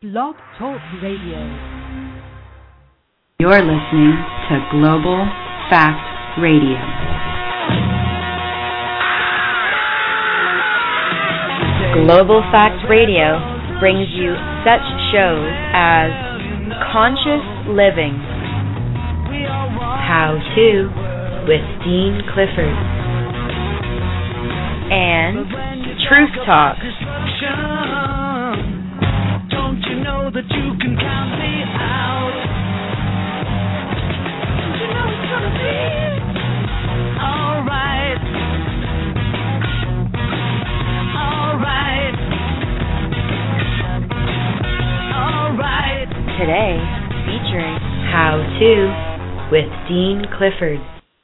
Blog Talk Radio. You're listening to Global Fact Radio. Global Fact Radio brings you such shows as Conscious Living, How To with Dean Clifford, and Truth Talk. Don't you know that you can count me out? Don't you know it's gonna be alright? Alright. Alright. Today, featuring How To with Dean Clifford.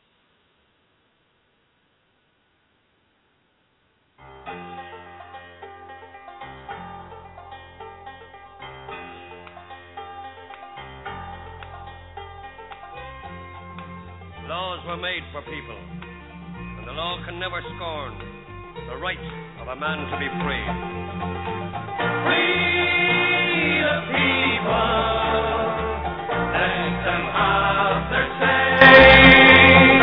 Laws were made for people, and the law can never scorn the right of a man to be free. Free the people, let them have their say.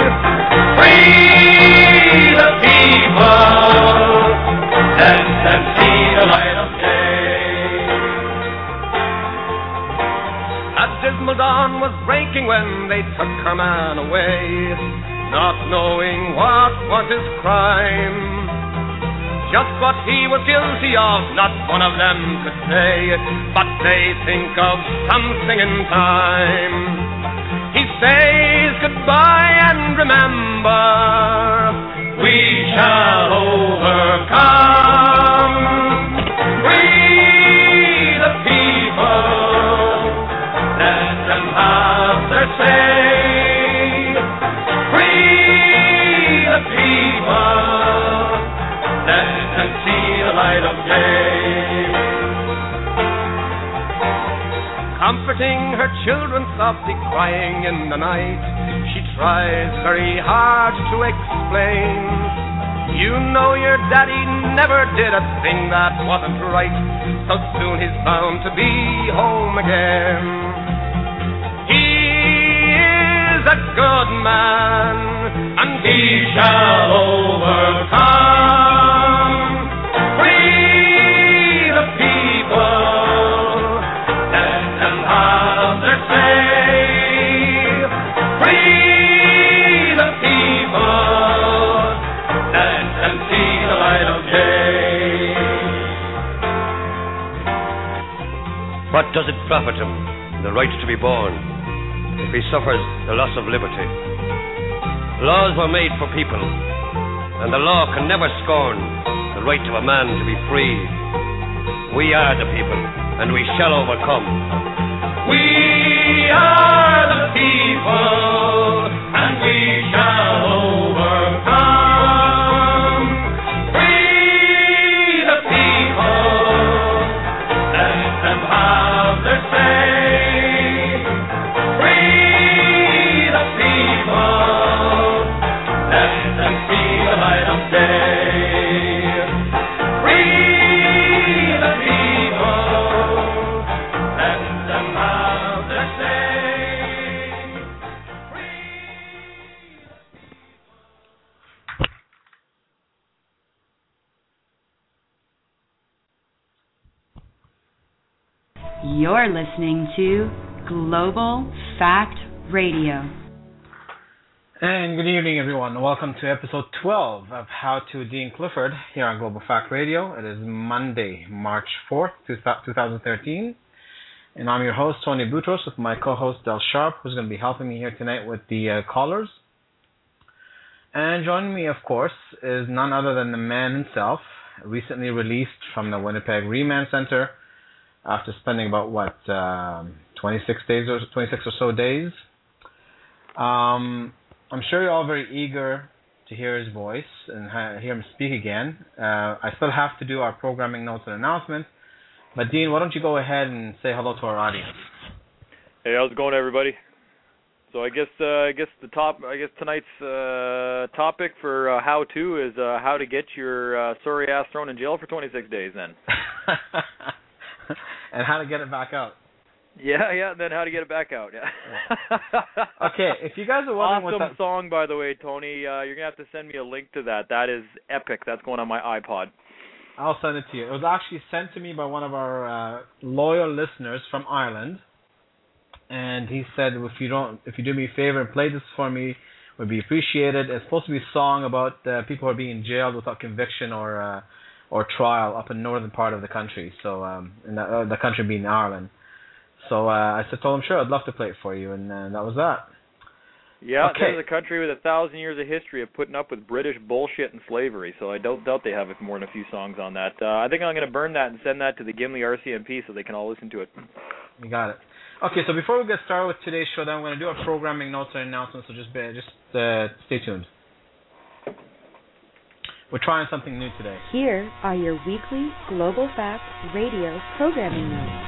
Free the people, let them see the light of day. A dismal dawn was breaking when they took her man away, not knowing what was his crime. Just what he was guilty of, not one of them could say, but they think of something in time. He says goodbye and remember, we shall overcome. Free the people, let them have their say. Free the people, let them see the light of day. Comforting her children softly crying in the night, she tries very hard to explain. You know your daddy never did a thing that wasn't right, so soon he's bound to be home again. He is a good man, and he shall overcome. Free the people, let them have their say. Free the people, let them see the light of day. What does it profit him, the right to be born, if he suffers the loss of liberty? Laws were made for people, and the law can never scorn the right of a man to be free. We are the people, and we shall overcome. We are the people, and we shall overcome. Free the people, let them have their say. Free the people, let them see the light of day. Free the people, let them have their say. You're listening to Global Fact Radio. And good evening, everyone. Welcome to episode 12 of How To Dean Clifford here on Global Fact Radio. It is Monday, March 4th, 2013. And I'm your host, Tony Boutros, with my co-host, Del Sharp, who's going to be helping me here tonight with the callers. And joining me, of course, is none other than the man himself, recently released from the Winnipeg Remand Center after spending about, 26 or so days. I'm sure you're all very eager to hear his voice and hear him speak again. I still have to do our programming notes and announcements. But Dean, why don't you go ahead and say hello to our audience? Hey, how's it going, everybody? So I guess tonight's topic for how to is how to get your sorry ass thrown in jail for 26 days. Then. and how to get it back out. Yeah, and then how to get it back out, yeah. Okay, if you guys are wondering awesome song, by the way, Tony. You're going to have to send me a link to that. That is epic. That's going on my iPod. I'll send it to you. It was actually sent to me by one of our loyal listeners from Ireland, and he said, if you do me a favor and play this for me, would be appreciated. It's supposed to be a song about people who are being jailed without conviction or trial up in the northern part of the country. So in the country being Ireland. So I told him, sure, I'd love to play it for you, and that was that. Yeah, okay. There's a country with 1,000 years of history of putting up with British bullshit and slavery, so I don't doubt they have more than a few songs on that. I think I'm going to burn that and send that to the Gimli RCMP so they can all listen to it. You got it. Okay, so before we get started with today's show, then I'm going to do our programming notes and announcements, so just stay tuned. We're trying something new today. Here are your weekly Global Facts Radio programming notes.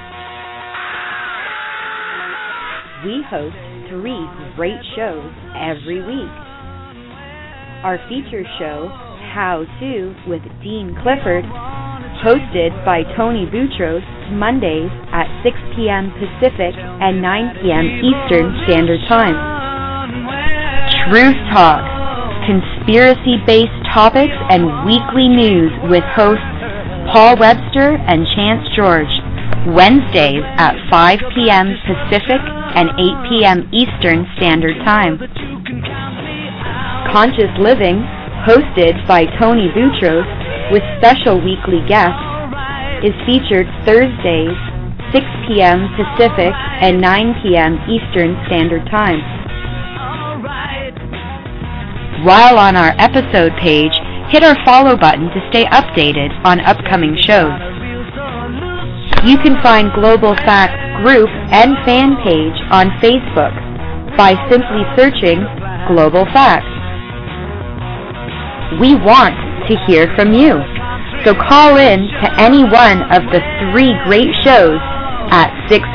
We host 3 great shows every week. Our feature show, How To, with Dean Clifford, hosted by Tony Boutros, Mondays at 6 p.m. Pacific and 9 p.m. Eastern Standard Time. Truth Talk, conspiracy-based topics and weekly news with hosts Paul Webster and Chance George, Wednesdays at 5 p.m. Pacific and 8 p.m. Eastern Standard Time. Conscious Living, hosted by Tony Boutros, with special weekly guests, is featured Thursdays, 6 p.m. Pacific and 9 p.m. Eastern Standard Time. While on our episode page, hit our follow button to stay updated on upcoming shows. You can find Global Facts group and fan page on Facebook by simply searching Global Facts. We want to hear from you, so call in to any one of the 3 great shows at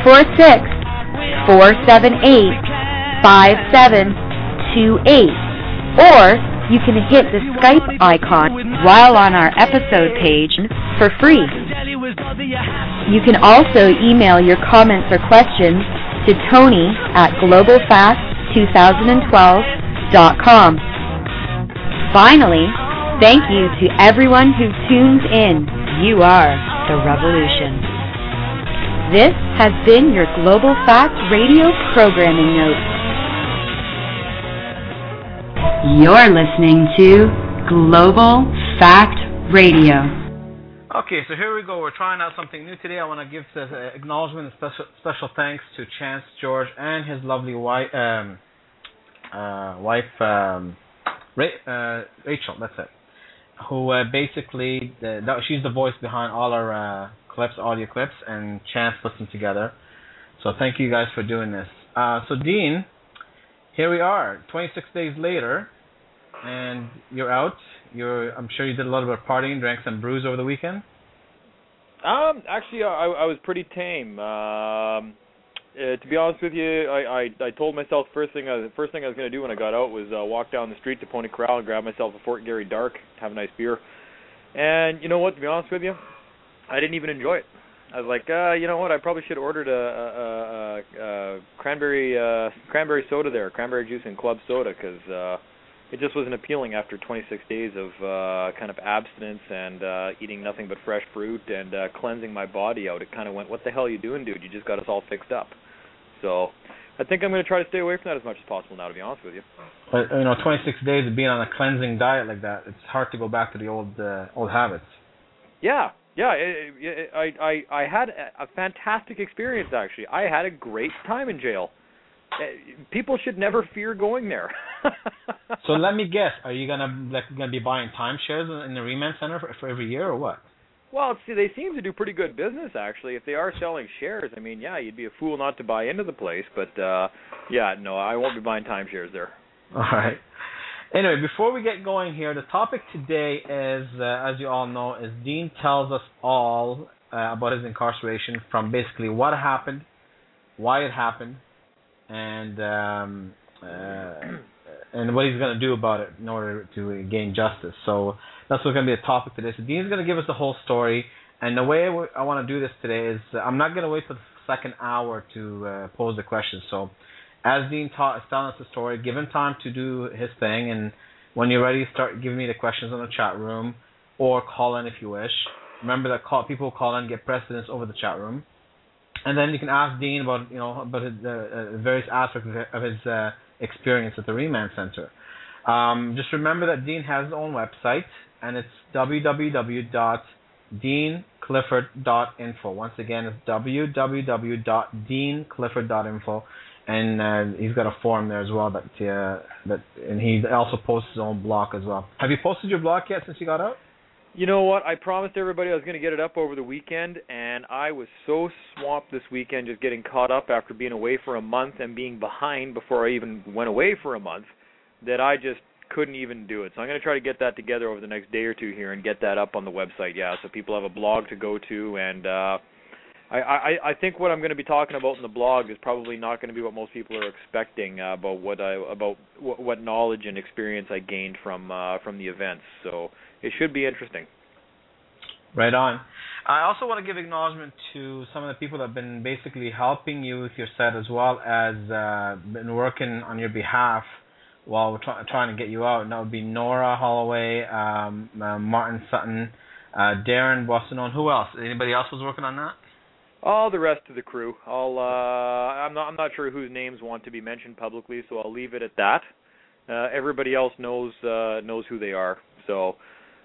646-478-5728, or you can hit the Skype icon while on our episode page for free. You can also email your comments or questions to Tony at globalfast2012.com. Finally, thank you to everyone who tunes in. You are the revolution. This has been your Global Facts Radio programming note. You're listening to Global Fact Radio. Okay, so here we go. We're trying out something new today. I want to give acknowledgement and special thanks to Chance George and his lovely wife, Rachel. That's it. Who basically she's the voice behind all our audio clips, and Chance puts them together. So thank you guys for doing this. So Dean, here we are, 26 days later, and you're out. I'm sure you did a little bit of partying, drank some brews over the weekend. Actually, I was pretty tame. To be honest with you, I told myself the first thing I was going to do when I got out was walk down the street to Pony Corral and grab myself a Fort Garry Dark, have a nice beer. And you know what? To be honest with you, I didn't even enjoy it. I was like, you know what? I probably should have ordered a cranberry soda there, cranberry juice and club soda, because it just wasn't appealing after 26 days of kind of abstinence and eating nothing but fresh fruit and cleansing my body out. It kind of went, what the hell are you doing, dude? You just got us all fixed up. So I think I'm going to try to stay away from that as much as possible now, to be honest with you. But 26 days of being on a cleansing diet like that, it's hard to go back to the old habits. Yeah. I had a fantastic experience, actually. I had a great time in jail. People should never fear going there. So let me guess, are you gonna be buying timeshares in the remand center for every year, or what? Well, see, they seem to do pretty good business, actually. If they are selling shares, I mean, yeah, you'd be a fool not to buy into the place. But yeah, no, I won't be buying timeshares there. All right. Anyway, before we get going here, the topic today is, as you all know, is Dean tells us all about his incarceration, from basically what happened, why it happened, and what he's going to do about it in order to gain justice. So that's what's going to be the topic today. So Dean's going to give us the whole story, And the way I want to do this today is I'm not going to wait for the second hour to pose the questions. So as Dean is telling us the story, give him time to do his thing. And when you're ready, start giving me the questions on the chat room or call in if you wish. Remember that people call in get precedence over the chat room. And then you can ask Dean about the various aspects of his experience at the Remand Center. Just remember that Dean has his own website, and it's www.deanclifford.info. Once again, it's www.deanclifford.info, and he's got a forum there as well and he also posts his own blog as well. Have you posted your blog yet since you got out? You know what? I promised everybody I was going to get it up over the weekend, and I was so swamped this weekend just getting caught up after being away for a month and being behind before I even went away for a month that I just couldn't even do it. So I'm going to try to get that together over the next day or two here and get that up on the website, so people have a blog to go to. And I think what I'm going to be talking about in the blog is probably not going to be what most people are expecting about what knowledge and experience I gained from the events. So it should be interesting. Right on. I also want to give acknowledgement to some of the people that have been basically helping you with your set as well as been working on your behalf while we're trying to get you out. And that would be Nora Holloway, Martin Sutton, Darren Bossinon. Who else? Anybody else was working on that? All the rest of the crew. I'm not sure whose names want to be mentioned publicly, so I'll leave it at that. Everybody else knows who they are. So,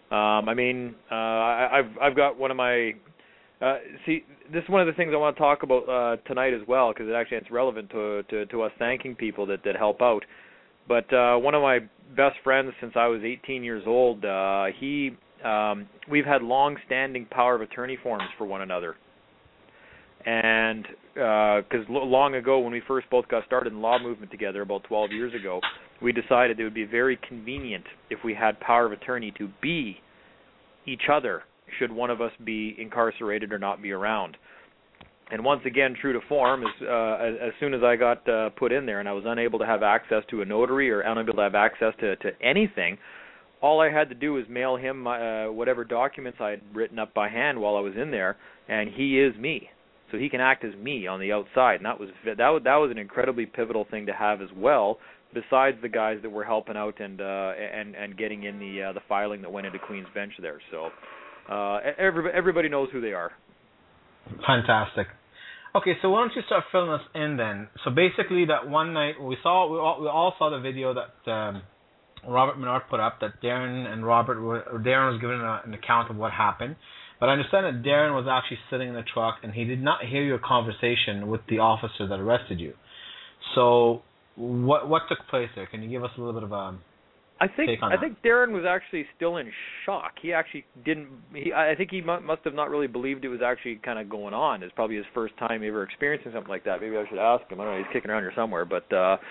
I've got one of my. This is one of the things I want to talk about tonight as well, because it's relevant to us thanking people that help out. But one of my best friends since I was 18 years old, we've had long-standing power of attorney forms for one another. And because long ago, when we first both got started in the law movement together about 12 years ago, we decided it would be very convenient if we had power of attorney to be each other should one of us be incarcerated or not be around. And once again, true to form, as soon as I got put in there and I was unable to have access to a notary or unable to have access to anything, all I had to do was mail him whatever documents I had written up by hand while I was in there, and he is me. So he can act as me on the outside, and that was an incredibly pivotal thing to have as well, besides the guys that were helping out and getting in the filing that went into Queen's Bench there. So everybody knows who they are. Fantastic. Okay, so why don't you start filling us in then? So basically, that one night we all saw the video that Robert Menard put up. That Darren was giving an account of what happened. But I understand that Darren was actually sitting in the truck and he did not hear your conversation with the officer that arrested you. So what took place there? Can you give us a little bit of a take on that? I think Darren was actually still in shock. He actually didn't. I think he must have not really believed it was actually kind of going on. It's probably his first time ever experiencing something like that. Maybe I should ask him. I don't know. He's kicking around here somewhere, but.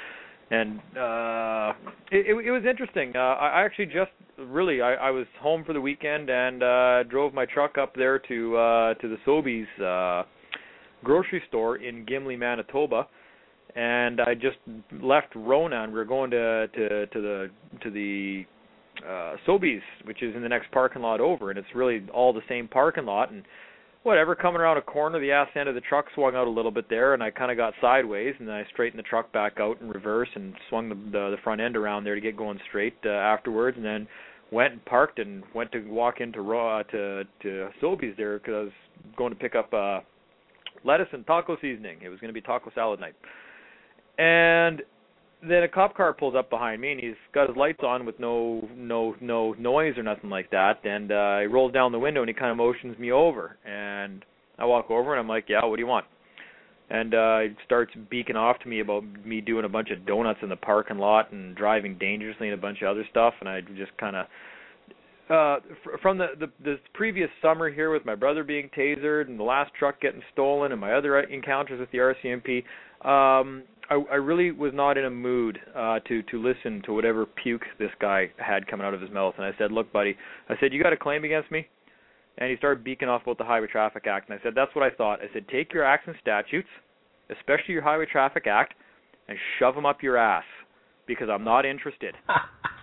It was interesting. I actually I was home for the weekend and drove my truck up there to the Sobeys grocery store in Gimli, Manitoba, and I just left Rona and we were going to the Sobeys, which is in the next parking lot over, and it's really all the same parking lot. And whatever, coming around a corner, the ass end of the truck swung out a little bit there, and I kind of got sideways, and then I straightened the truck back out in reverse and swung the front end around there to get going straight afterwards, and then went and parked and went to walk into Sobeys there because I was going to pick up lettuce and taco seasoning. It was going to be taco salad night. And then a cop car pulls up behind me, and he's got his lights on with no noise or nothing like that. And he rolls down the window, and he kind of motions me over. And I walk over, and I'm like, yeah, what do you want? And he starts beaking off to me about me doing a bunch of donuts in the parking lot and driving dangerously and a bunch of other stuff. And I just kind of, from the previous summer here with my brother being tasered and the last truck getting stolen and my other encounters with the RCMP, I really was not in a mood to listen to whatever puke this guy had coming out of his mouth. And I said, look, buddy, I said, you got a claim against me? And he started beaking off about the Highway Traffic Act. And I said, that's what I thought. I said, take your acts and statutes, especially your Highway Traffic Act, and shove them up your ass, because I'm not interested.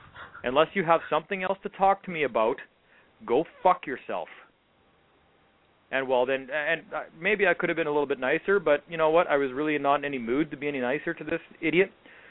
Unless you have something else to talk to me about, go fuck yourself. And well, then, and maybe I could have been a little bit nicer, but you know what? I was really not in any mood to be any nicer to this idiot.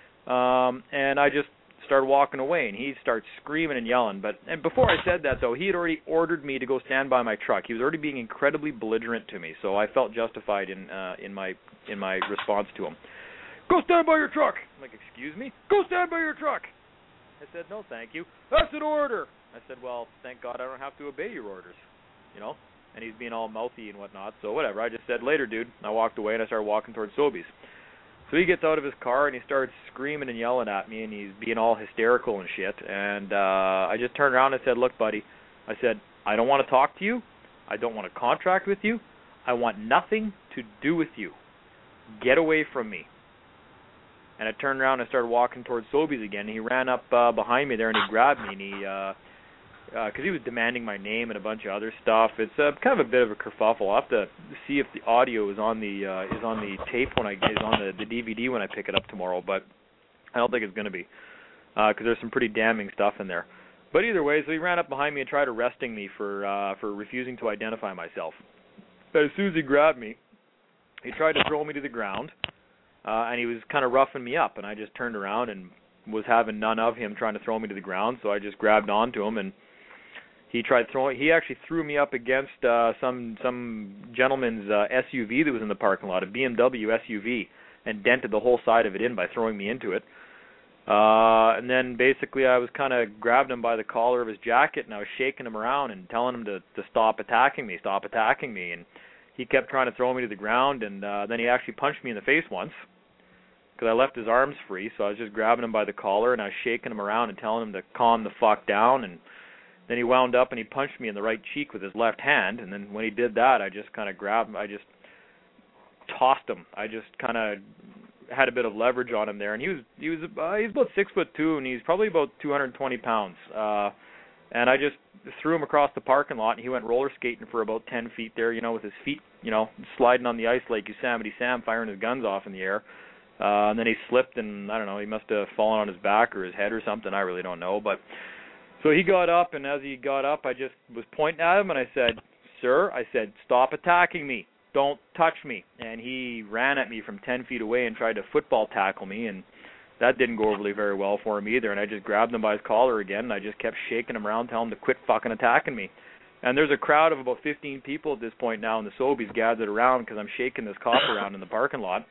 And I just started walking away, and he starts screaming and yelling. And before I said that, though, he had already ordered me to go stand by my truck. He was already being incredibly belligerent to me, so I felt justified in my response to him. Go stand by your truck. I'm like, excuse me? Go stand by your truck. I said, no, thank you. That's an order. I said, well, thank God I don't have to obey your orders, you know. And he's being all mouthy and whatnot, so whatever. I just said, later, dude. And I walked away, and I started walking towards Sobeys. So he gets out of his car, and he starts screaming and yelling at me, and he's being all hysterical and shit. And I just turned around and said, look, buddy, I said, I don't want to talk to you. I don't want to contract with you. I want nothing to do with you. Get away from me. And I turned around and started walking towards Sobeys again. And he ran up behind me there, and he grabbed me, and he because he was demanding my name and a bunch of other stuff. It's kind of a bit of a kerfuffle. I'll have to see if the audio is on the tape when is on the DVD when I pick it up tomorrow, but I don't think it's going to be because there's some pretty damning stuff in there. But either way, so he ran up behind me and tried arresting me for refusing to identify myself. But as soon as he grabbed me, he tried to throw me to the ground, and he was kind of roughing me up, and I just turned around and was having none of him trying to throw me to the ground, so I just grabbed onto him, and he actually threw me up against some gentleman's SUV that was in the parking lot, a BMW SUV, and dented the whole side of it in by throwing me into it. And then basically I was kind of grabbing him by the collar of his jacket, and I was shaking him around and telling him to stop attacking me. And he kept trying to throw me to the ground, and then he actually punched me in the face once because I left his arms free, so I was just grabbing him by the collar, and I was shaking him around and telling him to calm the fuck down, and then he wound up and he punched me in the right cheek with his left hand, and then when he did that, I just kind of grabbed him. I just tossed him. I just kind of had a bit of leverage on him there, and he's about 6'2", and he's probably about 220 pounds. And I just threw him across the parking lot, and he went roller skating for about 10 feet there, you know, with his feet, you know, sliding on the ice like Yosemite Sam, firing his guns off in the air. And then he slipped, and I don't know, he must have fallen on his back or his head or something. I really don't know, but. So he got up, and as he got up, I just was pointing at him, and I said, sir, I said, stop attacking me. Don't touch me. And he ran at me from 10 feet away and tried to football tackle me, and that didn't go overly very well for him either. And I just grabbed him by his collar again, and I just kept shaking him around, telling him to quit fucking attacking me. And there's a crowd of about 15 people at this point now in the Sobeys gathered around because I'm shaking this cop around in the parking lot.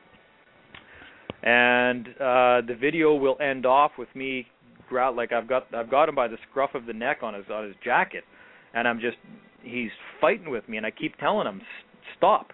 And the video will end off with me. Like I've got him by the scruff of the neck on his jacket, and he's fighting with me, and I keep telling him, stop,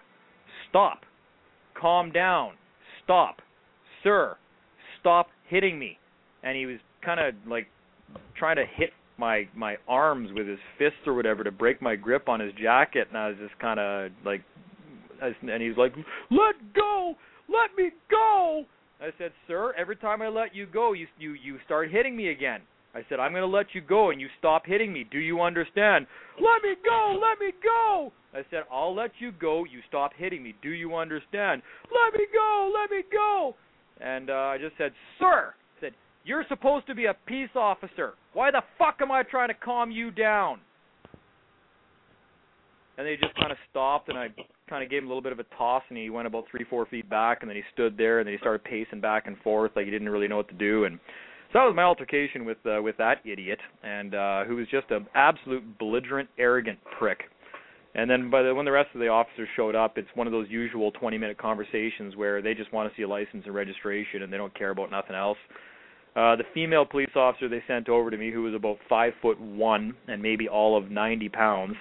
calm down, stop, sir, stop hitting me. And he was kind of like trying to hit my arms with his fists or whatever to break my grip on his jacket, and I was just kind of like, and he was like, let go, let me go. I said, sir, every time I let you go, you start hitting me again. I said, I'm going to let you go, and you stop hitting me. Do you understand? Let me go, let me go. I said, I'll let you go, you stop hitting me. Do you understand? Let me go, let me go. And I just said, sir, I said, you're supposed to be a peace officer. Why the fuck am I trying to calm you down? And they just kind of stopped, and I kind of gave him a little bit of a toss, and he went about 3-4 feet back, and then he stood there, and then he started pacing back and forth like he didn't really know what to do. And so that was my altercation with that idiot, and who was just an absolute belligerent, arrogant prick. And then when the rest of the officers showed up, it's one of those usual 20-minute conversations where they just want to see a license and registration, and they don't care about nothing else. The female police officer they sent over to me, who was about 5'1" and maybe all of 90 pounds,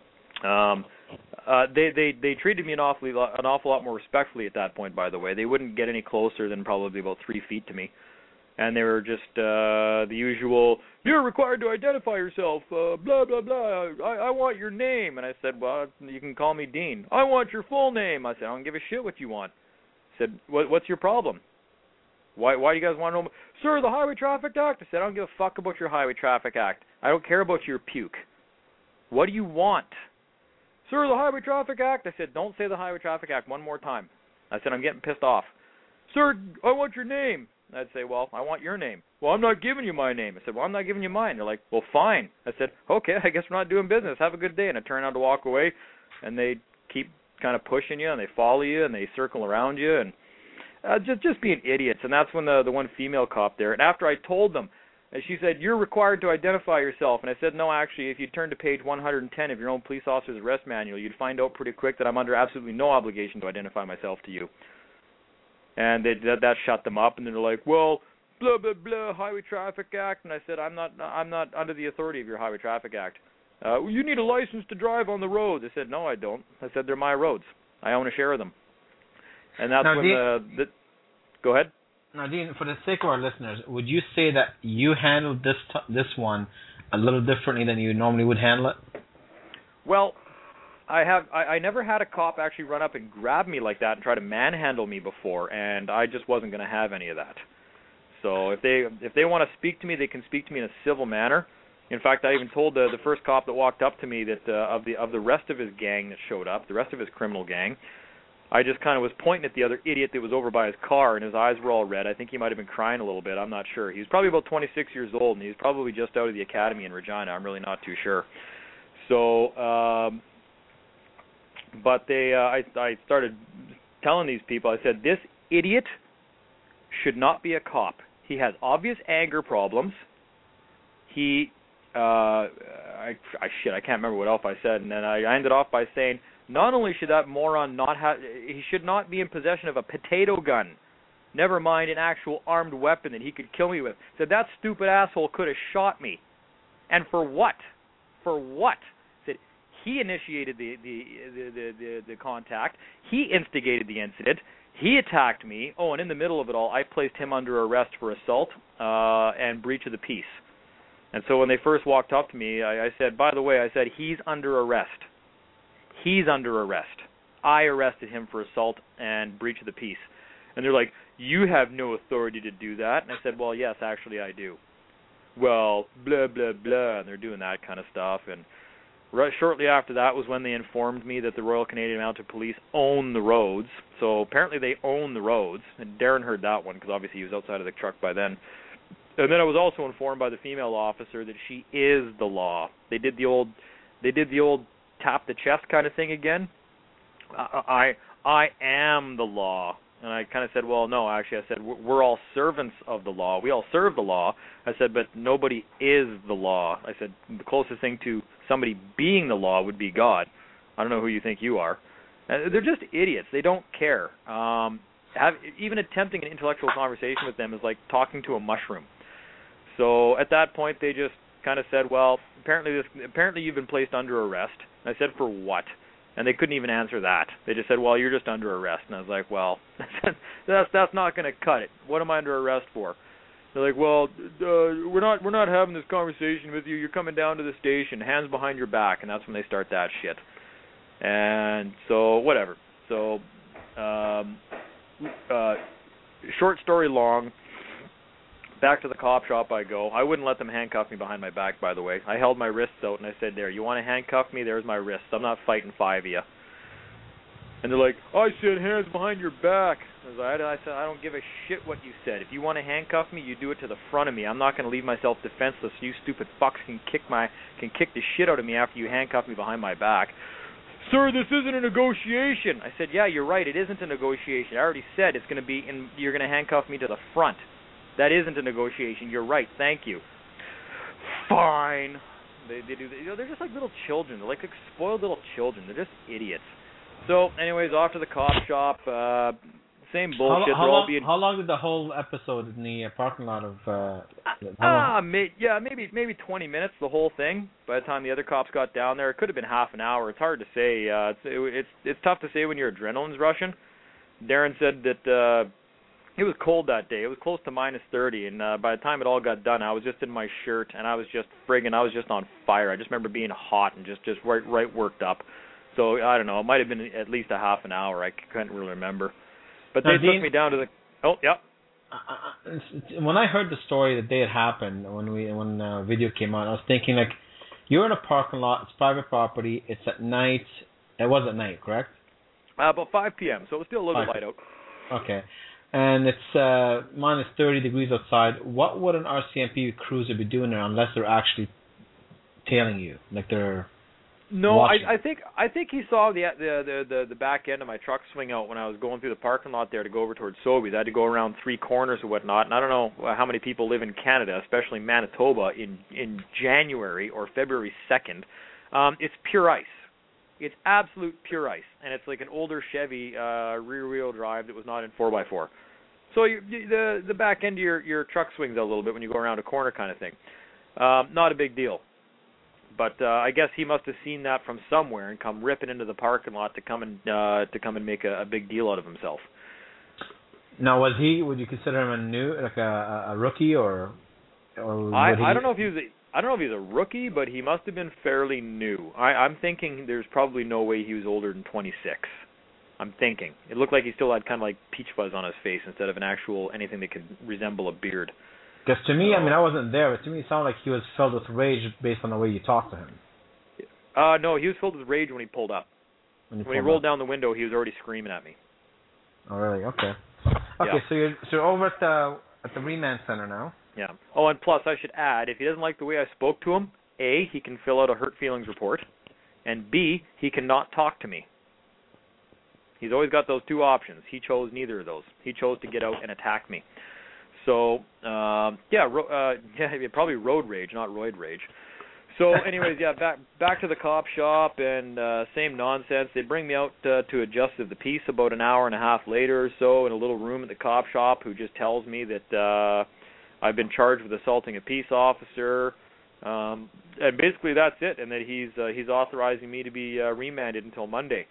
they treated me an awful lot more respectfully at that point, by the way. They wouldn't get any closer than probably about 3 feet to me. And they were just the usual, you're required to identify yourself, blah, blah, blah, I want your name. And I said, well, you can call me Dean. I want your full name. I said, I don't give a shit what you want. I said, what's your problem? Why do you guys want to know? Sir, the Highway Traffic Act? I said, I don't give a fuck about your Highway Traffic Act. I don't care about your puke. What do you want? Sir, the Highway Traffic Act? I said, don't say the Highway Traffic Act one more time. I said, I'm getting pissed off. Sir, I want your name. I'd say, well, I want your name. Well, I'm not giving you my name. I said, well, I'm not giving you mine. They're like, well, fine. I said, okay, I guess we're not doing business. Have a good day. And I turned around to walk away. and they keep kind of pushing you, and they follow you, and they circle around you, and just being idiots. And that's when the one female cop there, and after I told them, and she said, "You're required to identify yourself." And I said, "No, actually, if you turn to page 110 of your own police officer's arrest manual, you'd find out pretty quick that I'm under absolutely no obligation to identify myself to you." And that shut them up, and they're like, "Well, blah blah blah, Highway Traffic Act." And I said, "I'm not under the authority of your Highway Traffic Act. You need a license to drive on the road." They said, "No, I don't." I said, "They're my roads. I own a share of them." And that's when go ahead. Now, Dean, for the sake of our listeners, would you say that you handled this one a little differently than you normally would handle it? Well, I never had a cop actually run up and grab me like that and try to manhandle me before, and I just wasn't going to have any of that. So if they want to speak to me, they can speak to me in a civil manner. In fact, I even told the first cop that walked up to me that of the rest of his gang that showed up, the rest of his criminal gang, I just kind of was pointing at the other idiot that was over by his car, and his eyes were all red. I think he might have been crying a little bit. I'm not sure. He was probably about 26 years old, and he was probably just out of the academy in Regina. I'm really not too sure. So, but I started telling these people, I said, this idiot should not be a cop. He has obvious anger problems. I can't remember what else I said, and then I ended off by saying, not only should that moron he should not be in possession of a potato gun, never mind an actual armed weapon that he could kill me with. So that stupid asshole could have shot me. And for what? For what? Said he initiated the contact. He instigated the incident. He attacked me. Oh, and in the middle of it all, I placed him under arrest for assault and breach of the peace. And so when they first walked up to me, I said, by the way, I said, he's under arrest. He's under arrest. I arrested him for assault and breach of the peace. And they're like, you have no authority to do that. And I said, well, yes, actually I do. Well, blah, blah, blah. And they're doing that kind of stuff. And shortly after that was when they informed me that the Royal Canadian Mounted Police own the roads. So apparently they own the roads. And Darren heard that one because obviously he was outside of the truck by then. And then I was also informed by the female officer that she is the law. They did the old tap the chest kind of thing again. I am the law. And I kind of said, well, no, actually, I said, we're all servants of the law. We all serve the law. I said, but nobody is the law. I said, the closest thing to somebody being the law would be God. I don't know who you think you are. They're just idiots. They don't care. Even attempting an intellectual conversation with them is like talking to a mushroom. So at that point, they just kind of said, well, apparently you've been placed under arrest. And I said, for what? And they couldn't even answer that. They just said, well, you're just under arrest. And I was like, well, that's not going to cut it. What am I under arrest for? They're like, well, we're not having this conversation with you. You're coming down to the station, hands behind your back. And that's when they start that shit. And so, whatever. So, short story long, back to the cop shop I go. I wouldn't let them handcuff me behind my back, by the way. I held my wrists out and I said, there, you want to handcuff me? There's my wrists. I'm not fighting five of you. And they're like, I said hands behind your back. I said, I don't give a shit what you said. If you want to handcuff me, you do it to the front of me. I'm not going to leave myself defenseless. You stupid fucks can kick the shit out of me after you handcuff me behind my back. Sir, this isn't a negotiation. I said, yeah, you're right. It isn't a negotiation. I already said it's going to be you're going to handcuff me to the front. That isn't a negotiation. You're right. Thank you. Fine. They do. They're just like little children. They're like spoiled little children. They're just idiots. So, anyways, off to the cop shop. Same bullshit. How long did the whole episode in the parking lot of? Maybe 20 minutes. The whole thing. By the time the other cops got down there, it could have been half an hour. It's hard to say. It's tough to say when your adrenaline's rushing. Darren said that. It was cold that day. It was close to minus 30, and by the time it all got done, I was just in my shirt, and I was just on fire. I just remember being hot and just right worked up. So, I don't know. It might have been at least a half an hour. I couldn't really remember. But they took me down to the... Oh, yeah. When I heard the story the day it happened, when video came out, I was thinking, like, you're in a parking lot, it's private property, it's at night. It was at night, correct? About 5 p.m., so it was still a little bit light out. Okay. And it's minus 30 degrees outside. What would an RCMP cruiser be doing there unless they're actually tailing you? Like they're No, watching? I think he saw the back end of my truck swing out when I was going through the parking lot there to go over towards Sobeys. I had to go around 3 corners and whatnot, and I don't know how many people live in Canada, especially Manitoba, in January or February 2nd. It's pure ice. It's absolute pure ice, and it's like an older Chevy rear-wheel drive that was not in 4x4. So the back end of your truck swings out a little bit when you go around a corner kind of thing. Not a big deal. But I guess he must have seen that from somewhere and come ripping into the parking lot to come and make a big deal out of himself. Now, would you consider him a rookie or I don't know if he's a rookie, but he must have been fairly new. I'm thinking there's probably no way he was older than 26. I'm thinking. It looked like he still had kind of like peach fuzz on his face instead of anything that could resemble a beard. Because to me, I mean, I wasn't there, but to me it sounded like he was filled with rage based on the way you talked to him. No, he was filled with rage when he pulled up. When he rolled down the window, he was already screaming at me. Oh, really? Okay. Okay, yeah. So you're over at the remand center now. Yeah. Oh, and plus, I should add, if he doesn't like the way I spoke to him, A, he can fill out a hurt feelings report, and B, he cannot talk to me. He's always got those 2 options. He chose neither of those. He chose to get out and attack me. So, probably road rage, not roid rage. So, anyways, back to the cop shop, and same nonsense. They bring me out to a justice of the peace about an hour and a half later or so in a little room at the cop shop, who just tells me that I've been charged with assaulting a peace officer, and basically that's it, and that he's authorizing me to be remanded until Monday.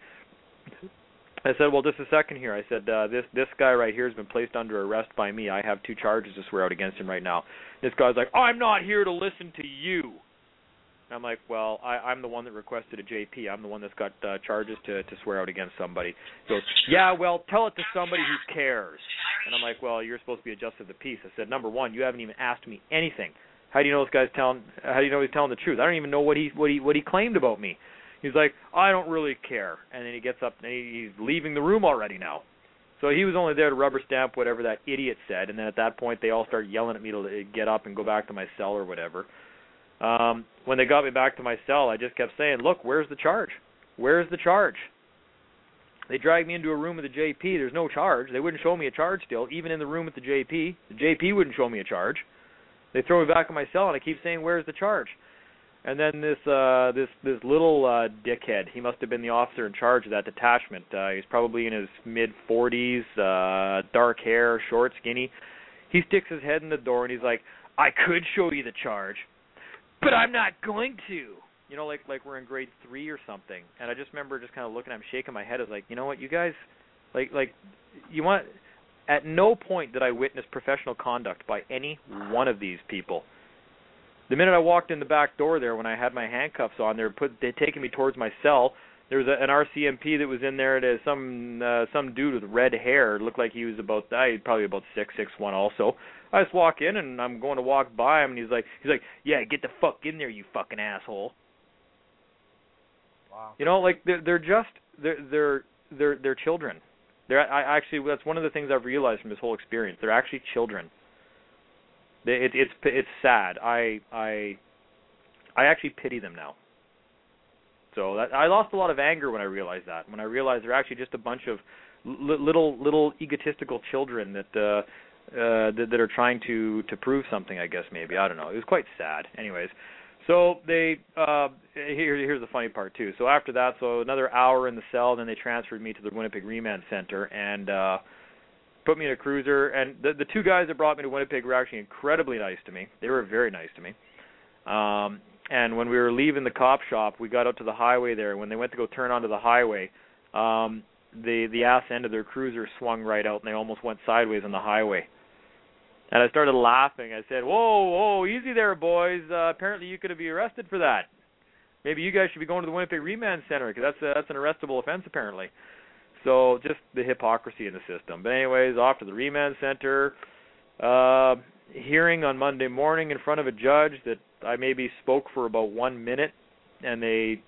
I said, well, just a second here. I said, this guy right here has been placed under arrest by me. I have 2 charges to swear out against him right now. This guy's like, I'm not here to listen to you. And I'm like, well, I'm the one that requested a JP. I'm the one that's got charges to swear out against somebody. He goes, yeah, well, tell it to somebody who cares. And I'm like, well, you're supposed to be a justice of the peace. I said, number 1, you haven't even asked me anything. How do you know this guy's telling? How do you know he's telling the truth? I don't even know what he claimed about me. He's like, I don't really care. And then he gets up and he's leaving the room already now. So he was only there to rubber stamp whatever that idiot said. And then at that point, they all started yelling at me to get up and go back to my cell or whatever. When they got me back to my cell, I just kept saying, look, where's the charge? Where's the charge? They dragged me into a room with the JP. There's no charge. They wouldn't show me a charge still, even in the room with the JP. The JP wouldn't show me a charge. They throw me back in my cell, and I keep saying, where's the charge? And then this little dickhead, he must have been the officer in charge of that detachment. He's probably in his mid-40s, dark hair, short, skinny. He sticks his head in the door and he's like, I could show you the charge, but I'm not going to. You know, like we're in grade 3 or something. And I just remember just kind of looking at him, shaking my head. I was like, you know what, you guys, you want... At no point did I witness professional conduct by any one of these people. The minute I walked in the back door there, when I had my handcuffs on, they'd taken me towards my cell. There was an RCMP that was in there. Some dude with red hair. It looked like he was probably about 6'1" also. I just walk in and I'm going to walk by him, and he's like, yeah, get the fuck in there, you fucking asshole. Wow. You know, like they're children. Actually, that's one of the things I've realized from this whole experience. They're actually children. It's sad. I actually pity them now. So I lost a lot of anger when I realized that. When I realized they're actually just a bunch of little egotistical children that are trying to prove something. I guess maybe, I don't know. It was quite sad. Anyways, so they here's the funny part too. So after that, so another hour in the cell, then they transferred me to the Winnipeg Remand Center and put me in a cruiser. And the 2 guys that brought me to Winnipeg were actually incredibly nice to me. They were very nice to me. And when we were leaving the cop shop, we got out to the highway there. When they went to go turn onto the highway, the ass end of their cruiser swung right out, and they almost went sideways on the highway. And I started laughing. I said, whoa, easy there, boys. Apparently you could be arrested for that. Maybe you guys should be going to the Winnipeg Remand Center, because that's an arrestable offense, apparently. So just the hypocrisy in the system. But anyways, off to the Remand Center. Hearing on Monday morning in front of a judge that I maybe spoke for about 1 minute, and they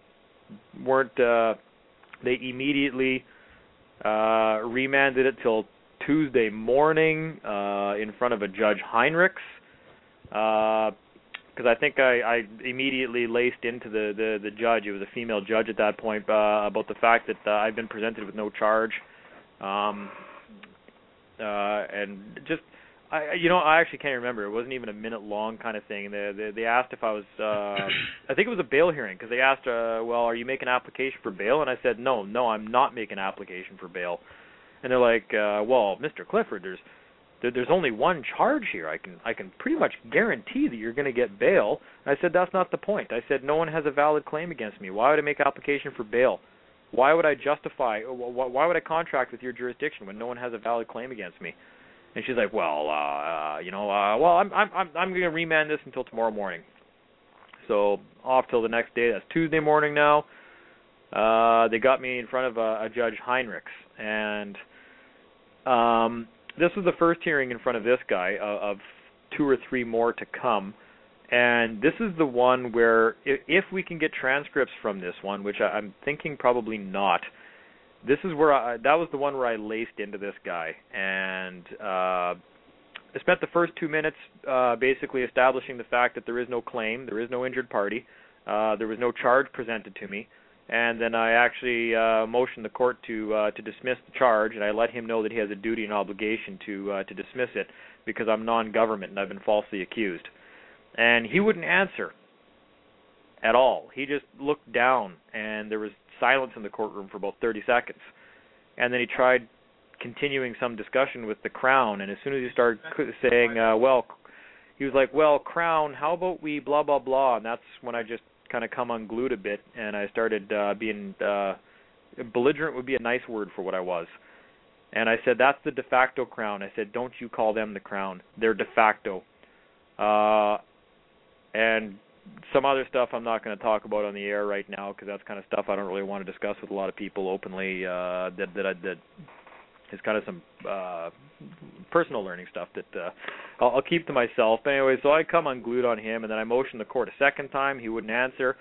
immediately remanded it till Tuesday morning in front of a Judge Heinrichs. because I think I immediately laced into the judge. It was a female judge at that point, about the fact that I'd been presented with no charge, and just I actually can't remember. It wasn't even a minute long kind of thing. They asked if I was I think it was a bail hearing, because they asked, well, are you making an application for bail? And I said, no, I'm not making an application for bail. And they're like, well, Mr. Clifford, there's only one charge here. I can pretty much guarantee that you're going to get bail. And I said, that's not the point. I said, no one has a valid claim against me. Why would I make an application for bail? Why would I why would I contract with your jurisdiction when no one has a valid claim against me? And she's like, well, I'm going to remand this until tomorrow morning. So off till the next day. That's Tuesday morning now. They got me in front of a Judge Heinrichs, and this was the first hearing in front of this guy of 2 or 3 more to come. And this is the one where, if we can get transcripts from this one, which I'm thinking probably not, this is where that was the one where I laced into this guy. And I spent the first 2 minutes basically establishing the fact that there is no claim, there is no injured party, there was no charge presented to me. And then I actually motioned the court to dismiss the charge, and I let him know that he has a duty and obligation to dismiss it, because I'm non-government and I've been falsely accused. And he wouldn't answer at all. He just looked down, and there was silence in the courtroom for about 30 seconds. And then he tried continuing some discussion with the Crown, and as soon as he started saying, he was like, well, Crown, how about we blah, blah, blah, and that's when I just kind of come unglued a bit, and I started being belligerent would be a nice word for what I was. And I said, that's the de facto Crown. I said, don't you call them the Crown. They're de facto. And some other stuff I'm not going to talk about on the air right now, because that's kind of stuff I don't really want to discuss with a lot of people openly, that is kind of some personal learning stuff that I'll keep to myself. But anyway, so I come unglued on him, and then I motioned the court a second time. He wouldn't answer.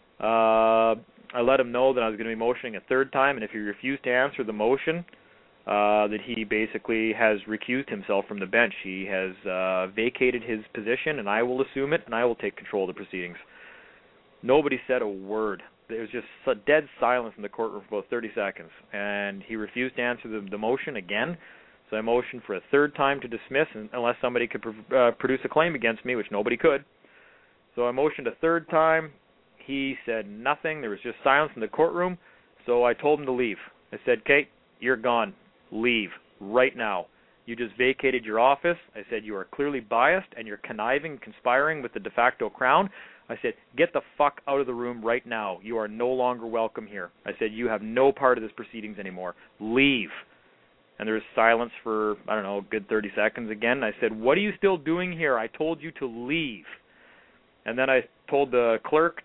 I let him know that I was going to be motioning a third time, and if he refused to answer the motion, that he basically has recused himself from the bench. He has vacated his position, and I will assume it, and I will take control of the proceedings. Nobody said a word. There was just a dead silence in the courtroom for about 30 seconds, and he refused to answer the motion again. So I motioned for a third time to dismiss, unless somebody could produce a claim against me, which nobody could. So I motioned a third time. He said nothing. There was just silence in the courtroom. So I told him to leave. I said, Kate, you're gone. Leave right now. You just vacated your office. I said, you are clearly biased, and you're conniving, conspiring with the de facto Crown. I said, get the fuck out of the room right now. You are no longer welcome here. I said, you have no part of this proceedings anymore. Leave. And there was silence for, I don't know, a good 30 seconds again. I said, what are you still doing here? I told you to leave. And then I told the clerk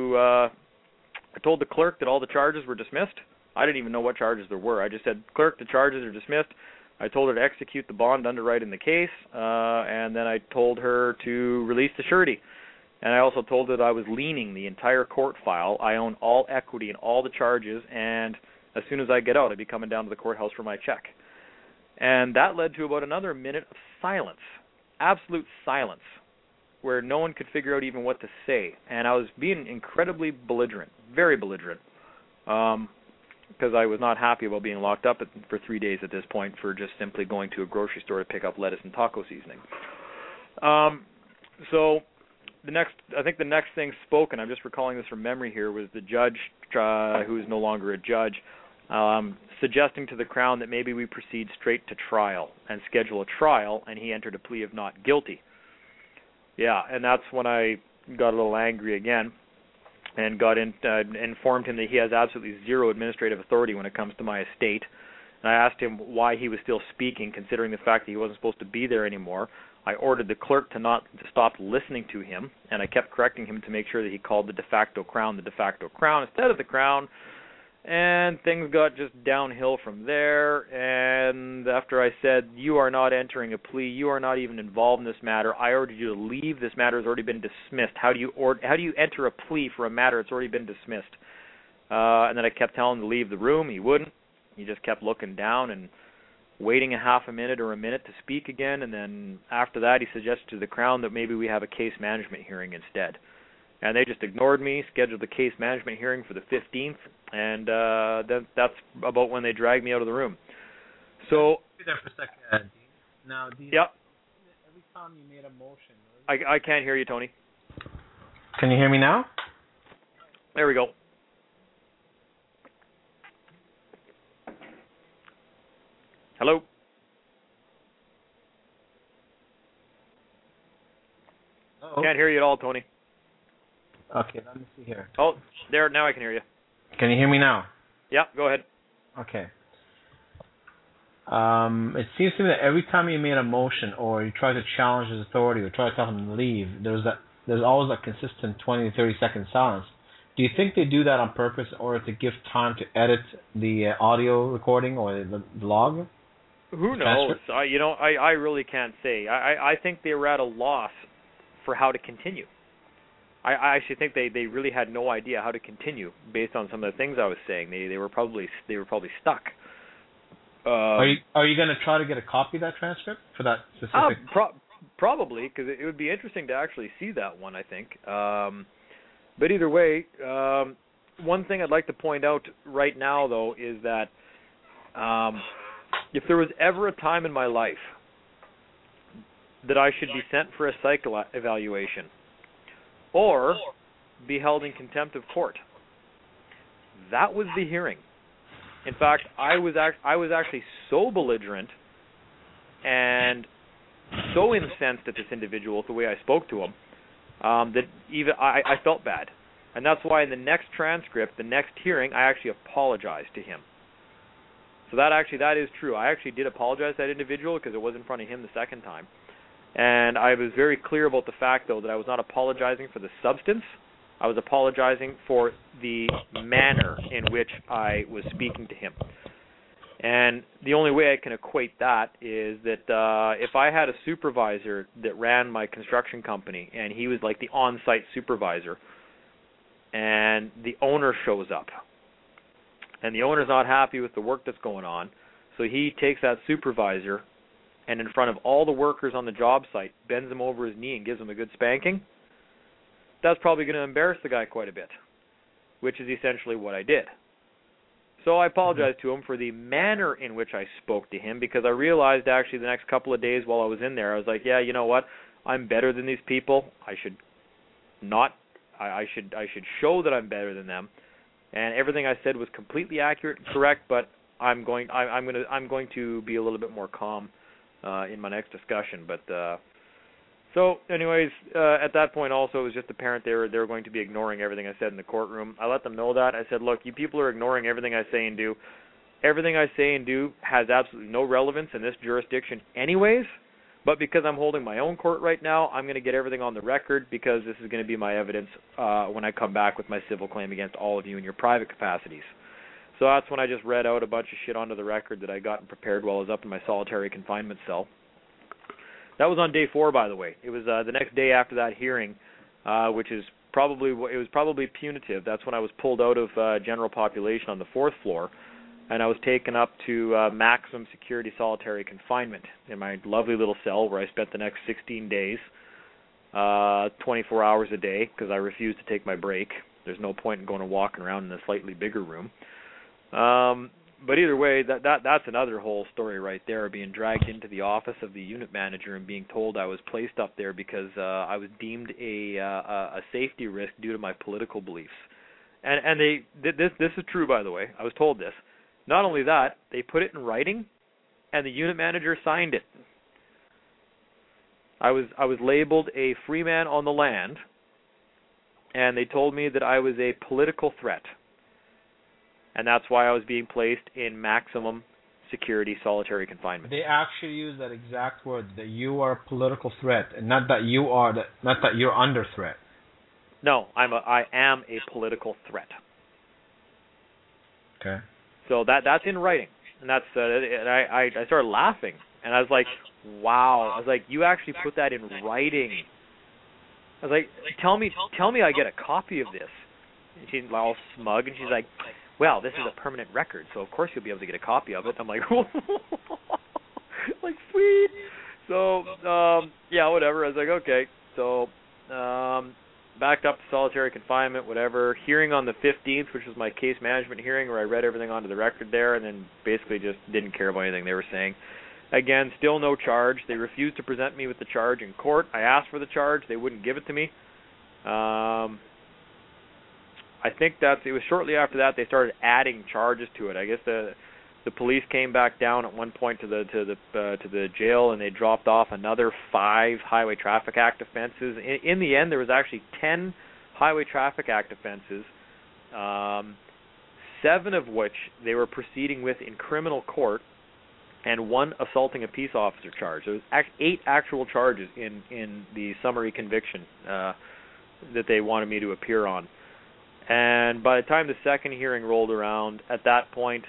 that all the charges were dismissed. I didn't even know what charges there were. I just said, clerk, the charges are dismissed. I told her to execute the bond underwriting the case, and then I told her to release the surety. And I also told her that I was liening the entire court file. I own all equity in all the charges, and as soon as I get out, I'd be coming down to the courthouse for my check. And that led to about another minute of silence, absolute silence, where no one could figure out even what to say. And I was being incredibly belligerent, very belligerent, because I was not happy about being locked up for 3 days at this point for just simply going to a grocery store to pick up lettuce and taco seasoning. So I think the next thing spoken, I'm just recalling this from memory here, was the judge, who is no longer a judge, suggesting to the Crown that maybe we proceed straight to trial and schedule a trial, and he entered a plea of not guilty. Yeah, and that's when I got a little angry again and informed him that he has absolutely zero administrative authority when it comes to my estate. And I asked him why he was still speaking, considering the fact that he wasn't supposed to be there anymore. I ordered the clerk to stop listening to him, and I kept correcting him to make sure that he called the de facto Crown instead of the Crown. And things got just downhill from there. And after I said, you are not entering a plea, you are not even involved in this matter, I ordered you to leave, this matter has already been dismissed. How do you enter a plea for a matter that's already been dismissed? And then I kept telling him to leave the room. He wouldn't. He just kept looking down, and waiting a half a minute or a minute to speak again, and then after that he suggested to the Crown that maybe we have a case management hearing instead. And they just ignored me, scheduled the case management hearing for the 15th, and that's about when they dragged me out of the room. So, Be there for a second. Now, yep. Every time you made a motion. I can't hear you, Tony. Can you hear me now? There we go. Hello? Oh. Can't hear you at all, Tony. Okay, let me see here. Oh, there, now I can hear you. Can you hear me now? Yeah, go ahead. Okay. It seems to me that every time you made a motion or you try to challenge his authority or try to tell him to leave, there's always a consistent 20 to 30 second silence. Do you think they do that on purpose or to give time to edit the audio recording or the log? Who knows? I really can't say. I think they were at a loss for how to continue. I actually think they really had no idea how to continue based on some of the things I was saying. They were probably stuck. Are you going to try to get a copy of that transcript for that specific? Probably, because it would be interesting to actually see that one, I think. But either way, one thing I'd like to point out right now, though, is that if there was ever a time in my life that I should be sent for a psych evaluation or be held in contempt of court, that was the hearing. In fact, I was actually so belligerent and so incensed at this individual, the way I spoke to him, that even I felt bad. And that's why in the next transcript, the next hearing, I actually apologized to him. So that is true. I actually did apologize to that individual because it was in front of him the second time. And I was very clear about the fact, though, that I was not apologizing for the substance. I was apologizing for the manner in which I was speaking to him. And the only way I can equate that is that if I had a supervisor that ran my construction company and he was like the on-site supervisor and the owner shows up and the owner's not happy with the work that's going on, so he takes that supervisor and in front of all the workers on the job site bends him over his knee and gives him a good spanking, that's probably going to embarrass the guy quite a bit, which is essentially what I did. So I apologized to him for the manner in which I spoke to him, because I realized actually the next couple of days while I was in there, I was like, yeah, you know what? I'm better than these people. I should show that I'm better than them. And everything I said was completely accurate and correct, but I'm going to be a little bit more calm in my next discussion. But so, anyways, at that point also, it was just apparent they were going to be ignoring everything I said in the courtroom. I let them know that. I said, look, you people are ignoring everything I say and do. Everything I say and do has absolutely no relevance in this jurisdiction anyways, but because I'm holding my own court right now, I'm going to get everything on the record because this is going to be my evidence when I come back with my civil claim against all of you in your private capacities. So that's when I just read out a bunch of shit onto the record that I got and prepared while I was up in my solitary confinement cell. That was on day 4, by the way. It was the next day after that hearing, which is probably punitive. That's when I was pulled out of general population on the 4th floor, and I was taken up to maximum security solitary confinement in my lovely little cell where I spent the next 16 days, 24 hours a day, because I refused to take my break. There's no point in going and walking around in a slightly bigger room. But either way, that's another whole story right there, being dragged into the office of the unit manager and being told I was placed up there because I was deemed a safety risk due to my political beliefs. And this is true, by the way. I was told this. Not only that, they put it in writing, and the unit manager signed it. I was labeled a free man on the land, and they told me that I was a political threat. And that's why I was being placed in maximum security solitary confinement. They actually use that exact word, that you are a political threat, and not that you're under threat. No, I am a political threat. Okay. So that's in writing, and that's and I started laughing, and I was like, wow. I was like, you actually put that in writing. I was like, tell me I get a copy of this. And she's all smug, and she's like, well, this is a permanent record, so of course you'll be able to get a copy of it. I'm like, So, yeah, whatever. I was like, okay. So, backed up to solitary confinement, whatever. Hearing on the 15th, which was my case management hearing, where I read everything onto the record there, and then basically just didn't care about anything they were saying. Again, still no charge. They refused to present me with the charge in court. I asked for the charge. They wouldn't give it to me. I think it was shortly after that they started adding charges to it. I guess the police came back down at one point to the jail, and they dropped off another 5 Highway Traffic Act offenses. In the end, there was actually 10 Highway Traffic Act offenses, 7 of which they were proceeding with in criminal court, and 1 assaulting a peace officer charge. There was 8 actual charges in the summary conviction that they wanted me to appear on. And by the time the second hearing rolled around, at that point,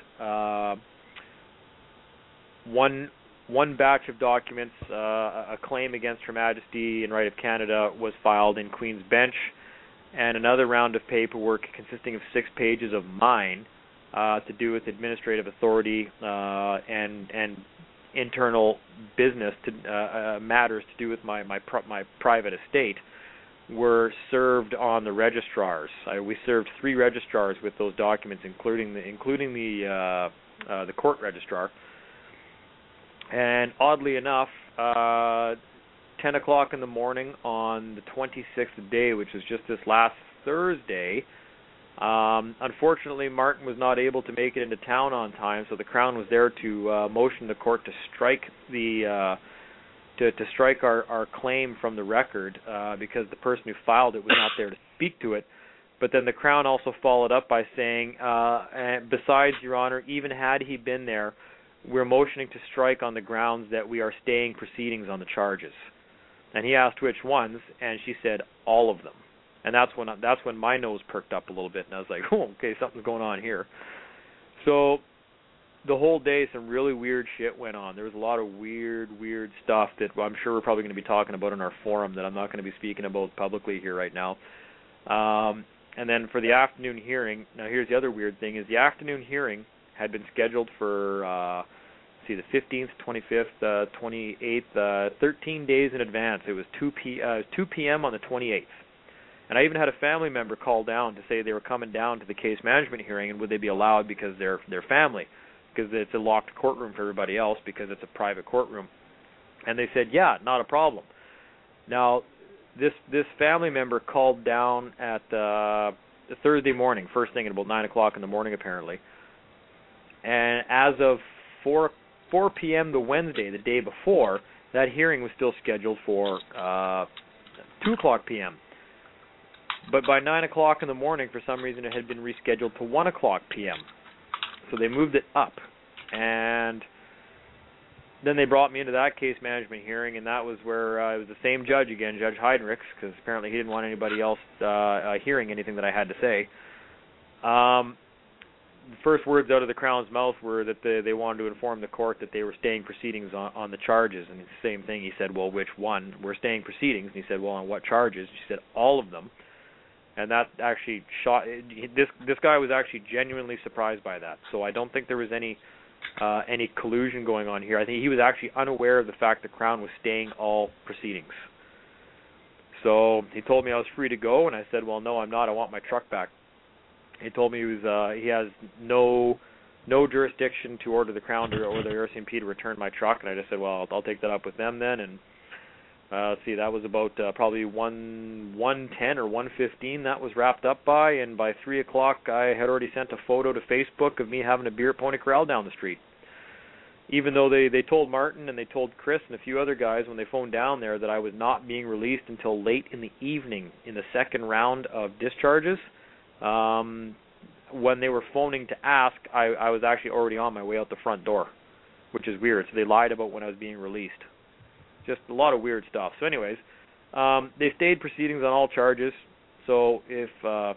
one batch of documents, a claim against Her Majesty in Right of Canada, was filed in Queen's Bench, and another round of paperwork consisting of 6 pages of mine to do with administrative authority and internal business matters to do with my private estate were served on the registrars. We served 3 registrars with those documents, including the court registrar. And oddly enough, 10 o'clock in the morning on the 26th day, which was just this last Thursday, unfortunately Martin was not able to make it into town on time, so the Crown was there to motion the court to strike to strike our claim from the record because the person who filed it was not there to speak to it. But then the Crown also followed up by saying, and besides, Your Honor, even had he been there, we're motioning to strike on the grounds that we are staying proceedings on the charges. And he asked which ones, and she said all of them. And that's when my nose perked up a little bit, and I was like, oh, okay, something's going on here. So the whole day, some really weird shit went on. There was a lot of weird stuff that I'm sure we're probably going to be talking about in our forum that I'm not going to be speaking about publicly here right now. And then for the afternoon hearing, now here's the other weird thing, is the afternoon hearing had been scheduled for, the 15th, 25th, 28th, 13 days in advance. It was 2 p.m. on the 28th. And I even had a family member call down to say they were coming down to the case management hearing and would they be allowed because they're family, because it's a locked courtroom for everybody else because it's a private courtroom. And they said, yeah, not a problem. Now, this family member called down at Thursday morning, first thing at about 9 o'clock in the morning apparently. And as of 4 p.m. the Wednesday, the day before, that hearing was still scheduled for 2 o'clock p.m. But by 9 o'clock in the morning, for some reason, it had been rescheduled to 1 o'clock p.m. So they moved it up. And then they brought me into that case management hearing, and that was where it was the same judge again, Judge Heidenrichs, because apparently he didn't want anybody else hearing anything that I had to say. The first words out of the Crown's mouth were that they wanted to inform the court that they were staying proceedings on the charges. And it's the same thing. He said, well, which one? We're staying proceedings. And he said, well, on what charges? She said, all of them. And that actually this guy was actually genuinely surprised by that. So I don't think there was any collusion going on here. I think he was actually unaware of the fact the Crown was staying all proceedings. So he told me I was free to go, and I said, well, no, I'm not. I want my truck back. He told me he has no jurisdiction to order the Crown or the RCMP to return my truck, and I just said, well, I'll take that up with them then. And let's see, that was about probably 1:10 or 1:15 that was wrapped up by, and by 3 o'clock I had already sent a photo to Facebook of me having a beer at Pony Corral down the street. Even though they told Martin and they told Chris and a few other guys when they phoned down there that I was not being released until late in the evening in the second round of discharges. When they were phoning to ask, I was actually already on my way out the front door, which is weird. So they lied about when I was being released. Just a lot of weird stuff. So anyways, they stayed proceedings on all charges. So if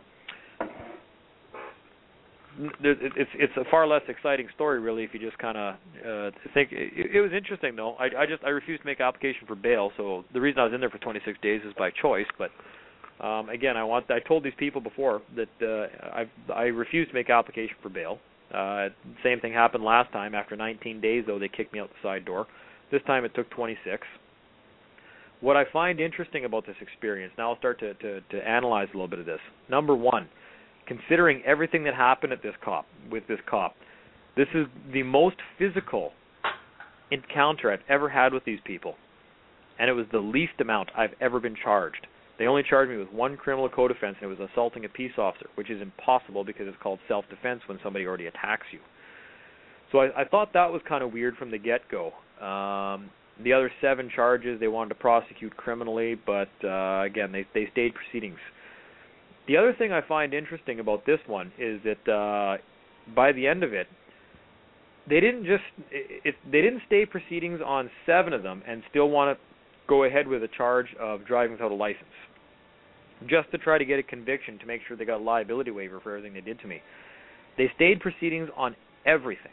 it's a far less exciting story, really, if you just kind of think. It was interesting, though. I refused to make application for bail. So the reason I was in there for 26 days is by choice. But again, I told these people before that I refused to make application for bail. Same thing happened last time. After 19 days, though, they kicked me out the side door. This time it took 26. What I find interesting about this experience, now I'll start to analyze a little bit of this. Number one, considering everything that happened with this cop, this is the most physical encounter I've ever had with these people. And it was the least amount I've ever been charged. They only charged me with one criminal code offense, and it was assaulting a peace officer, which is impossible because it's called self-defense when somebody already attacks you. So I thought that was kind of weird from the get-go. The other 7 charges they wanted to prosecute criminally, but again, they stayed proceedings. The other thing I find interesting about this one is that by the end of it, they didn't stay proceedings on 7 of them and still want to go ahead with a charge of driving without a license, just to try to get a conviction to make sure they got a liability waiver for everything they did to me. They stayed proceedings on everything.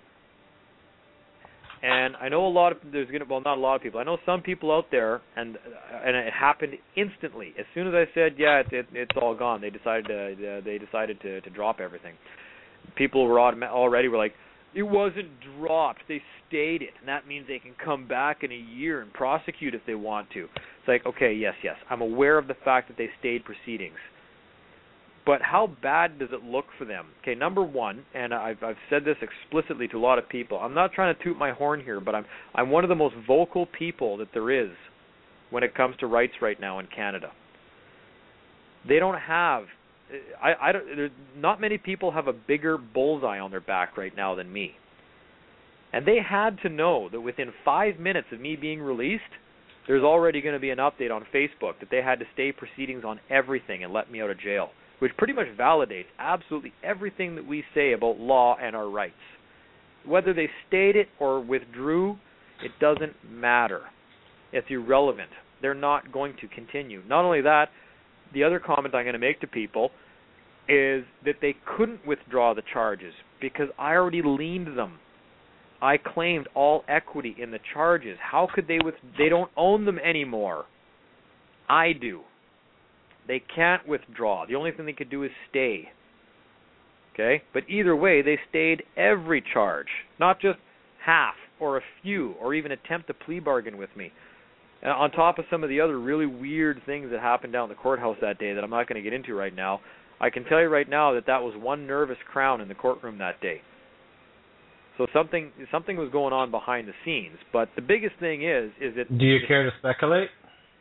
And I know not a lot of people. I know some people out there, and it happened instantly. As soon as I said, yeah, it's all gone, they decided to drop everything. People were already like, it wasn't dropped. They stayed it, and that means they can come back in a year and prosecute if they want to. It's like, okay, yes, I'm aware of the fact that they stayed proceedings. But how bad does it look for them? Okay, number one, and I've said this explicitly to a lot of people. I'm not trying to toot my horn here, but I'm one of the most vocal people that there is when it comes to rights right now in Canada. They don't have... not many people have a bigger bullseye on their back right now than me. And they had to know that within 5 minutes of me being released, there's already going to be an update on Facebook that they had to stay proceedings on everything and let me out of jail, which pretty much validates absolutely everything that we say about law and our rights. Whether they stayed it or withdrew, it doesn't matter. It's irrelevant. They're not going to continue. Not only that, the other comment I'm going to make to people is that they couldn't withdraw the charges because I already liened them. I claimed all equity in the charges. How could they they don't own them anymore. I do. They can't withdraw. The only thing they could do is stay. Okay? But either way, they stayed every charge, not just half or a few or even attempt a plea bargain with me. And on top of some of the other really weird things that happened down in the courthouse that day that I'm not going to get into right now, I can tell you right now that was one nervous crown in the courtroom that day. So something was going on behind the scenes. But the biggest thing is that... Do you care to speculate?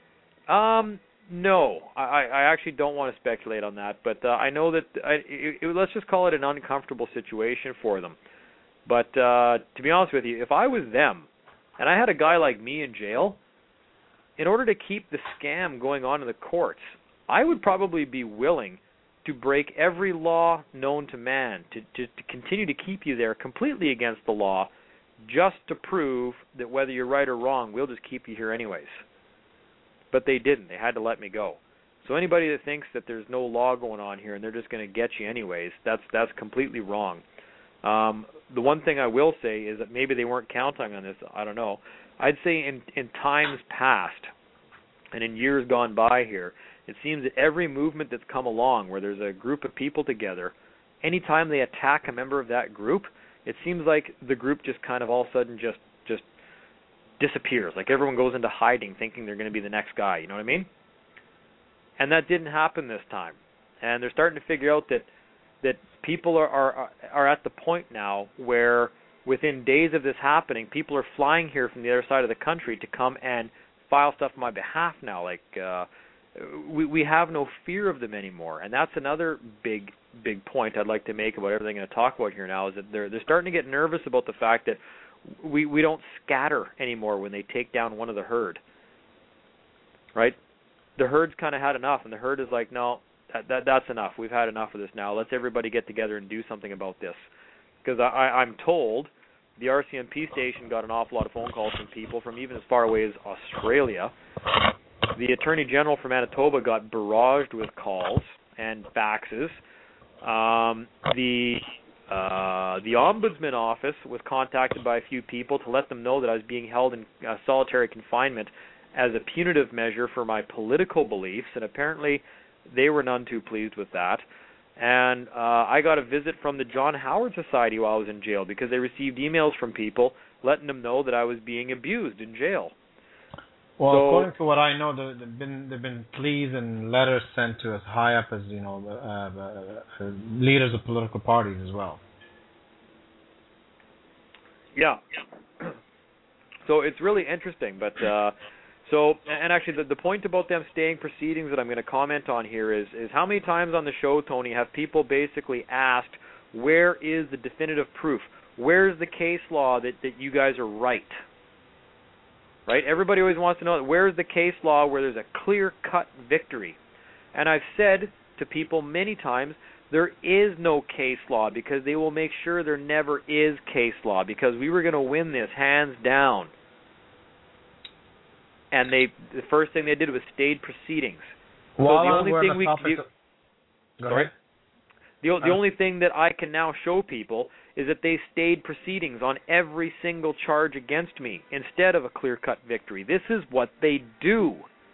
No. I actually don't want to speculate on that. But I know that... let's just call it an uncomfortable situation for them. But to be honest with you, if I was them, and I had a guy like me in jail... In order to keep the scam going on in the courts, I would probably be willing to break every law known to man, to continue to keep you there completely against the law, just to prove that whether you're right or wrong, we'll just keep you here anyways. But they didn't. They had to let me go. So anybody that thinks that there's no law going on here and they're just going to get you anyways, that's completely wrong. The one thing I will say is that maybe they weren't counting on this. I don't know. I'd say in times past and in years gone by here, it seems that every movement that's come along where there's a group of people together, anytime they attack a member of that group, it seems like the group just kind of all of a sudden just disappears. Like everyone goes into hiding thinking they're going to be the next guy. You know what I mean? And that didn't happen this time. And they're starting to figure out that people are at the point now where within days of this happening, people are flying here from the other side of the country to come and file stuff on my behalf now. Like we have no fear of them anymore, and that's another big point I'd like to make about everything I'm going to talk about here now. Is that they're starting to get nervous about the fact that we don't scatter anymore when they take down one of the herd. Right? The herd's kind of had enough, and the herd is like, no, that's enough. We've had enough of this now. Let's everybody get together and do something about this. Because I'm told the RCMP station got an awful lot of phone calls from people from even as far away as Australia. The Attorney General from Manitoba got barraged with calls and faxes. The Ombudsman office was contacted by a few people to let them know that I was being held in solitary confinement as a punitive measure for my political beliefs, and apparently they were none too pleased with that. And I got a visit from the John Howard Society while I was in jail because they received emails from people letting them know that I was being abused in jail. Well, So, according to what I know, there've been pleas and letters sent to as high up as leaders of political parties as well. yeah. So it's really interesting, but and actually the point about them staying proceedings that I'm going to comment on here is how many times on the show, Tony, have people basically asked, where is the definitive proof? Where's the case law that you guys are right? Right? Everybody always wants to know, where's the case law where there's a clear-cut victory? And I've said to people many times, there is no case law, because they will make sure there never is case law, because we were going to win this hands down. And the first thing they did was stayed proceedings. Well, so the only thing the only thing that I can now show people is that they stayed proceedings on every single charge against me instead of a clear-cut victory. This is what they do.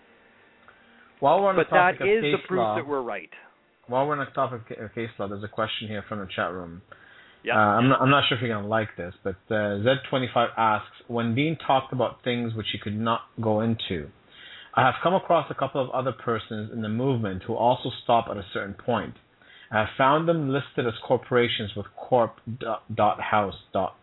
While we're on but the topic that of is case the proof law, that we're right. While we're on the topic of case law, there's a question here from the chat room. Yeah. I'm not sure if you're going to like this, but Z25 asks, when Dean talked about things which he could not go into, I have come across a couple of other persons in the movement who also stop at a certain point. I have found them listed as corporations with corp.house.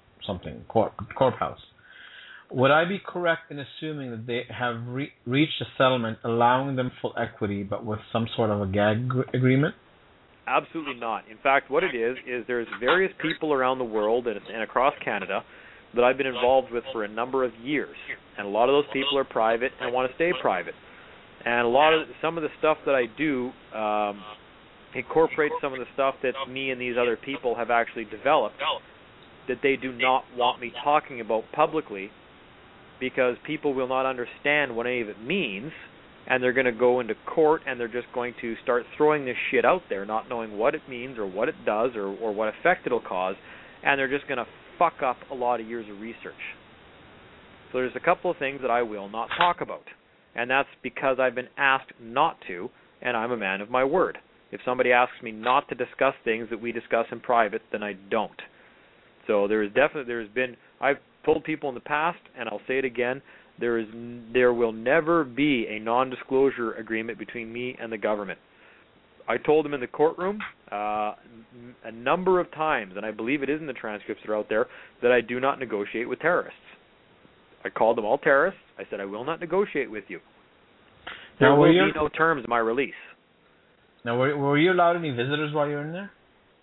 Corp house. Would I be correct in assuming that they have reached a settlement allowing them full equity, but with some sort of a gag agreement? Absolutely not. In fact, what it is there's various people around the world and across Canada that I've been involved with for a number of years, and a lot of those people are private and want to stay private. And some of the stuff that I do incorporates some of the stuff that me and these other people have actually developed that they do not want me talking about publicly, because people will not understand what any of it means, and they're going to go into court and they're just going to start throwing this shit out there, not knowing what it means or what it does or what effect it'll cause, and they're just going to fuck up a lot of years of research. So there's a couple of things that I will not talk about, and that's because I've been asked not to, and I'm a man of my word. If somebody asks me not to discuss things that we discuss in private, then I don't. So I've told people in the past, and I'll say it again, there will never be a non-disclosure agreement between me and the government. I told them in the courtroom a number of times, and I believe it is in the transcripts that are out there, that I do not negotiate with terrorists. I called them all terrorists. I said, I will not negotiate with you. There will be no terms in my release. Now, were you allowed any visitors while you were in there?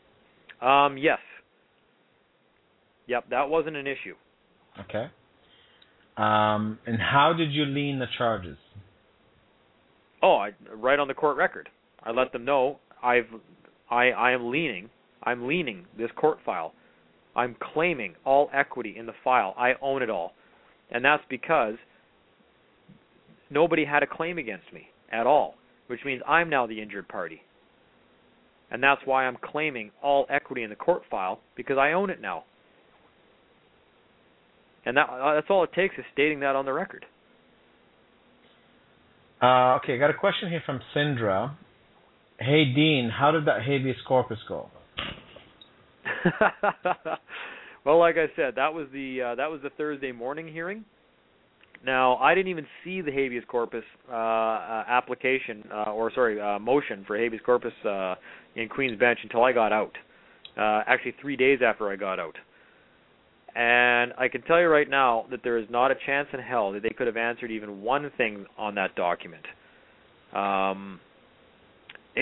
Yes. Yep, that wasn't an issue. Okay. And how did you lean the charges? Right on the court record. I let them know I'm leaning this court file. I'm claiming all equity in the file. I own it all. And that's because nobody had a claim against me at all, which means I'm now the injured party. And that's why I'm claiming all equity in the court file, because I own it now. And that's all it takes, is stating that on the record. Okay, I got a question here from Sindra. Hey, Dean, how did that habeas corpus go? Well, like I said, that was the Thursday morning hearing. Now, I didn't even see the habeas corpus motion for habeas corpus in Queen's Bench until I got out. Actually, 3 days after I got out. And I can tell you right now that there is not a chance in hell that they could have answered even one thing on that document. It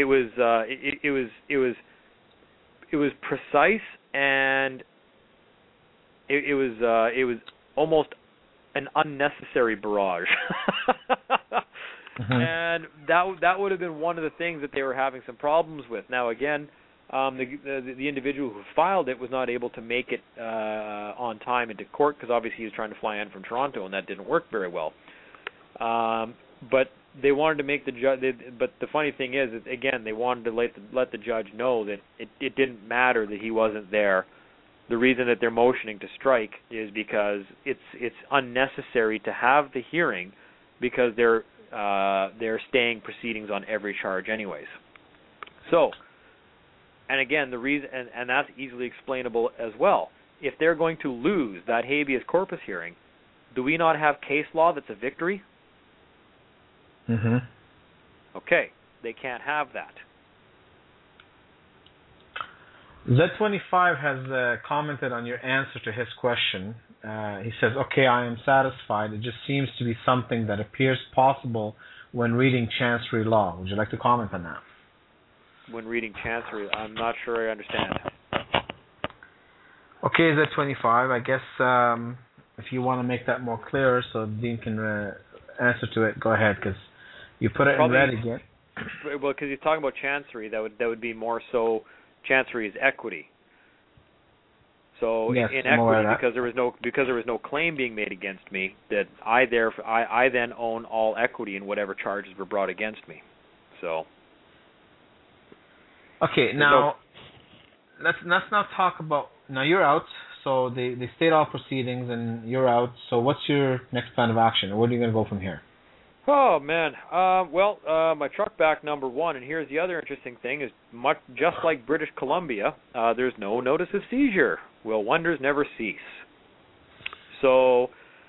was precise, and it was almost an unnecessary barrage. Mm-hmm. And that would have been one of the things that they were having some problems with. Now, again, the individual who filed it was not able to make it on time into court, because obviously he was trying to fly in from Toronto, and that didn't work very well. But they wanted to make the judge. But the funny thing is, again, they wanted to let the judge know that it didn't matter that he wasn't there. The reason that they're motioning to strike is because it's unnecessary to have the hearing, because they're staying proceedings on every charge anyways. So, and again, the reason, and that's easily explainable as well. if they're going to lose that habeas corpus hearing, do we not have case law that's a victory? Mm-hmm. Okay, they can't have that. Z25 has commented on your answer to his question. He says, okay, I am satisfied. It just seems to be something that appears possible when reading Chancery law. Would you like to comment on that? When reading Chancery, I'm not sure I understand. Okay, Z25, I guess if you want to make that more clear so Dean can answer to it, go ahead, because you put it Probably, in red again. Well, because he's talking about Chancery, that would be more so Chancery is equity. So yes, in equity, because there was no claim being made against me, that I then own all equity in whatever charges were brought against me. So. Okay, now let's now talk about, now you're out, so they stayed all proceedings and you're out. So what's your next plan of action, or where are you going to go from here? Oh man, my truck back number 1, and here's the other interesting thing: is just like British Columbia, there's no notice of seizure. Will wonders never cease? So,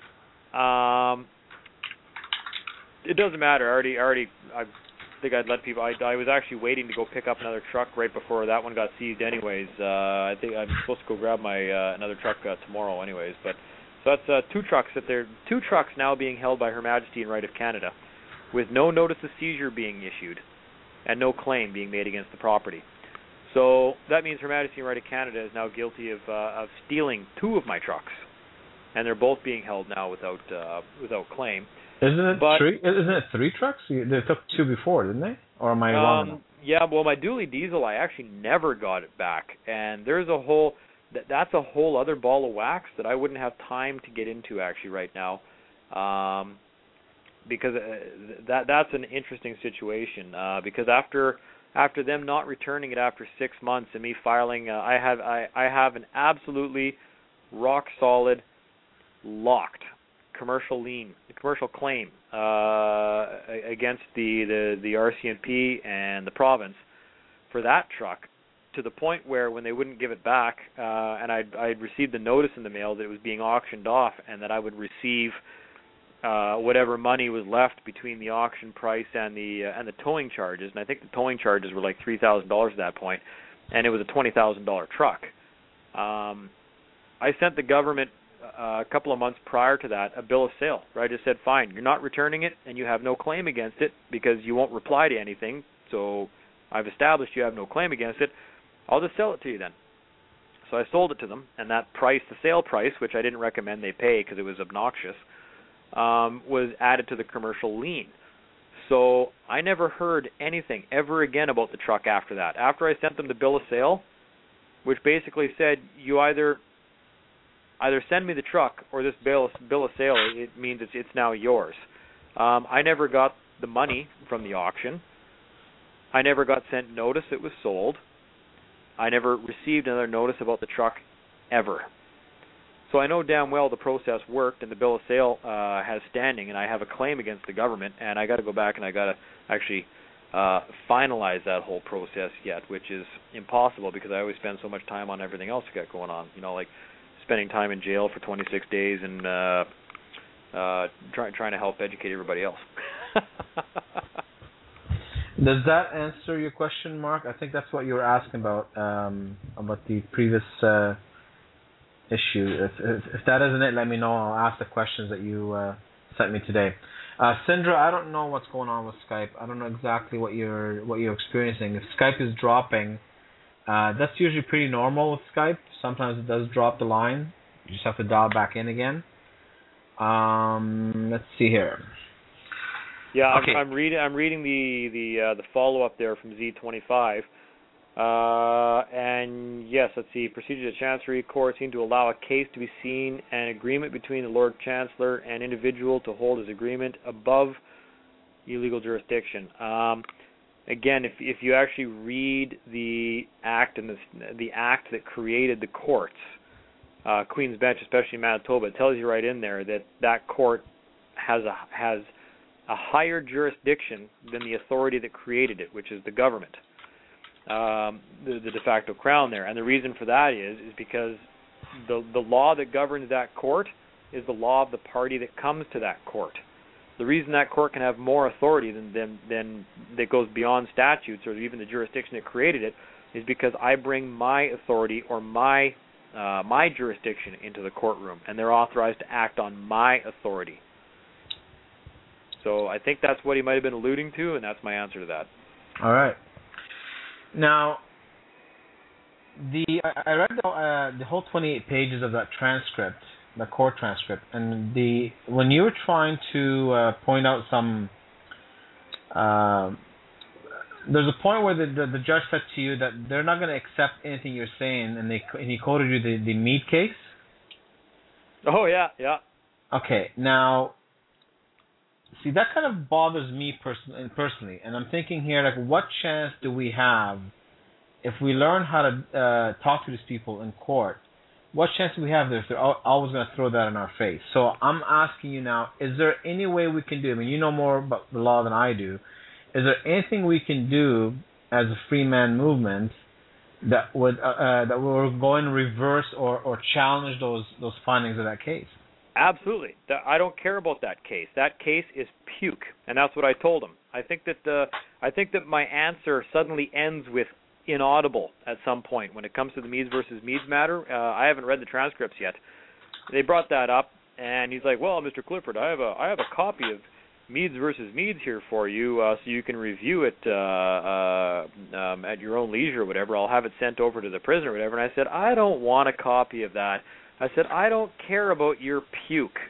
it doesn't matter. I think I'd let people. I was actually waiting to go pick up another truck right before that one got seized. Anyways, I think I'm supposed to go grab my another truck tomorrow. Anyways, but. So that's two trucks now being held by Her Majesty in Right of Canada, with no notice of seizure being issued, and no claim being made against the property. So that means Her Majesty in Right of Canada is now guilty of stealing 2 of my trucks, and they're both being held now without claim. Isn't it 3 trucks? They took 2 before, didn't they? Or am I wrong? Yeah. Well, my dually diesel, I actually never got it back, and there's that's a whole other ball of wax that I wouldn't have time to get into actually right now, because that's an interesting situation. Because after them not returning it after 6 months and me filing, I have an absolutely rock solid, locked commercial claim against the RCMP and the province for that truck. To the point where when they wouldn't give it back, and I'd received the notice in the mail that it was being auctioned off, and that I would receive whatever money was left between the auction price and the towing charges. And I think the towing charges were like $3,000 at that point, and it was a $20,000 truck. I sent the government a couple of months prior to that a bill of sale, where I just said, fine, you're not returning it, and you have no claim against it because you won't reply to anything. So I've established you have no claim against it. I'll just sell it to you then. So I sold it to them, and that price, the sale price, which I didn't recommend they pay because it was obnoxious, was added to the commercial lien. So I never heard anything ever again about the truck after that. After I sent them the bill of sale, which basically said, you either send me the truck or this bill of sale, it means it's now yours. I never got the money from the auction. I never got sent notice it was sold. I never received another notice about the truck ever. So I know damn well the process worked, and the bill of sale has standing, and I have a claim against the government, and I got to go back and I got to actually finalize that whole process yet, which is impossible because I always spend so much time on everything else I got going on. You know, like spending time in jail for 26 days and trying to help educate everybody else. Does that answer your question, Mark? I think that's what you were asking about the previous issue. If that isn't it, let me know. I'll ask the questions that you sent me today. Sindra, I don't know what's going on with Skype. I don't know exactly what you're experiencing. If Skype is dropping, that's usually pretty normal with Skype. Sometimes it does drop the line. You just have to dial back in again. Let's see here. Yeah, okay. I'm reading the follow up there from Z25, and yes, let's see. Procedures at Chancery Court seem to allow a case to be seen, an agreement between the Lord Chancellor and individual to hold his agreement above illegal jurisdiction. Again, if you actually read the act and the act that created the courts, Queen's Bench, especially in Manitoba, it tells you right in there that court has a higher jurisdiction than the authority that created it, which is the government, the de facto crown there. And the reason for that is because the law that governs that court is the law of the party that comes to that court. The reason that court can have more authority than that goes beyond statutes or even the jurisdiction that created it is because I bring my authority or my jurisdiction into the courtroom, and they're authorized to act on my authority. So I think that's what he might have been alluding to, and that's my answer to that. All right. Now, I read the whole 28 pages of that transcript, the court transcript, and when you were trying to point out some, there's a point where the judge said to you that they're not going to accept anything you're saying, and he quoted you the Meade case. Oh yeah. Okay, now, see, that kind of bothers me personally, and I'm thinking here, like, what chance do we have if we learn how to talk to these people in court? What chance do we have if they're always going to throw that in our face? So I'm asking you now, is there any way we can do, I mean, you know more about the law than I do, is there anything we can do as a free man movement that would go in reverse or challenge those findings of that case? Absolutely. I don't care about that case. That case is puke, and that's what I told him. I think that my answer suddenly ends with inaudible at some point when it comes to the Meads versus Meads matter. I haven't read the transcripts yet. They brought that up, and he's like, "Well, Mr. Clifford, I have a copy of Meads versus Meads here for you, so you can review it at your own leisure or whatever. I'll have it sent over to the prisoner or whatever." And I said, "I don't want a copy of that." I said, "I don't care about your puke."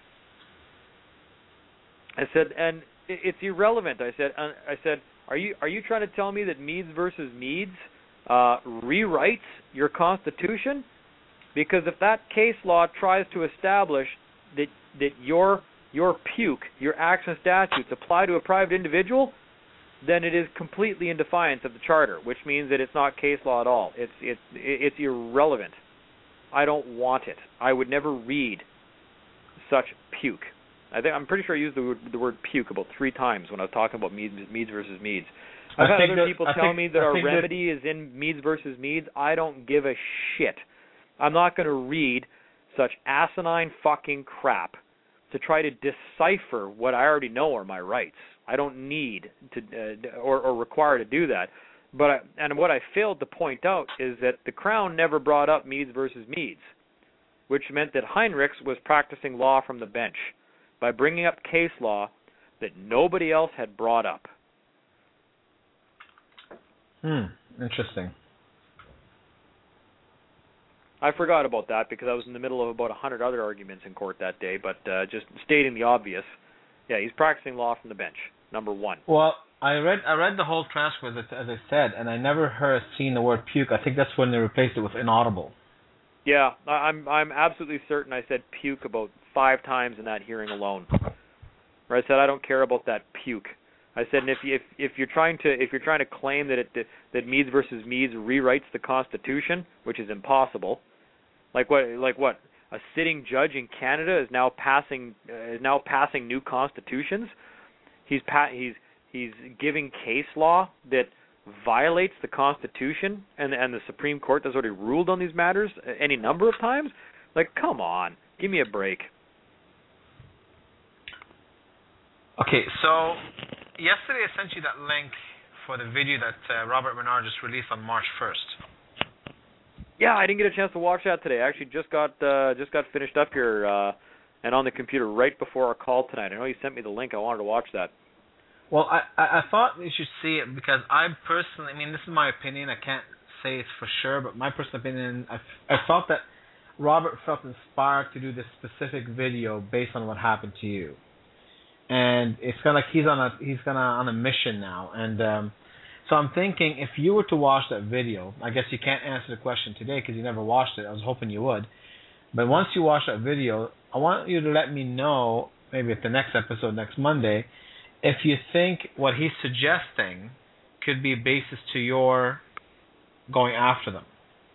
I said, "And it's irrelevant." I said, "Are you trying to tell me that Meads versus Meads rewrites your Constitution? Because if that case law tries to establish that your puke, your acts and statutes apply to a private individual, then it is completely in defiance of the Charter, which means that it's not case law at all. It's irrelevant. I don't want it. I would never read such puke." I'm pretty sure I used the word puke about 3 times when I was talking about Meads versus Meads. I've had other people tell me that our remedy is in Meads versus Meads. I don't give a shit. I'm not going to read such asinine fucking crap to try to decipher what I already know are my rights. I don't need to or require to do that. But what I failed to point out is that the Crown never brought up Meads versus Meads, which meant that Heinrichs was practicing law from the bench by bringing up case law that nobody else had brought up. Interesting. I forgot about that because I was in the middle of about 100 other arguments in court that day, but just stating the obvious, yeah, he's practicing law from the bench, number one. Well, I read the whole transcript, as I said, and I never seen the word puke. I think that's when they replaced it with inaudible. Yeah, I'm absolutely certain I said puke about 5 times in that hearing alone. Where I said I don't care about that puke. I said, and if you're trying to claim that Meads versus Meads rewrites the Constitution, which is impossible, like what a sitting judge in Canada is now passing new constitutions. He's giving case law that violates the Constitution, and the Supreme Court has already ruled on these matters any number of times. Like, come on, give me a break. Okay, so yesterday I sent you that link for the video that Robert Menard just released on March 1st. Yeah, I didn't get a chance to watch that today. I actually just got finished up here and on the computer right before our call tonight. I know you sent me the link. I wanted to watch that. Well, I thought you should see it because I personally, I mean, this is my opinion. I can't say it's for sure, but my personal opinion, I felt that Robert felt inspired to do this specific video based on what happened to you. And it's kind of like he's on a mission now. And so I'm thinking, if you were to watch that video, I guess you can't answer the question today because you never watched it. I was hoping you would. But once you watch that video, I want you to let me know, maybe at the next episode next Monday, if you think what he's suggesting could be a basis to your going after them.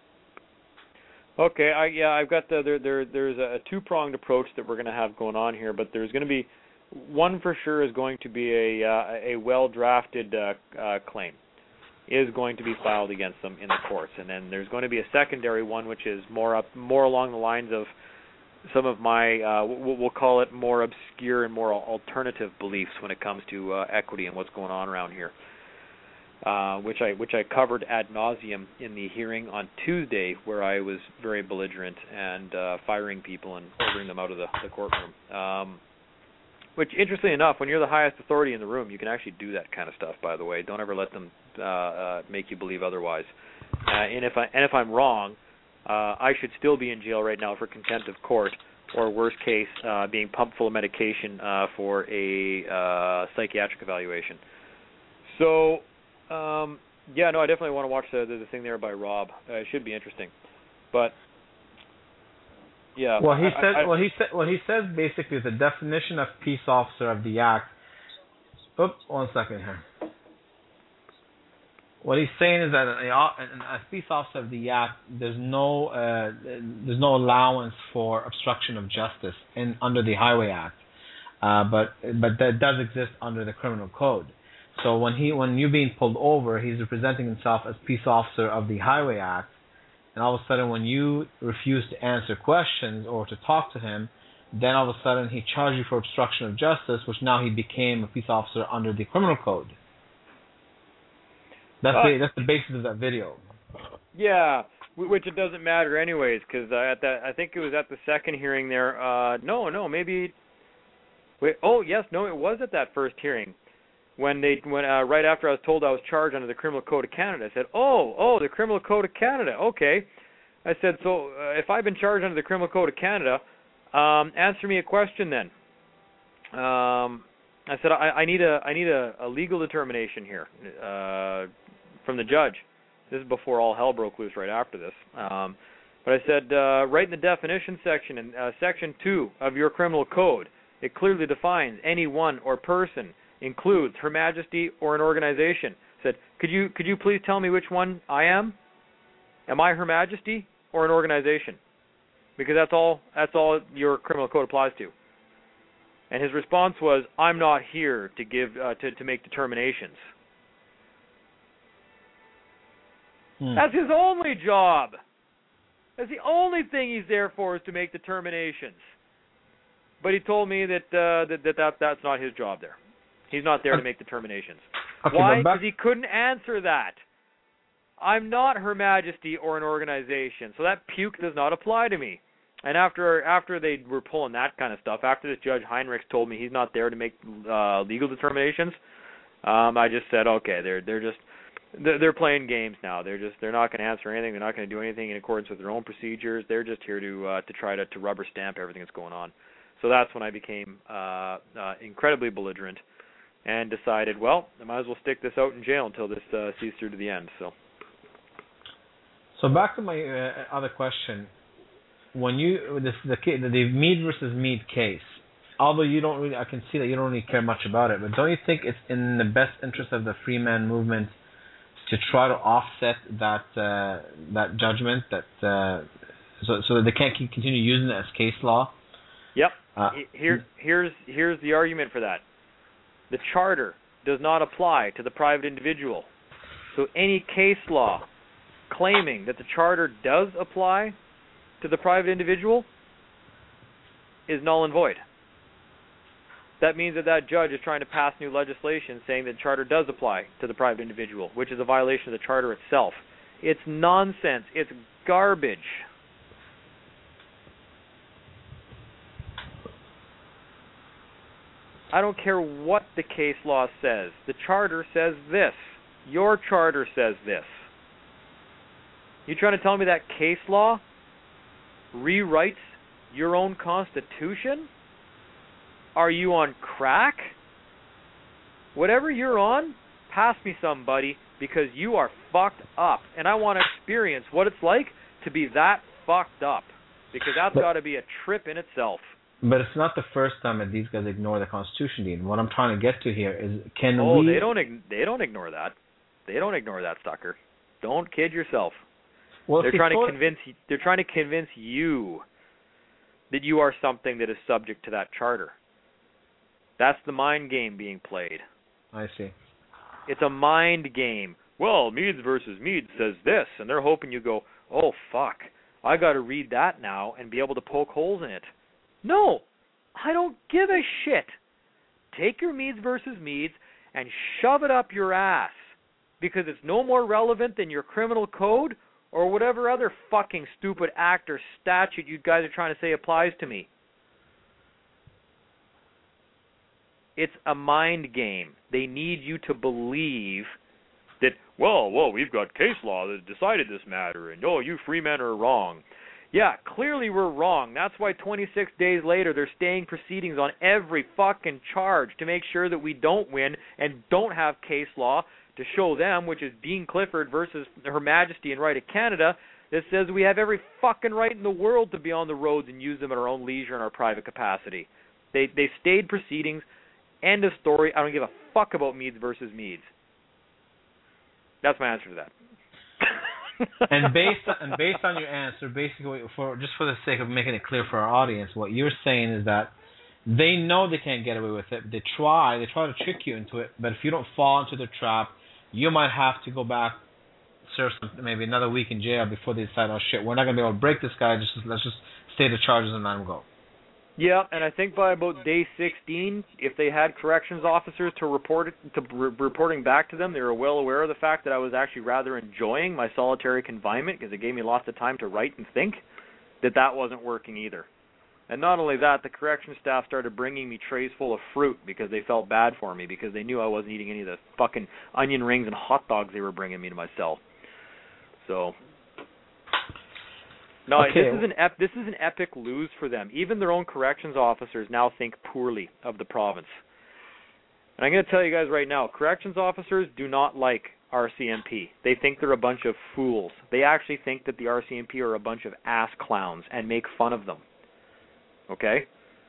Okay, I've got there's a 2-pronged approach that we're going to have going on here, but there's going to be one for sure is going to be a well-drafted claim. is going to be filed against them in the courts. And then there's going to be a secondary one, which is more along the lines of some of my, we'll call it more obscure and more alternative beliefs when it comes to equity and what's going on around here, which I covered ad nauseum in the hearing on Tuesday, where I was very belligerent and firing people and ordering them out of the courtroom. Which, interestingly enough, when you're the highest authority in the room, you can actually do that kind of stuff, by the way. Don't ever let them make you believe otherwise. And if I'm wrong, I should still be in jail right now for contempt of court, or worst case, being pumped full of medication for a psychiatric evaluation. So, I definitely want to watch the thing there by Rob. It should be interesting. But yeah. Well, he says basically the definition of peace officer of the act. Oops, 1 second here. What he's saying is that a peace officer of the act, there's no allowance for obstruction of justice under the Highway Act, but that does exist under the Criminal Code. So when you're being pulled over, he's representing himself as peace officer of the Highway Act. And all of a sudden, when you refuse to answer questions or to talk to him, then all of a sudden he charged you for obstruction of justice, which now he became a peace officer under the Criminal Code. That's the basis of that video. Yeah, which it doesn't matter anyways, because I think it was at the second hearing there. It was at that first hearing. When right after I was told I was charged under the Criminal Code of Canada, I said, the Criminal Code of Canada, okay. I said, so if I've been charged under the Criminal Code of Canada, answer me a question then. I said, I need a legal determination here from the judge. This is before all hell broke loose right after this. But I said, right in the definition section, in Section 2 of your Criminal Code, it clearly defines any one or person includes Her Majesty or an organization. Said, could you please tell me which one I am? Am I Her Majesty or an organization? Because that's all your criminal code applies to. And his response was, I'm not here to give to make determinations. That's his only job. That's the only thing he's there for, is to make determinations. But he told me that that's not his job there. He's not there to make determinations. Okay, why? Because he couldn't answer that. I'm not Her Majesty or an organization, so that puke does not apply to me. And after they were pulling that kind of stuff, after this Judge Heinrichs told me he's not there to make legal determinations, I just said, okay, they're playing games now. They're not going to answer anything. They're not going to do anything in accordance with their own procedures. They're just here to try to rubber stamp everything that's going on. So that's when I became incredibly belligerent and decided, well, I might as well stick this out in jail until this sees through to the end. So back to my other question. When the Mead versus Mead case, although I can see that you don't really care much about it, but don't you think it's in the best interest of the free man movement to try to offset that judgment, so that they can't continue using it as case law? Yep. Here's the argument for that. The charter does not apply to the private individual. So any case law claiming that the charter does apply to the private individual is null and void. That means that judge is trying to pass new legislation saying that charter does apply to the private individual, which is a violation of the charter itself. It's nonsense. It's garbage. I don't care what the case law says. The charter says this. Your charter says this. You trying to tell me that case law rewrites your own constitution? Are you on crack? Whatever you're on, pass me some, buddy, because you are fucked up. And I want to experience what it's like to be that fucked up, because that's got to be a trip in itself. But it's not the first time that these guys ignore the Constitution, Dean. What I'm trying to get to here is, they don't ignore that. They don't ignore that, sucker. Don't kid yourself. Well, they're trying to convince you that you are something that is subject to that charter. That's the mind game being played. I see. It's a mind game. well, Meads versus Meads says this, and they're hoping you go, oh, fuck, I got to read that now and be able to poke holes in it. No, I don't give a shit. Take your Meads versus Meads and shove it up your ass, because it's no more relevant than your criminal code or whatever other fucking stupid act or statute you guys are trying to say applies to me. It's a mind game. They need you to believe that, well, we've got case law that decided this matter, and, oh, you free men are wrong. Yeah, clearly we're wrong. That's why 26 days later they're staying proceedings on every fucking charge to make sure that we don't win and don't have case law to show them, which is Dean Clifford versus Her Majesty and Right of Canada, that says we have every fucking right in the world to be on the roads and use them at our own leisure and our private capacity. They stayed proceedings. End of story. I don't give a fuck about Meads versus Meads. That's my answer to that. and based on your answer, basically, for the sake of making it clear for our audience, what you're saying is that they know they can't get away with it. They try to trick you into it, but if you don't fall into the trap, you might have to go back, serve maybe another week in jail before they decide, oh shit, we're not gonna be able to break this guy. Let's just stay the charges and let him go. Yeah, and I think by about day 16, if they had corrections officers reporting back to them, they were well aware of the fact that I was actually rather enjoying my solitary confinement because it gave me lots of time to write and think, that wasn't working either. And not only that, the corrections staff started bringing me trays full of fruit because they felt bad for me because they knew I wasn't eating any of the fucking onion rings and hot dogs they were bringing me to my cell. So... No, okay. This is an epic lose for them. Even their own corrections officers now think poorly of the province. And I'm going to tell you guys right now, corrections officers do not like RCMP. They think they're a bunch of fools. They actually think that the RCMP are a bunch of ass clowns and make fun of them. Okay?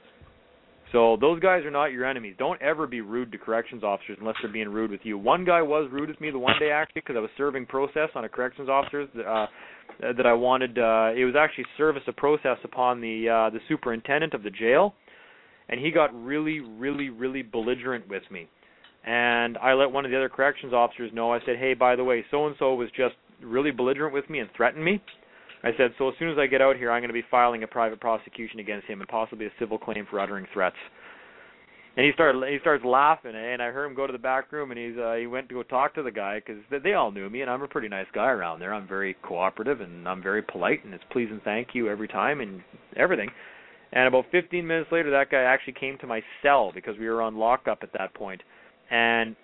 So those guys are not your enemies. Don't ever be rude to corrections officers unless they're being rude with you. One guy was rude with me the one day, actually, because I was serving process on a corrections officer that I wanted. It was actually service of process upon the superintendent of the jail, and he got really, really, really belligerent with me. And I let one of the other corrections officers know. I said, hey, by the way, so-and-so was just really belligerent with me and threatened me. I said, so as soon as I get out here, I'm going to be filing a private prosecution against him and possibly a civil claim for uttering threats. And he starts laughing, and I heard him go to the back room, and he went to go talk to the guy because they all knew me, and I'm a pretty nice guy around there. I'm very cooperative, and I'm very polite, and it's please and thank you every time and everything. And about 15 minutes later, that guy actually came to my cell because we were on lockup at that point, and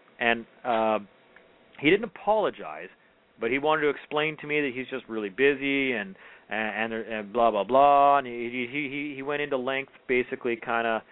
he didn't apologize. But he wanted to explain to me that he's just really busy and blah blah blah, and he went into length basically kind of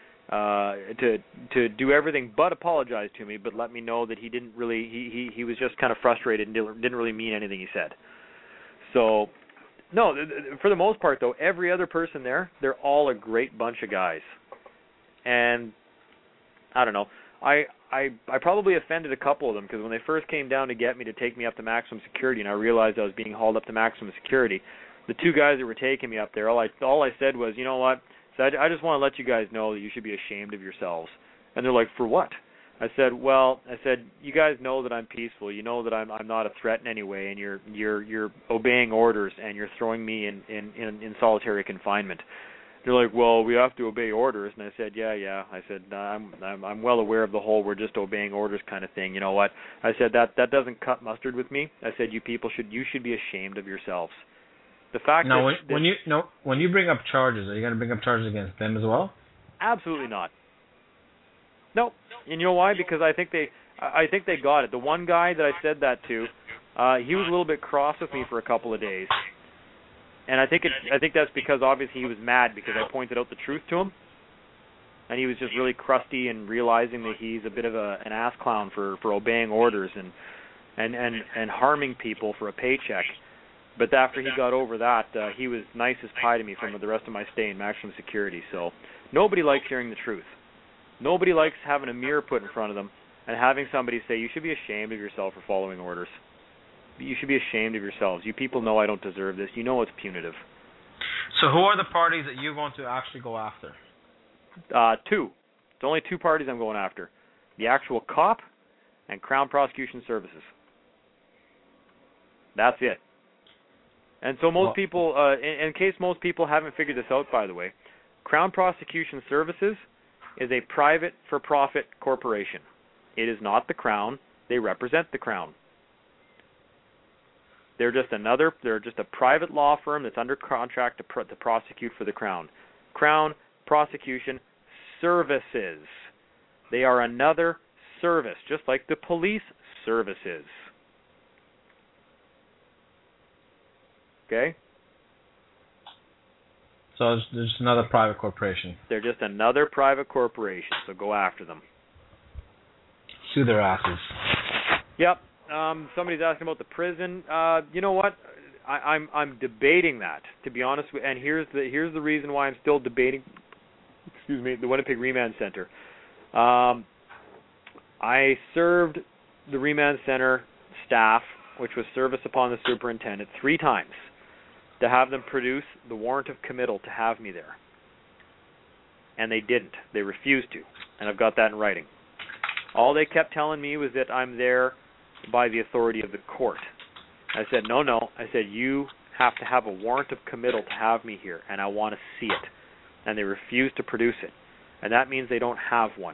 to do everything but apologize to me, but let me know that he didn't really he was just kind of frustrated and didn't really mean anything he said. So no, for the most part though, every other person there, they're all a great bunch of guys, and I don't know. I probably offended a couple of them because when they first came down to get me to take me up to maximum security and I realized I was being hauled up to maximum security, the two guys that were taking me up there, all I said was, you know what, so I just want to let you guys know that you should be ashamed of yourselves. And they're like, for what? I said, you guys know that I'm peaceful. You know that I'm not a threat in any way, and you're obeying orders and you're throwing me in solitary confinement. They're like, well, we have to obey orders, and I said, yeah. I said, I'm well aware of the whole we're just obeying orders kind of thing. You know what? I said that doesn't cut mustard with me. I said, you should be ashamed of yourselves. The fact when you bring up charges, are you going to bring up charges against them as well? Absolutely not. No, and you know why? Because I think they got it. The one guy that I said that to, he was a little bit cross with me for a couple of days. And I think that's because obviously he was mad because I pointed out the truth to him, and he was just really crusty and realizing that he's a bit of an ass clown for obeying orders and harming people for a paycheck. But after he got over that, he was nice as pie to me from the rest of my stay in maximum security. So nobody likes hearing the truth. Nobody likes having a mirror put in front of them and having somebody say, you should be ashamed of yourself for following orders. You should be ashamed of yourselves. You people know I don't deserve this. You know it's punitive. So who are the parties that you're going to actually go after? Two. It's only two parties I'm going after. The actual cop and Crown Prosecution Services. That's it. And so most people, in case most people haven't figured this out, by the way, Crown Prosecution Services is a private for-profit corporation. It is not the Crown. They represent the Crown. They're just a private law firm that's under contract to prosecute for the Crown. Crown Prosecution Services. They are another service, just like the police services. Okay? So there's just another private corporation. They're just another private corporation, so go after them. Sue their asses. Yep. Somebody's asking about the prison. You know what? I'm debating that, to be honest with you. And here's the reason why I'm still debating. Excuse me, the Winnipeg Remand Center. I served the Remand Center staff, which was service upon the superintendent, 3 times to have them produce the warrant of committal to have me there. And they didn't. They refused to. And I've got that in writing. All they kept telling me was that I'm there by the authority of the court. I said, no. I said, you have to have a warrant of committal to have me here, and I want to see it. And they refused to produce it. And that means they don't have one.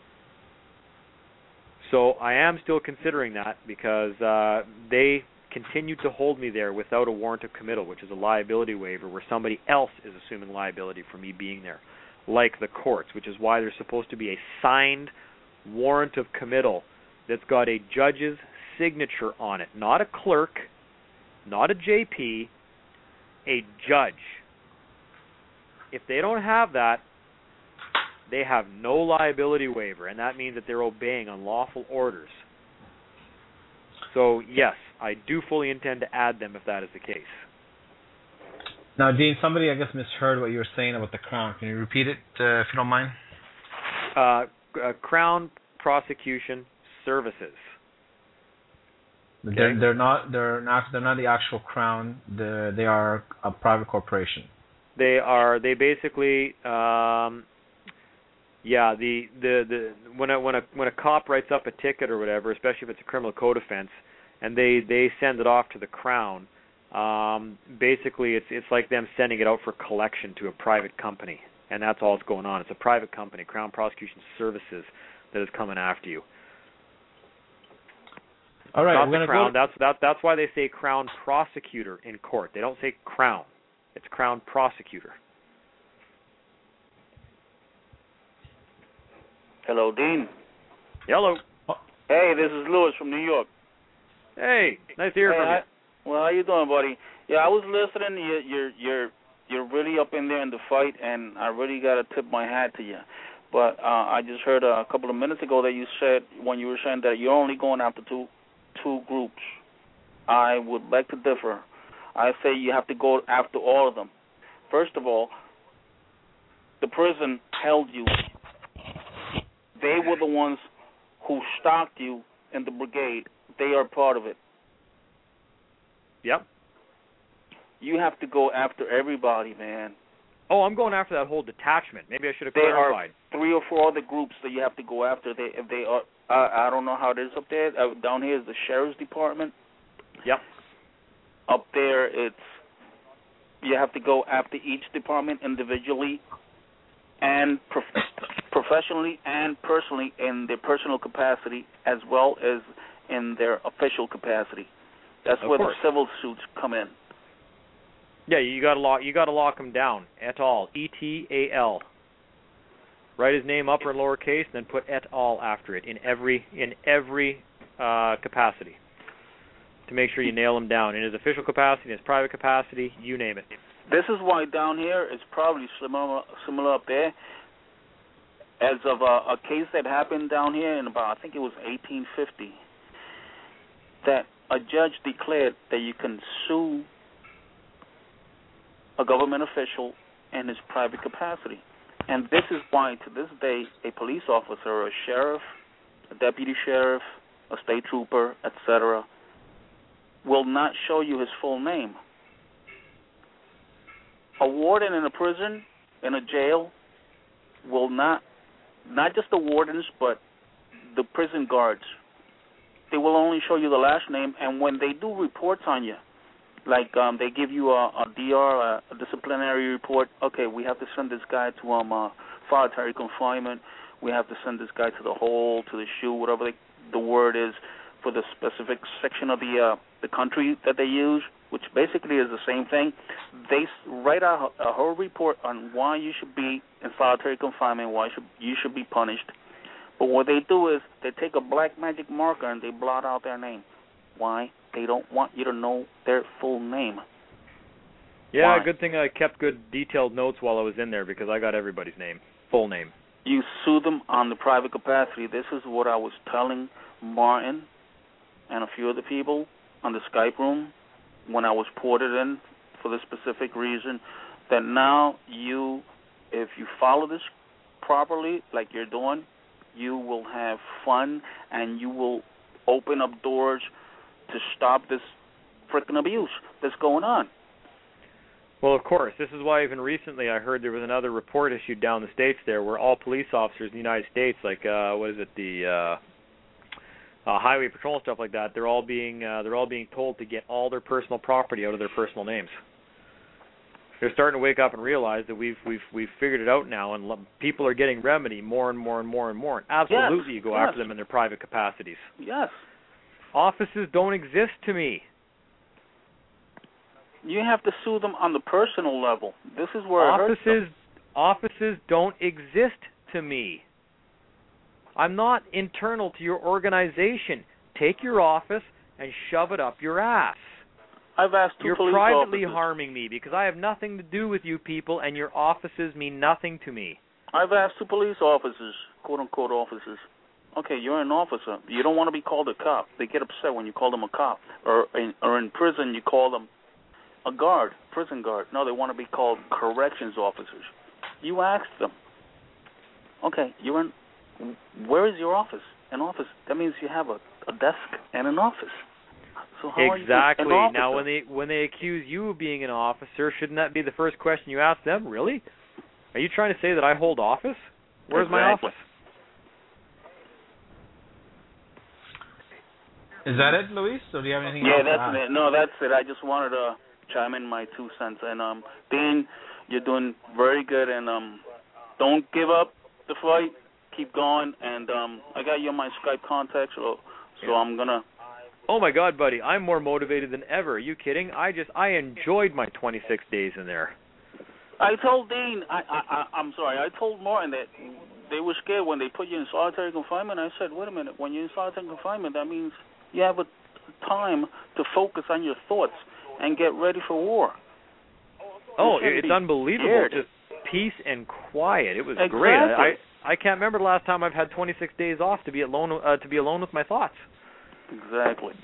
So I am still considering that because they continued to hold me there without a warrant of committal, which is a liability waiver where somebody else is assuming liability for me being there, like the courts, which is why there's supposed to be a signed warrant of committal that's got a judge's signature on it, not a clerk, not a JP, a judge. If they don't have that, they have no liability waiver, and that means that they're obeying unlawful orders. So, yes, I do fully intend to add them if that is the case. Now, Dean, somebody, I guess, misheard what you were saying about the Crown. Can you repeat it, if you don't mind? Crown Prosecution Services. Okay. They're not the actual Crown. They are a private corporation. They basically when a cop writes up a ticket or whatever, especially if it's a criminal code offense, and they send it off to the Crown, basically it's like them sending it out for collection to a private company, and that's all that's going on. It's a private company, Crown Prosecution Services, that is coming after you. All right, not the Crown. That's why they say Crown Prosecutor in court. They don't say Crown. It's Crown Prosecutor. Hello, Dean. Hello. Hey, this is Louis from New York. Hey, nice to hear from you. Well, how you doing, buddy? Yeah, I was listening. You're really up in there in the fight, and I really got to tip my hat to you. But I just heard a couple of minutes ago that you said, when you were saying that you're only going after two groups. I would beg to differ. I say you have to go after all of them. First of all, the prison held you. They were the ones who stocked you in the brigade. They are part of it. Yep. You have to go after everybody, man. Oh, I'm going after that whole detachment. Maybe I should have clarified. There are 3 or 4 other groups that you have to go after. They are. I don't know how it is up there. Down here is the sheriff's department. Yep. Up there, you have to go after each department individually and professionally and personally in their personal capacity as well as in their official capacity. That's where the civil suits come in. Yeah, you got to lock him down. Et al. ETAL. Write his name upper and lowercase, and then put et al. After it in every capacity to make sure you nail him down in his official capacity, in his private capacity, you name it. This is why down here is probably similar up there. As of a case that happened down here in about, I think it was 1850, that a judge declared that you can sue a government official in his private capacity. And this is why, to this day, a police officer, a sheriff, a deputy sheriff, a state trooper, etc., will not show you his full name. A warden in a prison, in a jail, will not just the wardens, but the prison guards they will only show you the last name, and when they do reports on you, like they give you a DR, a disciplinary report. Okay, we have to send this guy to solitary confinement. We have to send this guy to the hole, to the shoe, whatever the word is for the specific section of the country that they use, which basically is the same thing. They write a whole report on why you should be in solitary confinement, why you should be punished. But what they do is they take a black magic marker and they blot out their name. Why? They don't want you to know their full name. Yeah, Why? good thing I kept good detailed notes while I was in there because I got everybody's name, full name. You sue them on the private capacity. This is what I was telling Martin and a few other people on the Skype room when I was ported in for the specific reason that now if you follow this properly, like you're doing, you will have fun and you will open up doors to stop this frickin' abuse that's going on. Well, of course. This is why even recently I heard there was another report issued down the States there where all police officers in the United States, like, the highway patrol and stuff like that, they're all being told to get all their personal property out of their personal names. They're starting to wake up and realize that we've figured it out now, and people are getting remedy more and more and more and more. Absolutely, yes, you go after them in their private capacities. Yes. Offices don't exist to me. You have to sue them on the personal level. This is where offices don't exist to me. I'm not internal to your organization. Take your office and shove it up your ass. I've asked two You're police privately officers. harming me because I have nothing to do with you people, and your offices mean nothing to me. I've asked two police officers, quote-unquote officers. Okay, you're an officer. You don't want to be called a cop. They get upset when you call them a cop. Or in prison, you call them a guard, prison guard. No, they want to be called corrections officers. You ask them, okay, where is your office? An office. That means you have a desk and an office. So how exactly. Are you an Now, officer? when they accuse you of being an officer, shouldn't that be the first question you ask them? Really? Are you trying to say that I hold office? Where's my Exactly. office? Is that it, Luis? Or do you have anything Yeah, else to that's add? it. No, that's it. I just wanted to chime in my 2 cents. And Dean, you're doing very good. And don't give up the fight. Keep going. And I got you on my Skype contact, so I'm gonna. Oh my God, buddy! I'm more motivated than ever. Are you kidding? I enjoyed my 26 days in there. I told Dean. I'm sorry. I told Martin that they were scared when they put you in solitary confinement. I said, wait a minute. When you're in solitary confinement, that means you have a time to focus on your thoughts and get ready for war. Oh, it's unbelievable. Scared. Just peace and quiet. It was Exactly. great. I can't remember the last time I've had 26 days off to be alone with my thoughts. Exactly.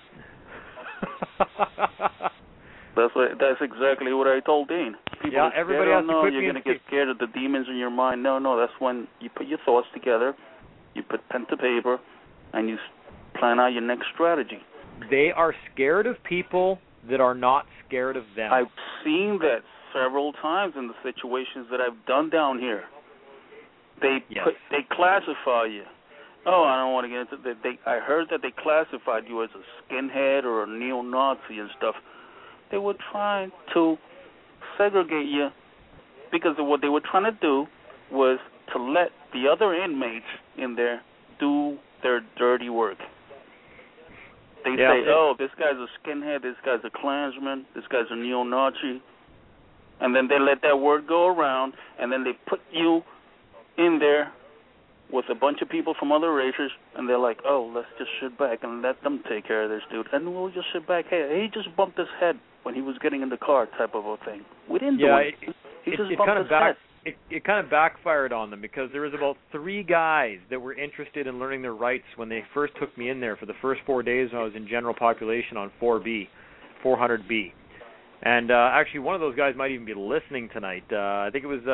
That's exactly what I told Dean. People Yeah, everybody has to know quit you're being going to get scared of the demons in your mind. No, that's when you put your thoughts together, you put pen to paper, and you plan out your next strategy. They are scared of people that are not scared of them. I've seen that several times in the situations that I've done down here. They classify you. Oh, I don't want to get into that. I heard that they classified you as a skinhead or a neo-Nazi and stuff. They were trying to segregate you because what they were trying to do was to let the other inmates in there do their dirty work. They say, oh, this guy's a skinhead, this guy's a Klansman, this guy's a neo-Nazi. And then they let that word go around, and then they put you in there with a bunch of people from other races, and they're like, oh, let's just sit back and let them take care of this dude. And we'll just sit back. Hey, he just bumped his head when he was getting in the car type of a thing. We didn't do anything. He just bumped his head. It kind of backfired on them because there was about 3 guys that were interested in learning their rights when they first took me in there for the first 4 days when I was in general population on 400B. And actually, one of those guys might even be listening tonight. I think it was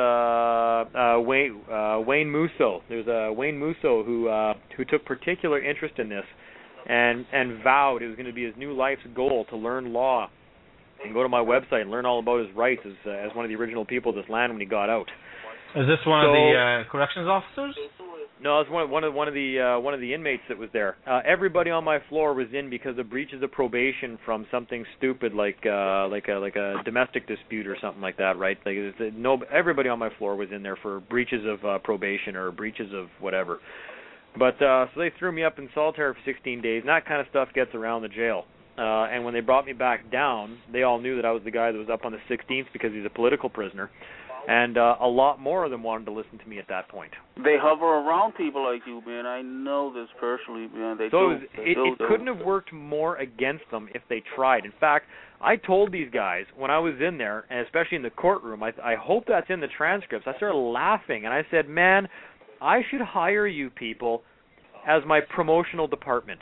Wayne Musso. There's Wayne Musso who took particular interest in this and vowed it was going to be his new life's goal to learn law and go to my website and learn all about his rights as one of the original people of this land when he got out. Is this one of the corrections officers? No, it was one of the inmates that was there. Everybody on my floor was in because of breaches of probation from something stupid like a domestic dispute or something like that, right? Like everybody on my floor was in there for breaches of probation or breaches of whatever. But so they threw me up in solitary for 16 days, and that kind of stuff gets around the jail. And when they brought me back down, they all knew that I was the guy that was up on the 16th because he's a political prisoner. And a lot more of them wanted to listen to me at that point. They hover around people like you, man. I know this personally, man. It couldn't have worked more against them if they tried. In fact, I told these guys when I was in there, and especially in the courtroom, I hope that's in the transcripts. I started laughing, and I said, man, I should hire you people as my promotional department.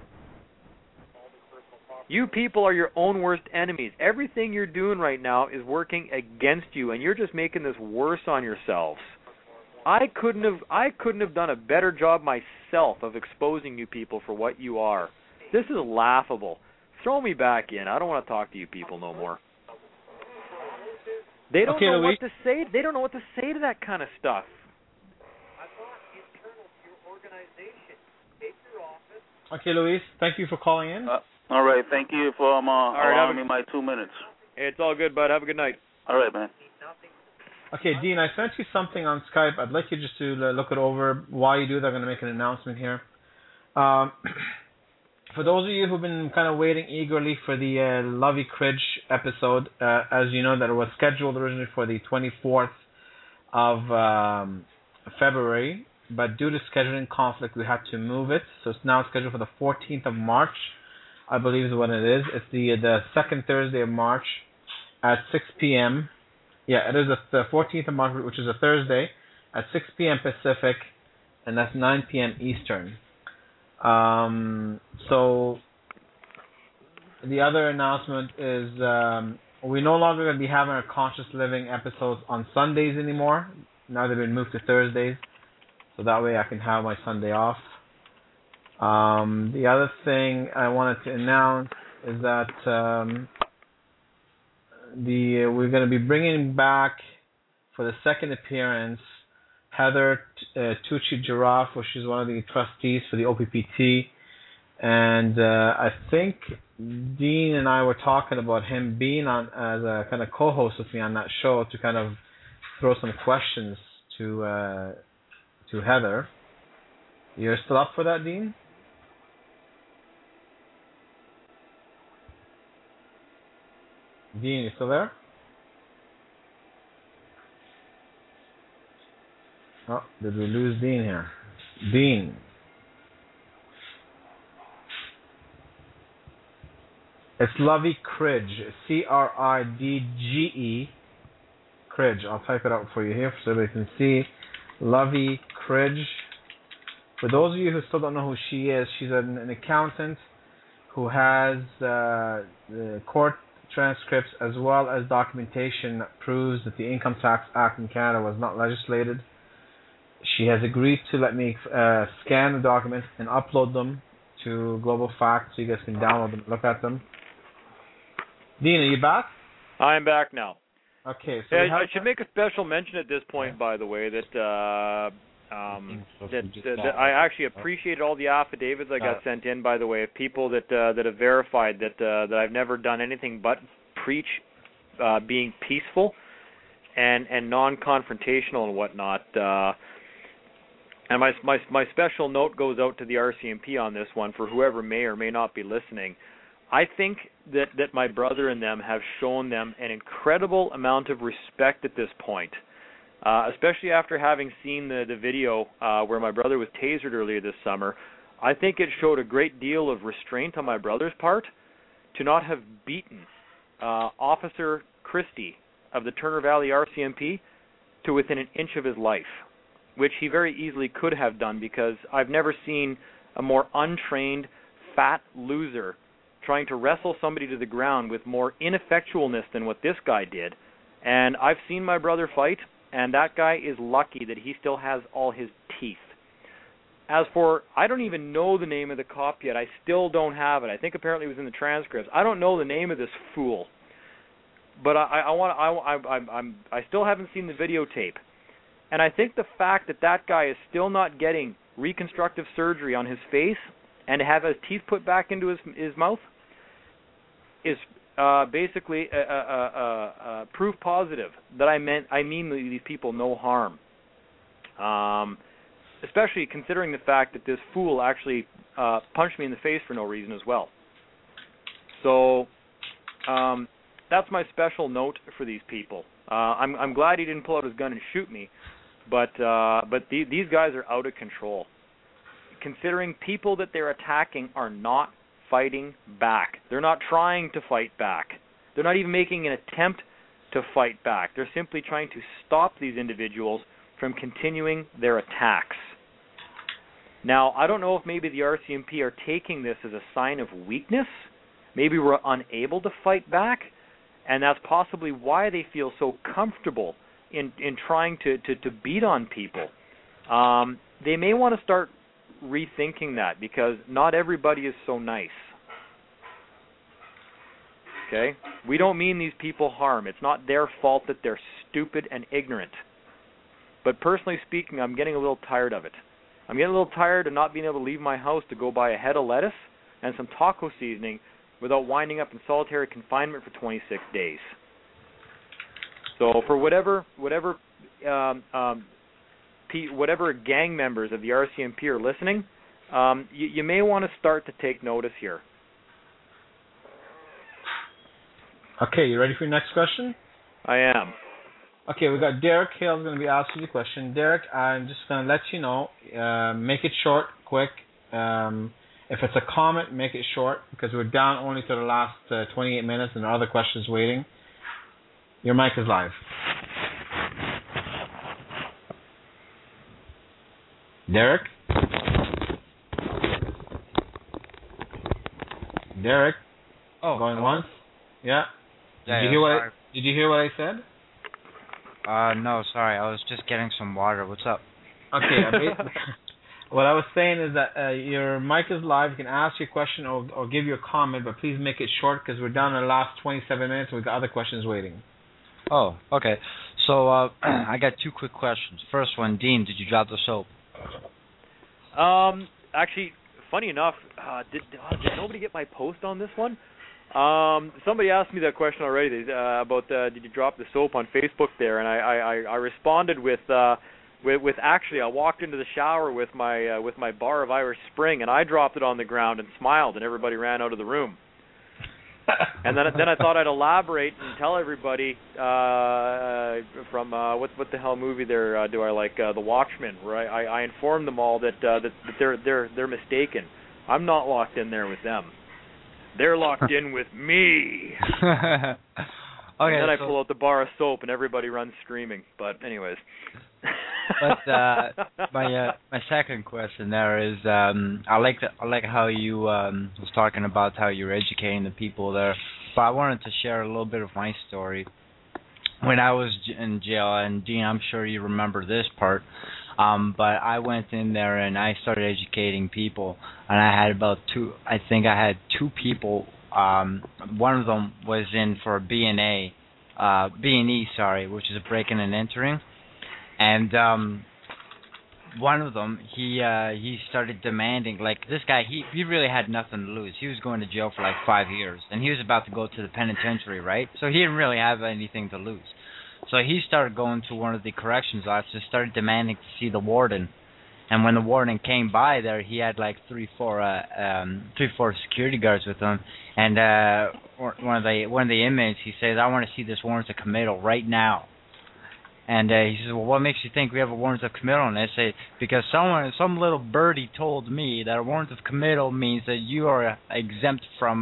You people are your own worst enemies. Everything you're doing right now is working against you, and you're just making this worse on yourselves. I couldn't have done a better job myself of exposing you people for what you are. This is laughable. Throw me back in. I don't want to talk to you people no more. They don't know what to say. They don't know what to say to that kind of stuff. Okay, Luis, thank you for calling in. All right, thank you for allowing me my 2 minutes. It's all good, bud. Have a good night. All right, man. Okay, Dean, I sent you something on Skype. I'd like you just to look it over. While you do that, I'm going to make an announcement here. For those of you who've been kind of waiting eagerly for the Lovey Cridge episode, as you know, that it was scheduled originally for the 24th of February, but due to scheduling conflict, we had to move it. So it's now scheduled for the 14th of March. I believe is what it is. It's the second Thursday of March at 6 p.m. Yeah, it is the 14th of March, which is a Thursday, at 6 p.m. Pacific, and that's 9 p.m. Eastern. So the other announcement is we're no longer going to be having our Conscious Living episodes on Sundays anymore. Now they've been moved to Thursdays, so that way I can have my Sunday off. The other thing I wanted to announce is that we're going to be bringing back for the second appearance Heather Tucci-Giraffe, she's one of the trustees for the OPPT, and I think Dean and I were talking about him being on as a kind of co-host with me on that show to kind of throw some questions to Heather. You're still up for that, Dean? Dean, you still there? Oh, did we lose Dean here? Dean. It's Lovey Cridge. C-R-I-D-G-E. Cridge. I'll type it out for you here so everybody can see. Lovey Cridge. For those of you who still don't know who she is, she's an accountant who has the court transcripts as well as documentation that proves that the Income Tax Act in Canada was not legislated. She has agreed to let me scan the documents and upload them to Global Fact so you guys can download them and look at them. Dean, are you back? I'm back now. Okay. So I should make a special mention at this point, by the way, that I actually appreciated all the affidavits I got sent in, by the way, of people that have verified that I've never done anything but preach being peaceful and non-confrontational and whatnot. And my special note goes out to the RCMP on this one for whoever may or may not be listening. I think that my brother and them have shown them an incredible amount of respect at this point. Especially after having seen the video where my brother was tasered earlier this summer. I think it showed a great deal of restraint on my brother's part to not have beaten Officer Christie of the Turner Valley RCMP to within an inch of his life, which he very easily could have done because I've never seen a more untrained, fat loser trying to wrestle somebody to the ground with more ineffectualness than what this guy did. And I've seen my brother fight, and that guy is lucky that he still has all his teeth. As for, I don't even know the name of the cop yet. I still don't have it. I think apparently it was in the transcripts. I don't know the name of this fool, but I still haven't seen the videotape. And I think the fact that that guy is still not getting reconstructive surgery on his face and to have his teeth put back into his mouth is basically proof positive that I mean these people no harm. Especially considering the fact that this fool actually punched me in the face for no reason as well. So that's my special note for these people. I'm glad he didn't pull out his gun and shoot me, but these guys are out of control. Considering people that they're attacking are not fighting back. They're not trying to fight back. They're not even making an attempt to fight back. They're simply trying to stop these individuals from continuing their attacks. Now, I don't know if maybe the RCMP are taking this as a sign of weakness. Maybe we're unable to fight back, and that's possibly why they feel so comfortable in trying to beat on people. They may want to start rethinking that, because not everybody is so nice. Okay? We don't mean these people harm. It's not their fault that they're stupid and ignorant. But personally speaking, I'm getting a little tired of it. I'm getting a little tired of not being able to leave my house to go buy a head of lettuce and some taco seasoning without winding up in solitary confinement for 26 days. So for whatever gang members of the RCMP are listening, you may want to start to take notice here. Okay, you ready for your next question? I am. Okay, we got Derek Hale's going to be asking the question. Derek, I'm just going to let you know, make it short, quick. If it's a comment, make it short, because we're down only to the last 28 minutes and there are other questions waiting. Your mic is live. Derek? Derek? Oh, going hello? once? Yeah. Yeah, Did you hear what I said? No, sorry. I was just getting some water. What's up? Okay. What I was saying is that your mic is live. You can ask your question or give your comment, but please make it short, because we're down to the last 27 minutes and we've got other questions waiting. Oh, okay. So I got two quick questions. First one, Dean, did you drop the soap? Actually, funny enough, did nobody get my post on this one? Somebody asked me that question already about did you drop the soap on Facebook there, and I responded with actually I walked into the shower with my bar of Irish Spring, and I dropped it on the ground and smiled, and everybody ran out of the room. And then I thought I'd elaborate and tell everybody from what the hell movie there do I like, The Watchmen, where I informed them all that they're mistaken. I'm not locked in there with them. They're locked in with me. Okay. And then I pull out the bar of soap and everybody runs screaming. But anyways. But my second question there is I like how you was talking about how you're educating the people there. But I wanted to share a little bit of my story. When I was in jail, and Dean, I'm sure you remember this part. But I went in there and I started educating people, and I had two people. One of them was in for a B&E, which is a breaking and entering, and one of them he started demanding, like, this guy he really had nothing to lose. He was going to jail for like 5 years, and he was about to go to the penitentiary, right? So he didn't really have anything to lose. So he started going to one of the corrections officers, started demanding to see the warden. And when the warden came by there, he had like three, four security guards with him. And one of the inmates, he says, "I want to see this warrant of committal right now." And he says, "Well, what makes you think we have a warrant of committal?" And I say, "Because some little birdie told me that a warrant of committal means that you are exempt from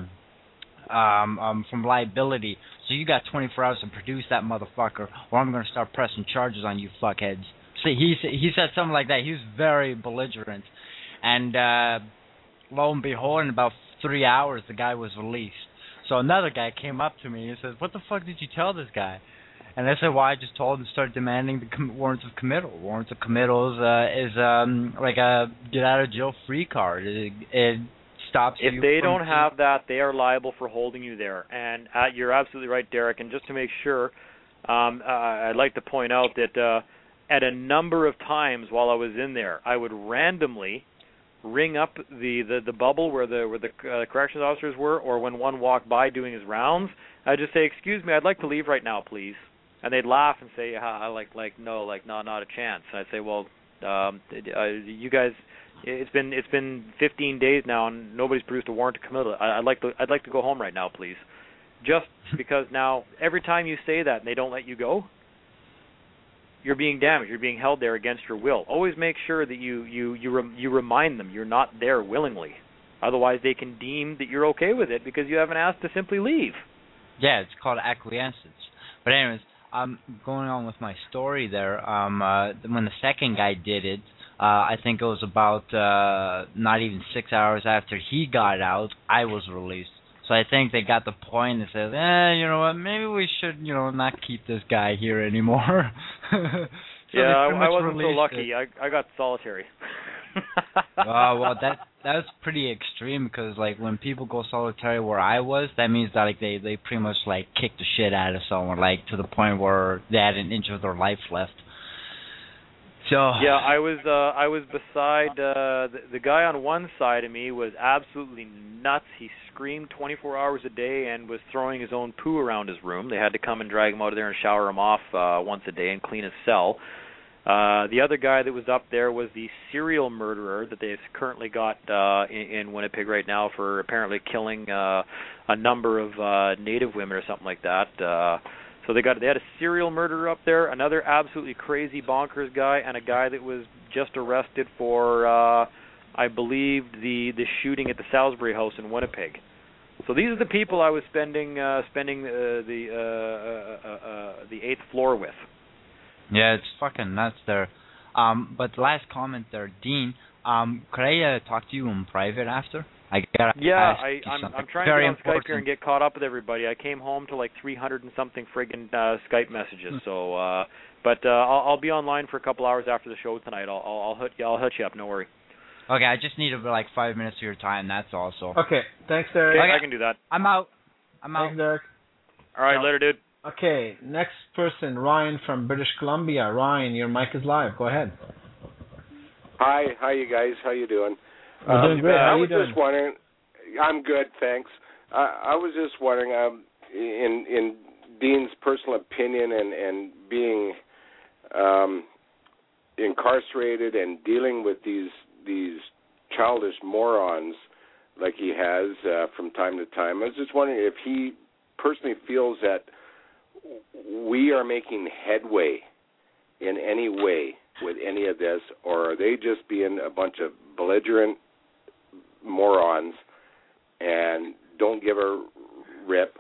liability. So you got 24 hours to produce that motherfucker, or I'm going to start pressing charges on you fuckheads." See, he said something like that. He was very belligerent. And lo and behold, in about 3 hours, the guy was released. So another guy came up to me and says, "What the fuck did you tell this guy?" And I said, "Well, I just told him to start demanding the warrants of committal. Warrants of committal is like a get-out-of-jail-free card. It stops you. If they don't have that, they are liable for holding you there. And you're absolutely right, Derek. And just to make sure, I'd like to point out that at a number of times while I was in there, I would randomly ring up the bubble where the corrections officers were, or when one walked by doing his rounds, I'd just say, "Excuse me, I'd like to leave right now, please." And they'd laugh and say, "No, not a chance." And I'd say, "Well, you guys, it's been 15 days now, and nobody's produced a warrant to come out. I'd like to go home right now, please." Just because now, every time you say that and they don't let you go, you're being damaged. You're being held there against your will. Always make sure that you remind them you're not there willingly. Otherwise, they can deem that you're okay with it because you haven't asked to simply leave. Yeah, it's called acquiescence. But anyways, going on with my story there, when the second guy did it, I think it was about not even 6 hours after he got out, I was released. So I think they got the point and said, you know what, maybe we should, not keep this guy here anymore. So I wasn't so lucky. I got solitary. Well, that's pretty extreme because, like, when people go solitary where I was, that means that, like, they pretty much, like, kick the shit out of someone, like, to the point where they had an inch of their life left. So yeah, I was beside the guy on one side of me was absolutely nuts. He screamed 24 hours a day and was throwing his own poo around his room. They had to come and drag him out of there and shower him off once a day and clean his cell. The other guy that was up there was the serial murderer that they've currently got in Winnipeg right now for apparently killing a number of Native women or something like that. So they had a serial murderer up there, another absolutely crazy bonkers guy, and a guy that was just arrested for, I believe, the shooting at the Salisbury House in Winnipeg. So these are the people I was spending the 8th floor with. Yeah, it's fucking nuts there. But the last comment there, Dean, could I talk to you in private after? I'm trying to get on Skype here and get caught up with everybody. I came home to like 300 and something friggin' Skype messages. So, I'll be online for a couple hours after the show tonight. I'll hit you up. No worry. Okay, I just need like 5 minutes of your time. That's all. So. Okay, thanks, Derek. Okay, I can do that. I'm out. Thanks, Derek. All right, later, dude. Okay, next person, Ryan from British Columbia. Ryan, your mic is live. Go ahead. Hi, you guys. How you doing? We're doing great. How I you was doing? just wondering. I'm good, thanks. I was just wondering, in Dean's personal opinion and being incarcerated and dealing with these childish morons like he has from time to time, I was just wondering if he personally feels that we are making headway in any way with any of this, or are they just being a bunch of belligerent morons and don't give a rip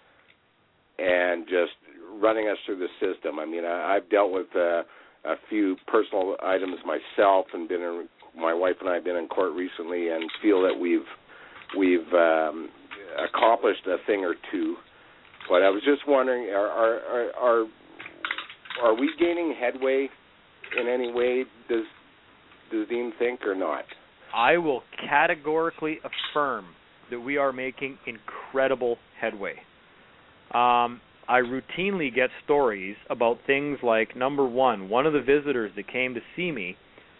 and just running us through the system? I mean, I've dealt with a few personal items myself, and my wife and I have been in court recently, and feel that we've accomplished a thing or two. But I was just wondering, are we gaining headway in any way? Does Dean think, or not? I will categorically affirm that we are making incredible headway. I routinely get stories about things like, number one of the visitors that came to see me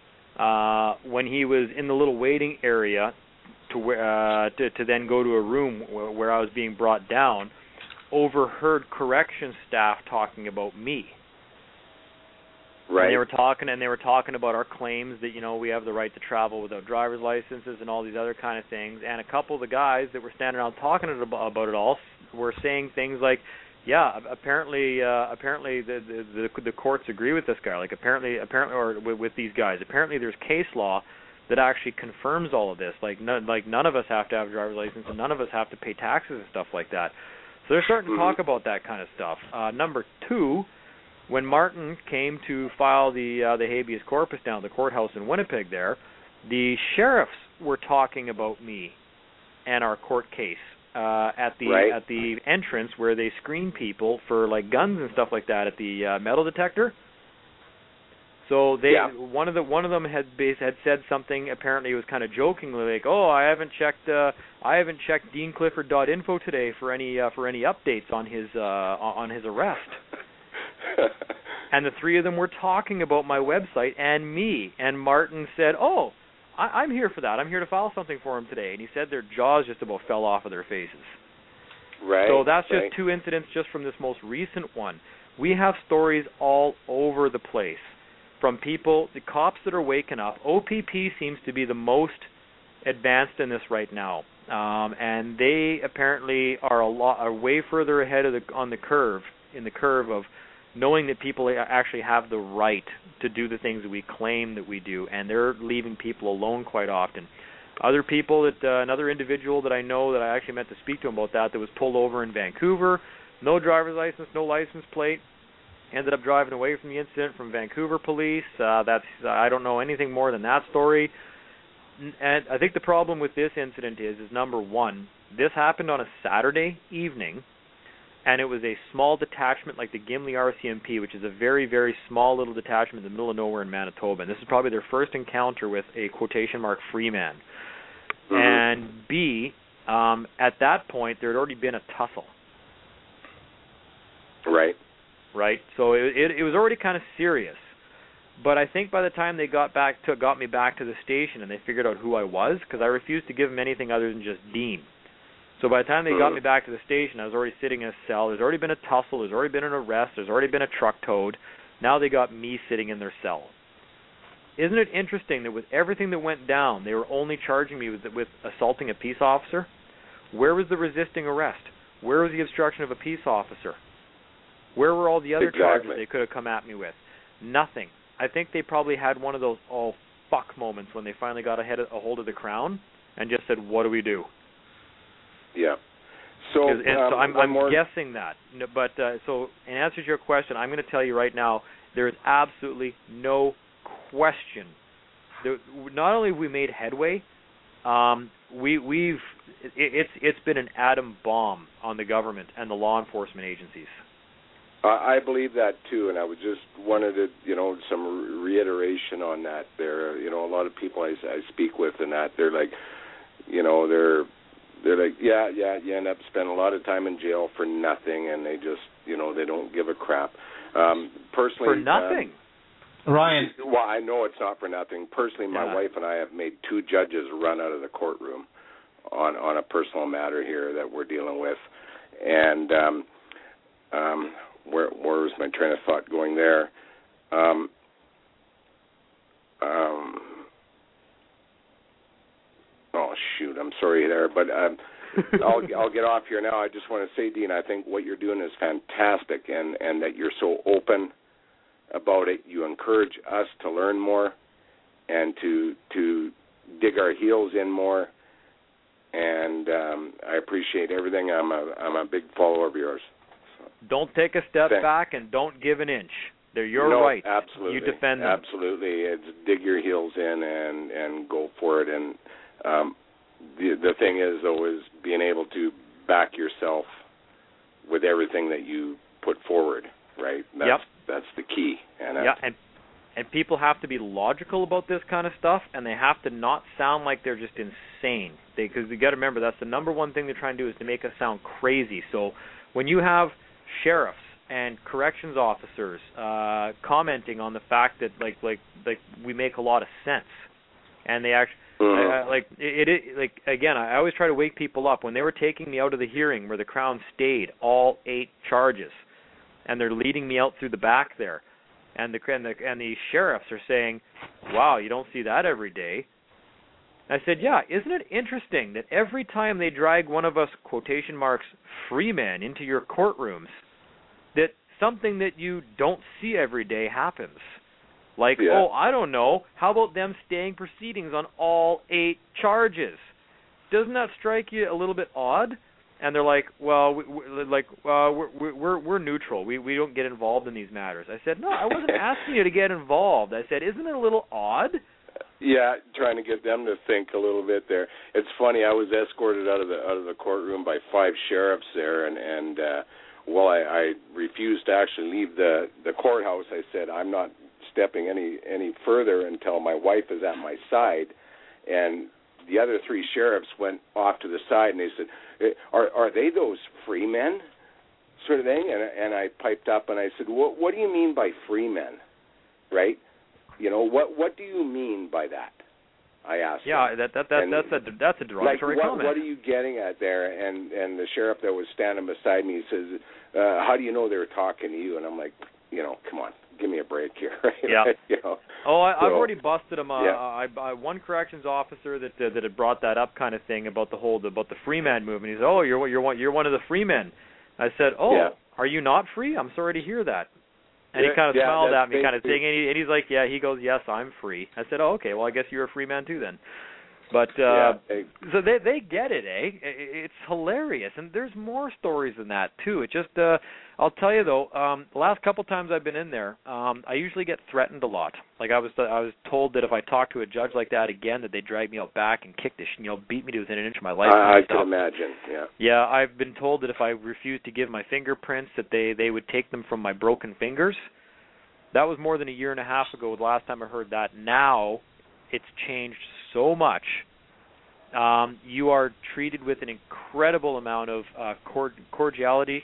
when he was in the little waiting area to then go to a room where I was being brought down, overheard corrections staff talking about me. Right. And they were talking about our claims that, we have the right to travel without driver's licenses and all these other kind of things. And a couple of the guys that were standing around talking about it all were saying things like, yeah, apparently the courts agree with this guy. Like apparently, or with these guys. Apparently, there's case law that actually confirms all of this. Like none of us have to have a driver's license, and none of us have to pay taxes and stuff like that. So they're starting to talk about that kind of stuff. Number two, when Martin came to file the habeas corpus down at the courthouse in Winnipeg there, the sheriffs were talking about me and our court case at the entrance where they screen people for like guns and stuff like that at the metal detector. So one of them had said something. Apparently, it was kind of jokingly like, "Oh, I haven't checked DeanClifford.info today for any updates on his arrest." And the three of them were talking about my website and me. And Martin said, "Oh, I'm here for that. I'm here to file something for him today." And he said their jaws just about fell off of their faces. Right. So that's just two incidents just from this most recent one. We have stories all over the place from people, the cops that are waking up. OPP seems to be the most advanced in this right now, and they apparently are way further ahead of in the curve of knowing that people actually have the right to do the things that we claim that we do, and they're leaving people alone quite often. Other people another individual that I know that I actually meant to speak to him about that was pulled over in Vancouver, no driver's license, no license plate, ended up driving away from the incident from Vancouver police. I don't know anything more than that story. And I think the problem with this incident is number one, this happened on a Saturday evening, and it was a small detachment like the Gimli RCMP, which is a very, very small little detachment in the middle of nowhere in Manitoba. And this is probably their first encounter with a quotation mark free man. Mm-hmm. And B, at that point, there had already been a tussle. Right. Right. So it was already kind of serious. But I think by the time they got me back to the station and they figured out who I was, because I refused to give them anything other than just Dean. So by the time they got me back to the station, I was already sitting in a cell. There's already been a tussle. There's already been an arrest. There's already been a truck towed. Now they got me sitting in their cell. Isn't it interesting that with everything that went down, they were only charging me with assaulting a peace officer? Where was the resisting arrest? Where was the obstruction of a peace officer? Where were all the other charges they could have come at me with? Nothing. I think they probably had one of those oh fuck moments when they finally got a hold of the Crown and just said, what do we do? Yeah. So I'm guessing that. But so in answer to your question, I'm going to tell you right now, there is absolutely no question. Not only have we made headway, it's been an atom bomb on the government and the law enforcement agencies. I believe that too, and I would just wanted to, some reiteration on that. There, a lot of people I speak with, and that they're like, they're like, yeah, you end up spending a lot of time in jail for nothing, and they just, they don't give a crap. Personally, for nothing. Ryan. Well, I know it's not for nothing. Personally, my wife and I have made 2 judges run out of the courtroom on a personal matter here that we're dealing with, and where was my train of thought going there? Oh shoot, I'm sorry there, but I'll get off here now. I just want to say, Dean, I think what you're doing is fantastic, and that you're so open about it. You encourage us to learn more and to dig our heels in more, and I appreciate everything. I'm a big follower of yours. So. Don't take a step back and don't give an inch. They're your right. Absolutely. You defend them. Absolutely. It's dig your heels in and go for it. And the thing is, though, is being able to back yourself with everything that you put forward, right? That's the key. And people have to be logical about this kind of stuff, and they have to not sound like they're just insane. Because you got to remember, that's the number one thing they're trying to do is to make us sound crazy. So when you have sheriffs and corrections officers commenting on the fact that like we make a lot of sense, and they actually again, I always try to wake people up when they were taking me out of the hearing where the Crown stayed all 8 charges, and they're leading me out through the back there, and the sheriffs are saying, "Wow, you don't see that every day." I said, "Yeah, isn't it interesting that every time they drag one of us quotation marks free men into your courtrooms, that something that you don't see every day happens? Like, oh, I don't know, how about them staying proceedings on all 8 charges? Doesn't that strike you a little bit odd?" And they're like, "Well, we're neutral. We don't get involved in these matters." I said, "No, I wasn't asking you to get involved." I said, "Isn't it a little odd?" Yeah, trying to get them to think a little bit there. It's funny. I was escorted out of the courtroom by 5 sheriffs there, and while I refused to actually leave the courthouse, I said I'm not stepping any further until my wife is at my side. And the other 3 sheriffs went off to the side, and they said, "Are they those free men?" sort of thing. And I piped up and I said, what do you mean by free men, right? You know, what do you mean by that? I asked. Yeah, him. that's a derogatory comment. What are you getting at there? And the sheriff that was standing beside me says, how do you know they were talking to you? And I'm like, you know, come on, give me a break here. Right? Yeah. You know? I've already busted him. One corrections officer that had brought that up kind of thing about the free man movement. He said, oh, you're one of the free men. I said, are you not free? I'm sorry to hear that. And he kind of smiled at me, kind of thing, and he's like, he goes, yes, I'm free. I said, oh, okay, well, I guess you're a free man too then. But so they get it, eh? It's hilarious, and there's more stories than that too. It just, I'll tell you though, the last couple times I've been in there, I usually get threatened a lot. Like I was told that if I talked to a judge like that again, that they'd drag me out back and kick the beat me to within an inch of my life. I can imagine. Yeah. Yeah, I've been told that if I refused to give my fingerprints, that they would take them from my broken fingers. That was more than a year and a half ago. The last time I heard that. Now, it's changed so much. You are treated with an incredible amount of cordialness,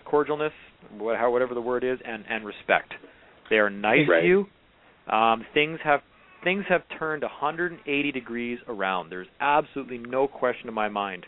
whatever the word is, and respect. They are nice to you. Things have turned 180 degrees around. There's absolutely no question in my mind.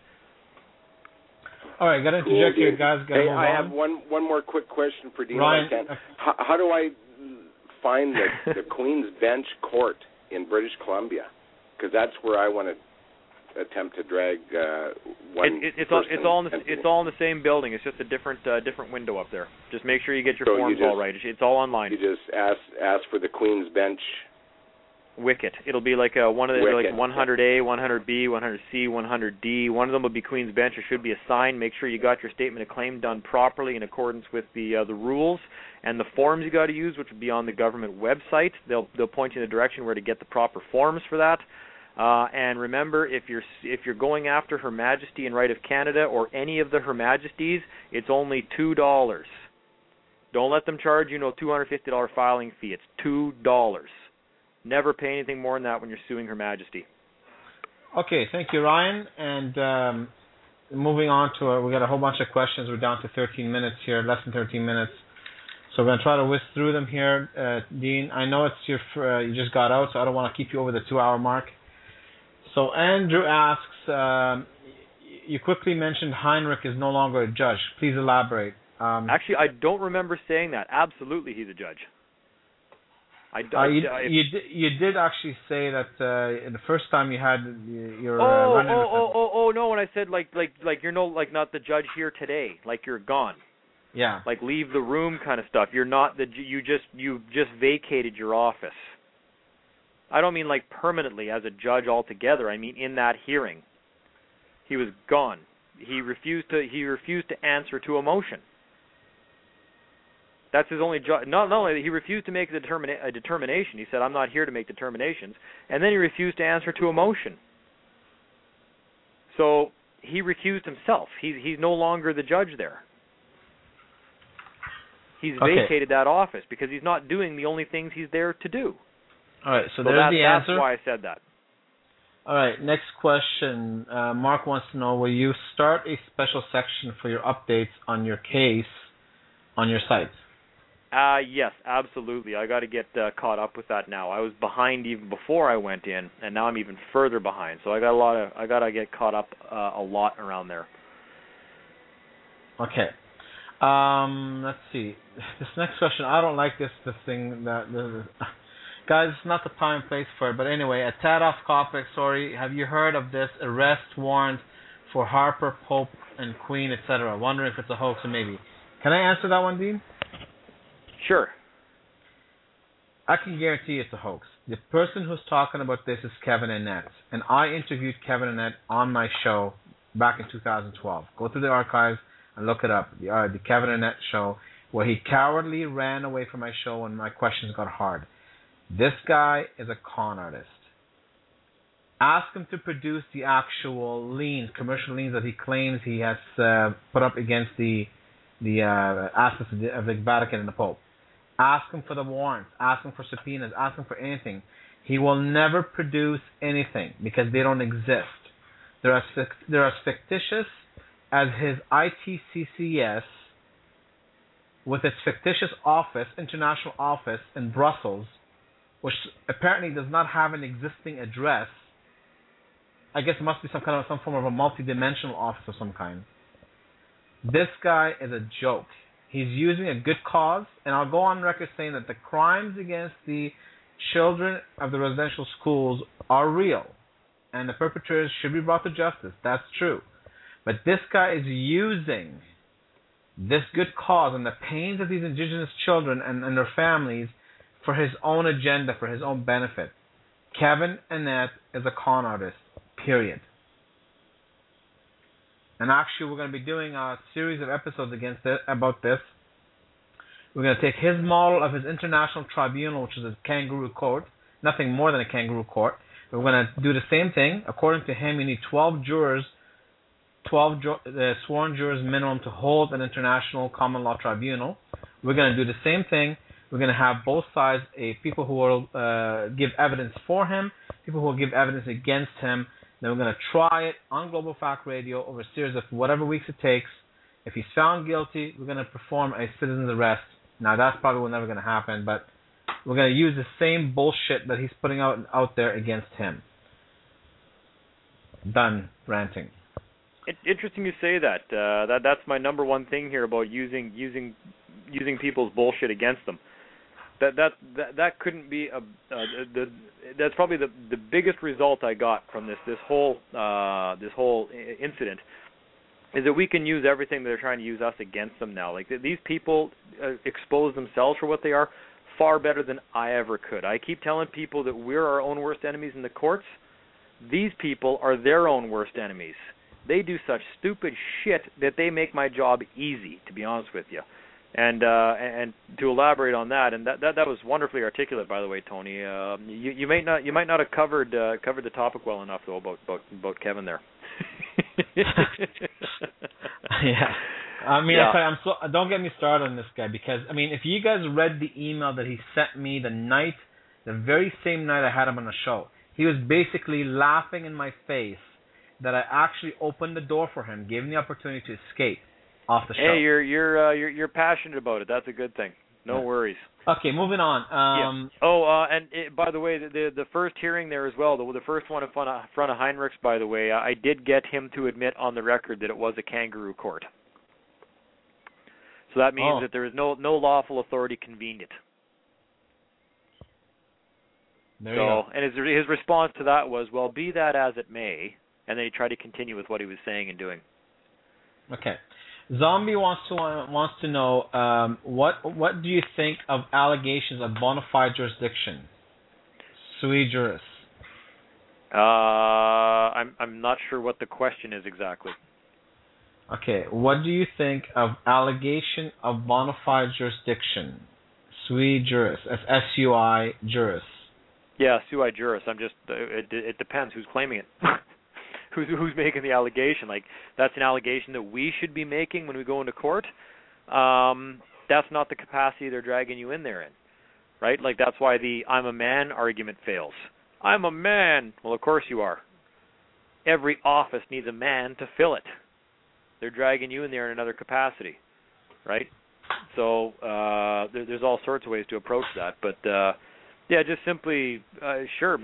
All right, got to interject here, guys. I have one more quick question for Dean. Ryan, how do I find the Queen's Bench Court in British Columbia? Because that's where I want to attempt to drag one. It's all in the same building. It's just a different window up there. Just make sure you get your forms all right. It's all online. You just ask for the Queen's Bench wicket. It'll be like one of the like 100A, 100B, 100C, 100D. One of them will be Queen's Bench. There should be a sign. Make sure you got your statement of claim done properly in accordance with the rules and the forms you got to use, which will be on the government website. They'll point you in the direction where to get the proper forms for that. And remember, if you're going after Her Majesty and Right of Canada or any of the Her Majesties, it's only $2. Don't let them charge you $250 filing fee. It's $2. Never pay anything more than that when you're suing Her Majesty. Okay, thank you, Ryan. And moving on to we got a whole bunch of questions. We're down to 13 minutes here, less than 13 minutes. So we're going to try to whisk through them here. Dean, I know it's you just got out, so I don't want to keep you over the 2-hour mark. So Andrew asks, you quickly mentioned Heinrich is no longer a judge. Please elaborate. Actually, I don't remember saying that. Absolutely, he's a judge. You did actually say that the first time you had your no, when I said like you're not the judge here today, like you're gone. Yeah. Like leave the room kind of stuff. You're not you just vacated your office. I don't mean like permanently as a judge altogether. I mean in that hearing. He was gone. He refused to answer to a motion. That's his only job. Not only he refused to make a determination. He said, "I'm not here to make determinations," and then he refused to answer to a motion. So he recused himself. He's no longer the judge there. He's vacated that office because he's not doing the only things he's there to do. All right, so there's the answer. That's why I said that. All right, next question. Mark wants to know, will you start a special section for your updates on your case on your site? Yes, absolutely. I got to get caught up with that now. I was behind even before I went in, and now I'm even further behind. So I got to get caught up a lot around there. Okay. Let's see. This next question, I don't like this thing guys, it's not the time and place for it, but anyway, a tad off topic, sorry. Have you heard of this arrest warrant for Harper, Pope, and Queen, etc.? Wondering if it's a hoax or maybe. Can I answer that one, Dean? Sure. I can guarantee it's a hoax. The person who's talking about this is Kevin Annett, and I interviewed Kevin Annett on my show back in 2012. Go through the archives and look it up. The Kevin Annett show, where he cowardly ran away from my show when my questions got hard. This guy is a con artist. Ask him to produce the actual liens, commercial liens that he claims he has put up against the assets of the Vatican and the Pope. Ask him for the warrants. Ask him for subpoenas. Ask him for anything. He will never produce anything because they don't exist. They're as fictitious as his ITCCS with its fictitious office, international office in Brussels, which apparently does not have an existing address. I guess it must be some form of a multi-dimensional office of some kind. This guy is a joke. He's using a good cause, and I'll go on record saying that the crimes against the children of the residential schools are real, and the perpetrators should be brought to justice. That's true. But this guy is using this good cause and the pains of these indigenous children and their families for his own agenda, for his own benefit. Kevin Annett is a con artist, period. And actually, we're going to be doing a series of episodes about this. We're going to take his model of his international tribunal, which is a kangaroo court, nothing more than a kangaroo court. We're going to do the same thing. According to him, you need 12 jurors, sworn jurors minimum to hold an international common law tribunal. We're going to do the same thing. We're going to have both sides, people who will give evidence for him, people who will give evidence against him. Then we're going to try it on Global Fact Radio over a series of whatever weeks it takes. If he's found guilty, we're going to perform a citizen's arrest. Now, that's probably never going to happen, but we're going to use the same bullshit that he's putting out there against him. Done ranting. Interesting you say that. That's my number one thing here about using people's bullshit against them. That couldn't be that's probably the biggest result I got from this whole incident is that we can use everything that they're trying to use us against them now. Like these people expose themselves for what they are far better than I ever could. I keep telling people that we're our own worst enemies in the courts. These people are their own worst enemies. They do such stupid shit that they make my job easy, to be honest with you. And to elaborate on that, and that was wonderfully articulate, by the way, Tony. You might not have covered the topic well enough though about Kevin there. Yeah, I mean, yeah. Don't get me started on this guy, because I mean, if you guys read the email that he sent me the very same night I had him on the show, he was basically laughing in my face that I actually opened the door for him, gave him the opportunity to escape off the show. Hey, you're passionate about it. That's a good thing. No worries. Okay, moving on. By the way, the first hearing there as well, the first one in front of Heinrichs, by the way, I did get him to admit on the record that it was a kangaroo court. So that means that there is no lawful authority convened it. There you go. And his response to that was, well, be that as it may, and then he tried to continue with what he was saying and doing. Okay. Zombie wants to know what do you think of allegations of bona fide jurisdiction, sui juris? I'm not sure what the question is exactly. Okay, what do you think of allegation of bona fide jurisdiction, sui juris, S-U-I juris? Yeah, sui juris. It depends who's claiming it. Who's making the allegation? Like, that's an allegation that we should be making when we go into court. That's not the capacity they're dragging you in there in, right? Like, that's why the I'm a man argument fails. I'm a man. Well, of course you are. Every office needs a man to fill it. They're dragging you in there in another capacity, right? So there's all sorts of ways to approach that, but yeah, just simply sure.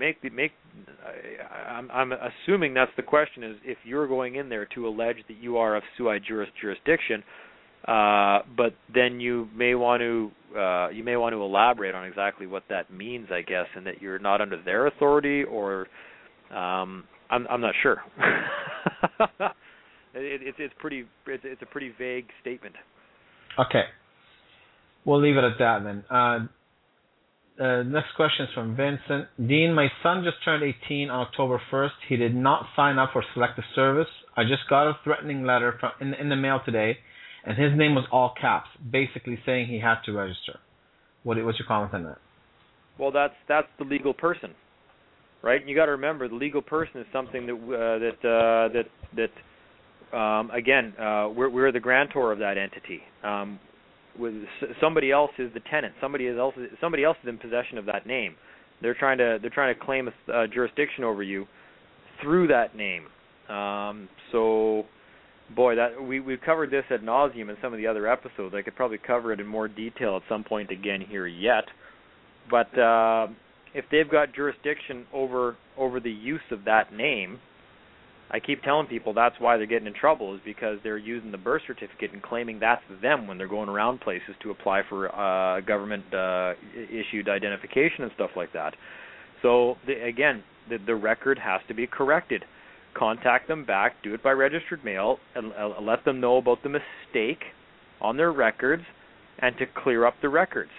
I'm assuming that's the question, is if you're going in there to allege that you are of sui juris jurisdiction, but then you may want to elaborate on exactly what that means, I guess, and that you're not under their authority, or I'm not sure. It's a pretty vague statement. Okay, we'll leave it at that then. Next question is from Vincent. Dean, my son just turned 18 on October 1st. He did not sign up for selective service. I just got a threatening letter in the mail today, and his name was all caps, basically saying he had to register. What's your comment on that? Well, that's the legal person, right? And you got to remember, the legal person is something that we're the grantor of that entity. Somebody else is the tenant. Somebody else is in possession of that name. They're trying to claim a jurisdiction over you through that name. So boy, that we've covered this ad nauseum in some of the other episodes. I could probably cover it in more detail at some point again here yet. But if they've got jurisdiction over the use of that name, I keep telling people that's why they're getting in trouble, is because they're using the birth certificate and claiming that's them when they're going around places to apply for government issued identification and stuff like that. So the record has to be corrected. Contact them back, do it by registered mail, and let them know about the mistake on their records and to clear up the records.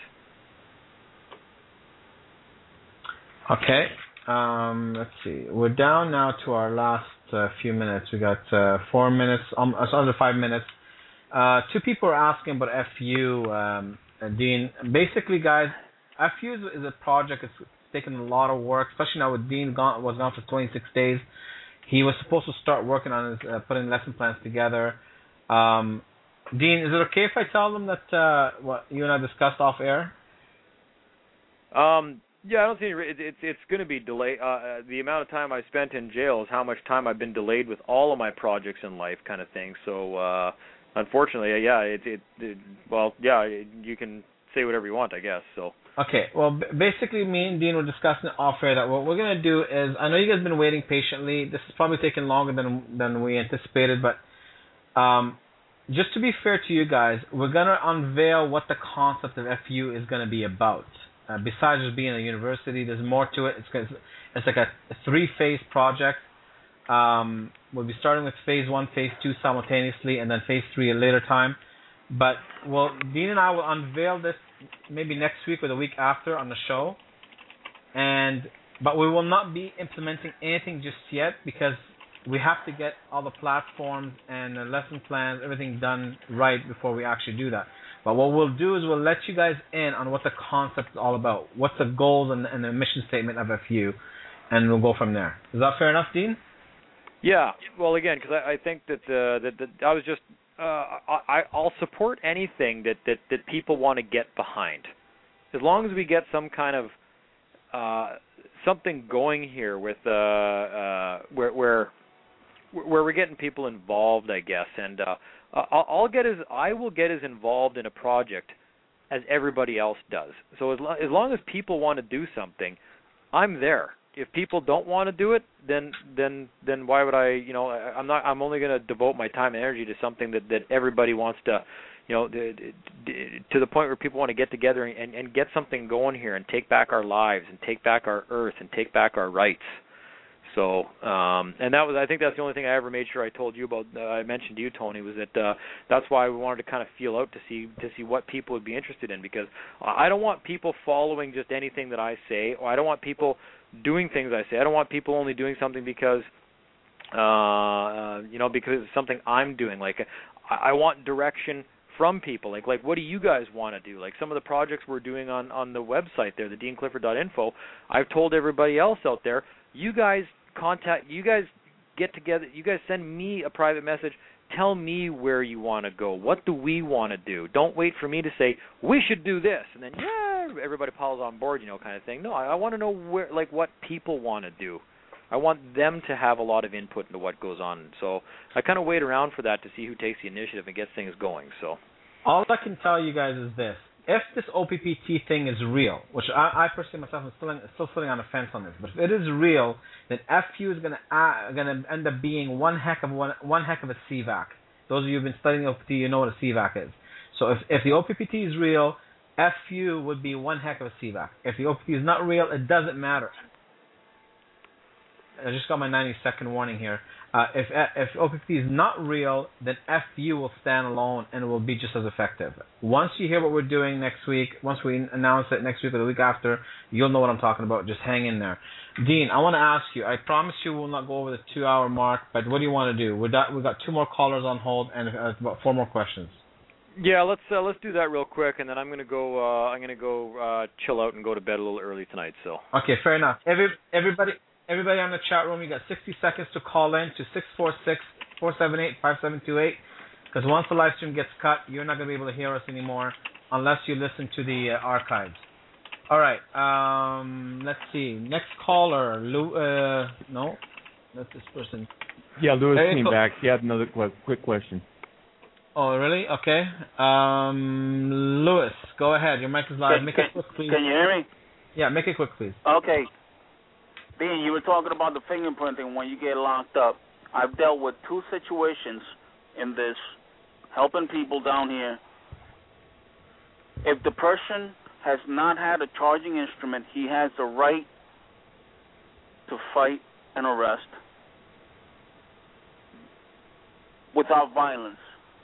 Okay. Let's see. We're down now to our last few minutes. We got 4 minutes, it's under 5 minutes. 2 people are asking about FU, Dean. Basically, guys, FU is a project. It's taken a lot of work, especially now with Dean was gone for 26 days. He was supposed to start working on his putting lesson plans together. Dean, is it okay if I tell them that what you and I discussed off air? Yeah, I don't think it's going to be delayed. The amount of time I spent in jail is how much time I've been delayed with all of my projects in life, kind of thing. So, unfortunately, you can say whatever you want, I guess. So. Okay. Well, basically, me and Dean were discussing off air that what we're going to do is, I know you guys have been waiting patiently. This is probably taking longer than we anticipated, but just to be fair to you guys, we're going to unveil what the concept of FU is going to be about. Besides just being a university, there's more to it. It's like a 3-phase project. We'll be starting with phase 1, phase 2 simultaneously, and then phase 3 at a later time. But Dean and I will unveil this maybe next week or the week after on the show. But we will not be implementing anything just yet because we have to get all the platforms and the lesson plans, everything done right before we actually do that. But what we'll do is we'll let you guys in on what the concept is all about, what's the goals and the mission statement of FU, and we'll go from there. Is that fair enough, Dean? Yeah. Well, again, because I think that I was just I'll support anything that people want to get behind, as long as we get some kind of something going here with where we're getting people involved, I guess, and. I will get as involved in a project as everybody else does. So as long as people want to do something, I'm there. If people don't want to do it, then why would I? I'm only going to devote my time and energy to something that everybody wants to, to the point where people want to get together and get something going here and take back our lives and take back our earth and take back our rights. So, and I think that's the only thing I ever made sure I told you about. I mentioned to you, Tony, was that that's why we wanted to kind of feel out to see what people would be interested in, because I don't want people following just anything that I say, or I don't want people doing things I say. I don't want people only doing something because it's something I'm doing. Like, I want direction from people. Like what do you guys want to do? Like some of the projects we're doing on the website there, the deanclifford.info. I've told everybody else out there, you guys get together, you guys send me a private message, tell me where you want to go, what do we want to do, don't wait for me to say, we should do this, and then, everybody piles on board, kind of thing. No, I want to know what people want to do. I want them to have a lot of input into what goes on, so I kind of wait around for that to see who takes the initiative and gets things going, so. All I can tell you guys is this. If this OPPT thing is real, which I personally myself am still sitting on the fence on this, but if it is real, then FU is going to end up being one heck of a CVAC. Those of you who've been studying OPPT, you know what a CVAC is. So if the OPPT is real, FU would be one heck of a CVAC. If the OPPT is not real, it doesn't matter. I just got my 90-second warning here. If OPPT is not real, then FU will stand alone and it will be just as effective. Once you hear what we're doing next week, once we announce it next week or the week after, you'll know what I'm talking about. Just hang in there. Dean, I want to ask you, I promise you we'll not go over the 2-hour mark, but what do you want to do? We've got 2 more callers on hold and about 4 more questions. Yeah, let's do that real quick, and then I'm gonna go chill out and go to bed a little early tonight. So. Okay, fair enough. Everybody on the chat room, you got 60 seconds to call in to 646-478-5728, because once the live stream gets cut, you're not going to be able to hear us anymore unless you listen to the archives. All right, let's see. Next caller, That's this person. Yeah, Lewis Hey, came cool. back. He had another quick question. Oh, really? Okay. Lewis, go ahead. Your mic is live. Make it quick, please. Can you hear me? Yeah, make it quick, please. Okay. Dean, you were talking about the fingerprinting when you get locked up. I've dealt with 2 situations in this, helping people down here. If the person has not had a charging instrument, he has the right to fight an arrest without violence.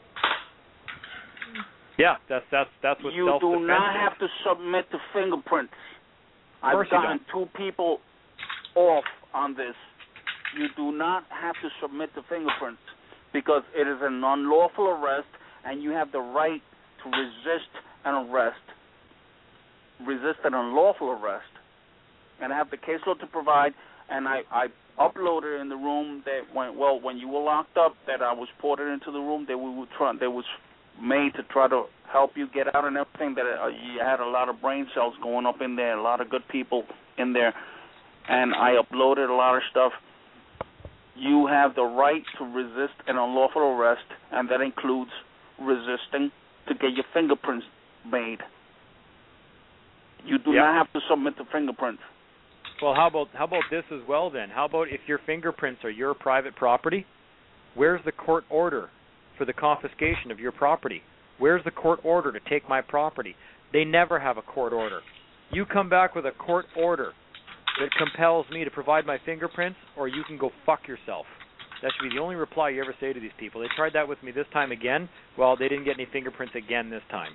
Yeah, that's what you self-defense do not is. have to submit to fingerprints. I've course you gotten 2 people off on this. You do not have to submit to fingerprints because it is an unlawful arrest, and you have the right to resist an arrest, resist an unlawful arrest, and I have the caseload to provide. And I uploaded in the room that when you were locked up, that I was ported into the room. That was made to try to help you get out and everything. That you had a lot of brain cells going up in there, a lot of good people in there, and I uploaded a lot of stuff. You have the right to resist an unlawful arrest, and that includes resisting to get your fingerprints made. You do not have to submit to fingerprints. Well, how about this as well then? How about if your fingerprints are your private property, where's the court order for the confiscation of your property? Where's the court order to take my property? They never have a court order. You come back with a court order that compels me to provide my fingerprints, or you can go fuck yourself. That should be the only reply you ever say to these people. They tried that with me this time again. Well, they didn't get any fingerprints again this time.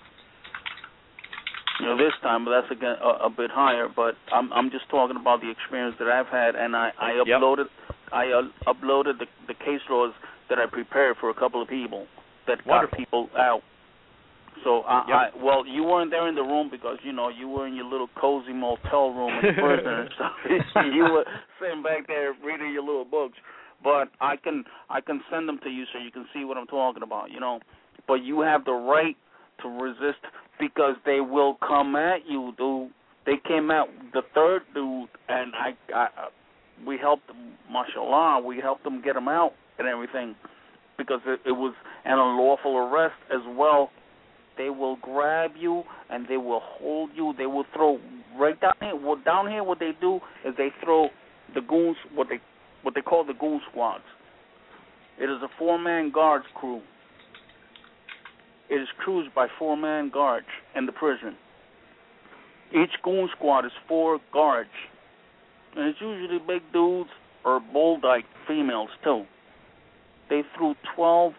This time, but that's again a bit higher. But I'm just talking about the experience that I've had, and I uploaded the case laws that I prepared for a couple of people that got people out. So well, you weren't there in the room because you were in your little cozy motel room in prison, so you were sitting back there reading your little books. But I can send them to you so you can see what I'm talking about. But you have the right to resist. Because they will come at you, dude. They came at the third dude, and we helped them, mashallah, we helped them get them out and everything, because it was an unlawful arrest as well. They will grab you, and they will hold you. They will throw right down here. Well, down here, what they do is they throw the goons, what they call the goon squads. It is a 4-man guards crew. It is cruised by 4-man guards in the prison. Each goon squad is 4 guards. And it's usually big dudes or bold-eyed females, too. They threw 12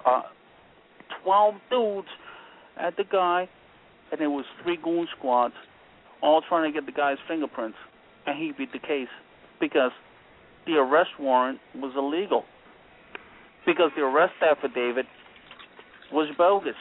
dudes at the guy, and there was 3 goon squads, all trying to get the guy's fingerprints. And he beat the case because the arrest warrant was illegal. Because the arrest affidavit was bogus.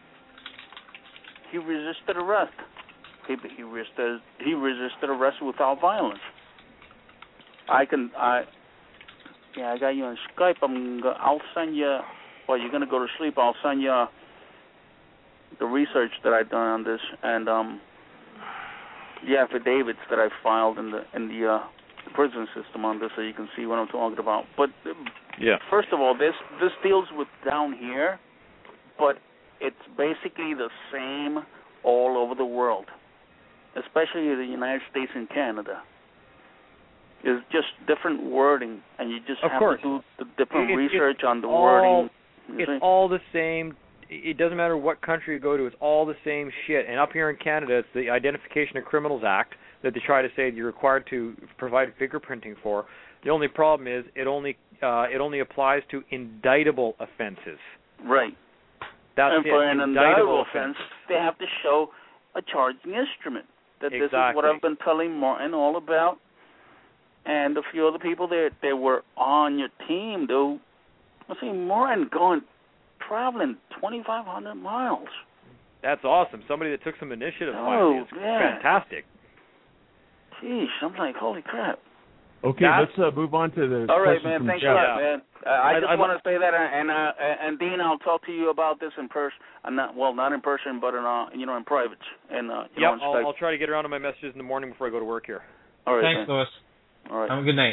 He resisted arrest. He resisted arrest without violence. I got you on Skype. I'll send you. Well, you're gonna go to sleep. I'll send you the research that I've done on this and the affidavits that I filed in the prison system on this, so you can see what I'm talking about. But first of all, this deals with down here. But it's basically the same all over the world, especially in the United States and Canada. It's just different wording, and you just have to do the different research on the wording. It's all the same. It doesn't matter what country you go to. It's all the same shit. And up here in Canada, it's the Identification of Criminals Act that they try to say you're required to provide fingerprinting for. The only problem is it only applies to indictable offenses. Right. And for an indictable offense, they have to show a charging instrument. This is what I've been telling Martin all about, and a few other people they were on your team, dude. I see Martin traveling 2,500 miles. That's awesome. Somebody that took some initiative finally is fantastic. Jeez, I'm like, holy crap. Okay, let's move on to the. All right, man. Thanks a lot, man. I just want to say that, and Dean, I'll talk to you about this in person. Not in person, but in private. And I'll try to get around to my messages in the morning before I go to work here. All right. Thanks, Louis. All right. Have a good night.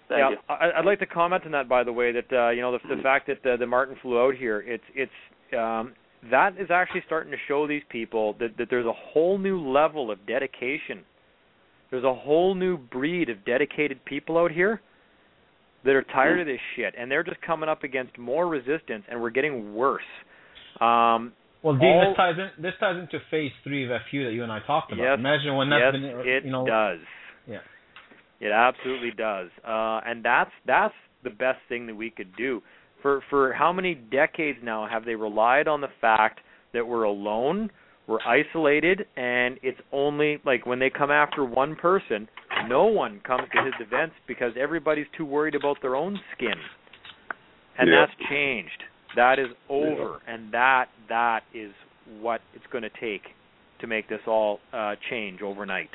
Thank you. I'd like to comment on that, by the way, that the fact that the Martin flew out here, that is actually starting to show these people that there's a whole new level of dedication. There's a whole new breed of dedicated people out here that are tired of this shit, and they're just coming up against more resistance, and we're getting worse. Well, Dean, this ties into phase 3 of FU that you and I talked about. Yes, imagine when that's been, it does. Yeah, it absolutely does, and that's the best thing that we could do. For how many decades now have they relied on the fact that we're alone, we're isolated, and it's only like when they come after one person, no one comes to his defense because everybody's too worried about their own skin. And that's changed. That is over, and that is what it's going to take to make this all change overnight.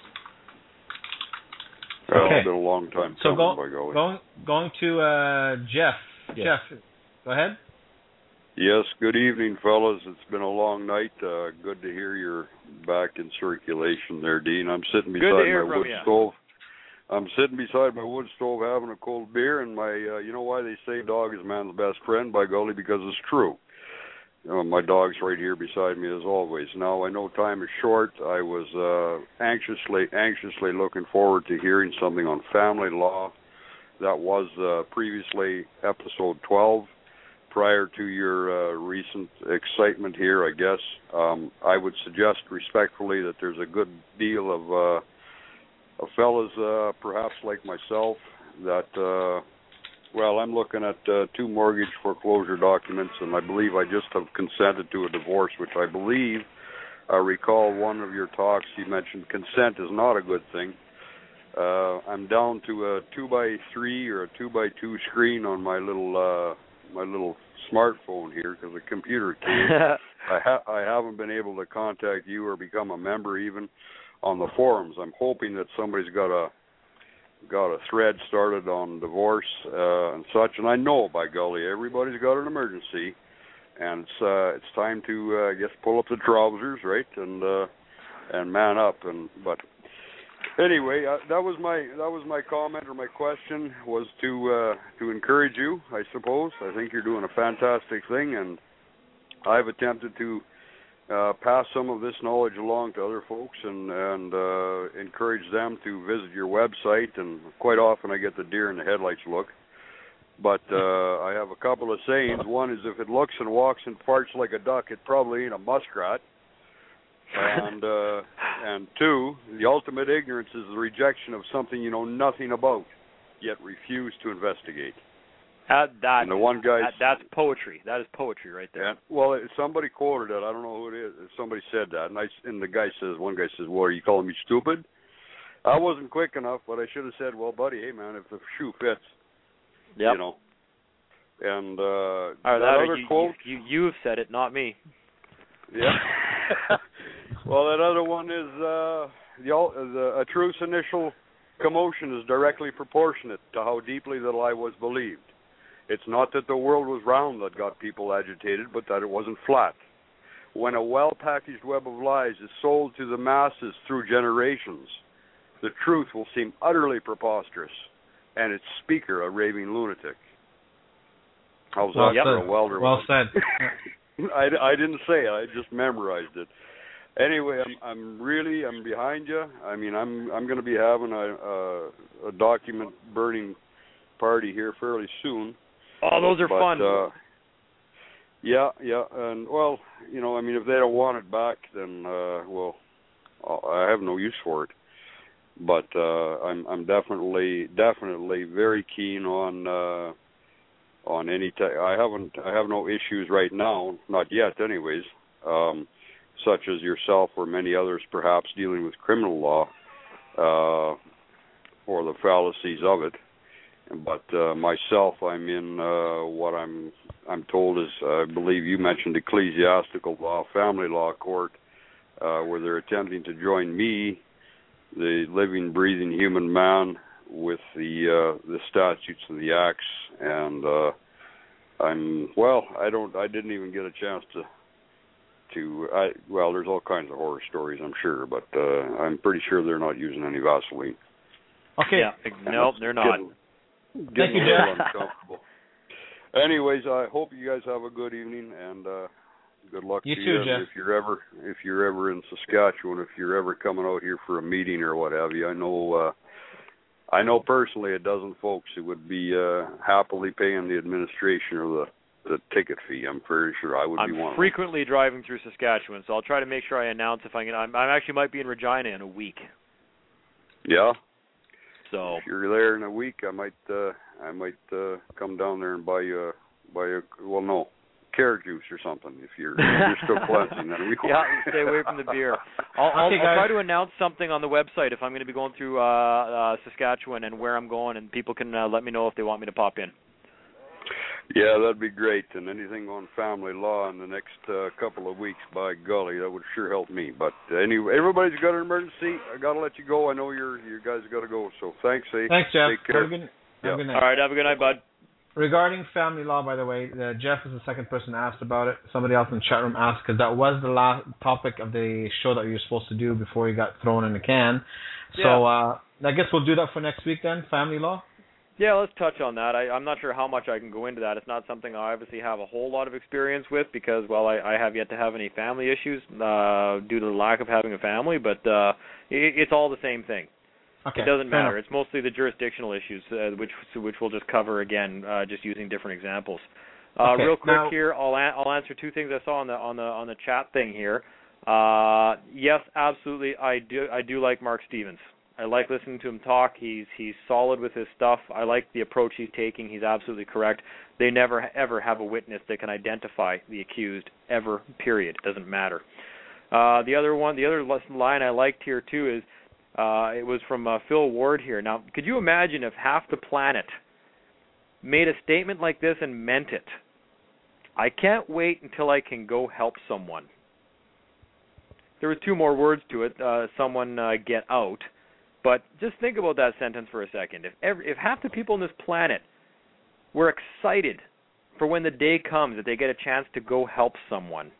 Well, it's been a long time. So going to Jeff. Yes. Jeff, go ahead. Yes, good evening, fellas. It's been a long night. Good to hear you're back in circulation there, Dean. I'm sitting beside my wood stove. I'm sitting beside my wood stove having a cold beer, and my, you know why they say dog is man's best friend? By golly, because it's true. My dog's right here beside me as always. Now, I know time is short. I was anxiously looking forward to hearing something on family law. That was previously episode 12. Prior to your recent excitement here, I guess, I would suggest respectfully that there's a good deal of fellas, perhaps like myself, that, I'm looking at 2 mortgage foreclosure documents, and I believe I just have consented to a divorce, which I believe, I recall one of your talks, you mentioned consent is not a good thing. I'm down to a 2x3 or a 2x2 screen on my little smartphone here because the computer can't. I haven't been able to contact you or become a member even on the forums. I'm hoping that somebody's got a thread started on divorce and such. And I know, by golly, everybody's got an emergency, and it's time to I guess pull up the trousers, right, and man up. But anyway, that was my comment or my question was to encourage you, I suppose. I think you're doing a fantastic thing, and I've attempted to pass some of this knowledge along to other folks and encourage them to visit your website. And quite often I get the deer in the headlights look. But I have a couple of sayings. One is, if it looks and walks and farts like a duck, it probably ain't a muskrat. And 2, the ultimate ignorance is the rejection of something you know nothing about, yet refuse to investigate. And the one guy, that's poetry. That is poetry right there. Well, somebody quoted it. I don't know who it is. Somebody said that, and the guy says, one guy says, "Well, are you calling me stupid?" I wasn't quick enough, but I should have said, "Well, buddy, hey man, if the shoe fits, you know." And that other quote, you've said it, not me. Yeah. Well, that other one is a truth's initial commotion is directly proportionate to how deeply the lie was believed. It's not that the world was round that got people agitated, but that it wasn't flat. When a well-packaged web of lies is sold to the masses through generations, the truth will seem utterly preposterous, and its speaker a raving lunatic. How's that for a welder? Well said. I didn't say it. I just memorized it. Anyway, I'm behind you. I mean, I'm going to be having a document burning party here fairly soon. Oh, those are fun. Yeah, and well, I mean, if they don't want it back, then I have no use for it. But I'm definitely very keen on any. I have no issues right now, not yet, anyways. Such as yourself or many others, perhaps dealing with criminal law or the fallacies of it. But myself, I'm in what I'm told is, I believe you mentioned ecclesiastical law, family law court, where they're attempting to join me, the living, breathing human man, with the statutes and the acts. And I didn't even get a chance to. There's all kinds of horror stories, I'm sure, but I'm pretty sure they're not using any Vaseline. Okay. Yeah, no, they're not. Thank you, Jeff. Uncomfortable. Anyways, I hope you guys have a good evening, and good luck you to too, you. Jeff. If you're ever in Saskatchewan, if you're ever coming out here for a meeting or what have you, I know personally a dozen folks who would be happily paying the administration or the ticket fee. I'm pretty sure I would be one. I'm frequently driving through Saskatchewan, so I'll try to make sure I announce if I can. I actually might be in Regina in a week. Yeah. So if you're there in a week, I might come down there and buy you carrot juice or something if you're still cleansing. Then we yeah, stay away from the beer. I'll try to announce something on the website if I'm going to be going through Saskatchewan and where I'm going, and people can let me know if they want me to pop in. Yeah, that'd be great. And anything on family law in the next couple of weeks, by golly, that would sure help me. But anyway, everybody's got an emergency. I got to let you go. I know you guys got to go. So thanks, eh? Thanks, Jeff. Take care. Have a good night. All right, have a good night, bud. Regarding family law, by the way, Jeff is the second person asked about it. Somebody else in the chat room asked because that was the last topic of the show that you were supposed to do before you got thrown in the can. Yeah. So I guess we'll do that for next week then, family law. Yeah, let's touch on that. I'm not sure how much I can go into that. It's not something I obviously have a whole lot of experience with because, well, I have yet to have any family issues due to the lack of having a family, but it's all the same thing. Okay, it doesn't matter. enough. It's mostly the jurisdictional issues, which we'll just cover again, just using different examples. Okay, real quick now, here, I'll answer two things I saw on the chat thing here. Yes, absolutely, I do like Mark Stevens. I like listening to him talk. He's solid with his stuff. I like the approach he's taking. He's absolutely correct. They never ever have a witness that can identify the accused ever. Period. Doesn't matter. The other line I liked here too is it was from Phil Ward here. Now, could you imagine if half the planet made a statement like this and meant it? I can't wait until I can go help someone. There were two more words to it. Someone get out. But just think about that sentence for a second. If half the people on this planet were excited for when the day comes that they get a chance to go help someone,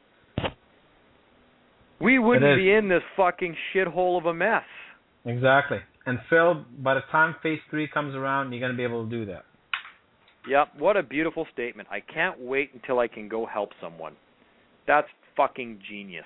we wouldn't be in this fucking shithole of a mess. Exactly. And Phil, by the time Phase 3 comes around, you're going to be able to do that. Yep. What a beautiful statement. I can't wait until I can go help someone. That's fucking genius.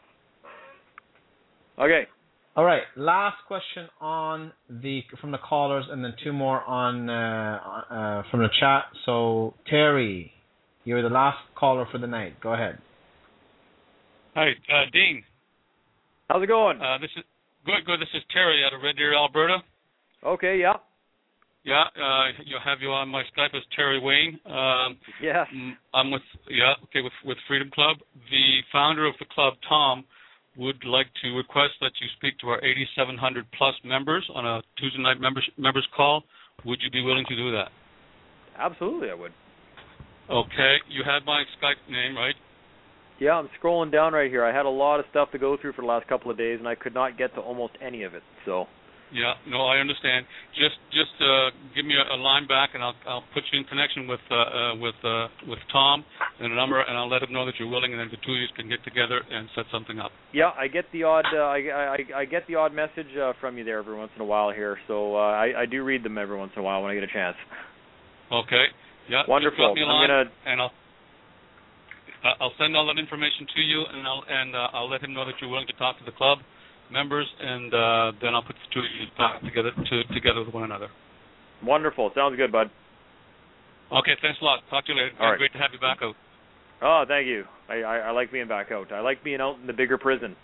Okay. All right, last question from the callers, and then two more on from the chat. So Terry, you're the last caller for the night. Go ahead. Hi, Dean. How's it going? This is good. This is Terry out of Red Deer, Alberta. Okay, yeah. Yeah, you'll have you on my Skype as Terry Wayne. Yes. I'm with Freedom Club. The founder of the club, Tom, would like to request that you speak to our 8,700 plus members on a Tuesday night members call. Would you be willing to do that? Absolutely, I would. Okay, you have my Skype name, right? Yeah, I'm scrolling down right here. I had a lot of stuff to go through for the last couple of days, and I could not get to almost any of it. So. Yeah, no, I understand. Just give me a line back, and I'll put you in connection with Tom and a number, and I'll let him know that you're willing, and then the two of you can get together and set something up. Yeah, I get the odd I get the odd message from you there every once in a while here, so I do read them every once in a while when I get a chance. Okay. Yeah. Wonderful. Just drop me a line, and I'll send all that information to you, and I'll let him know that you're willing to talk to the club members, and then I'll put the two of you back together with one another. Wonderful. Sounds good, bud. Okay, thanks a lot. Talk to you later. All right. Great to have you back out. Oh, thank you. I like being back out. I like being out in the bigger prison.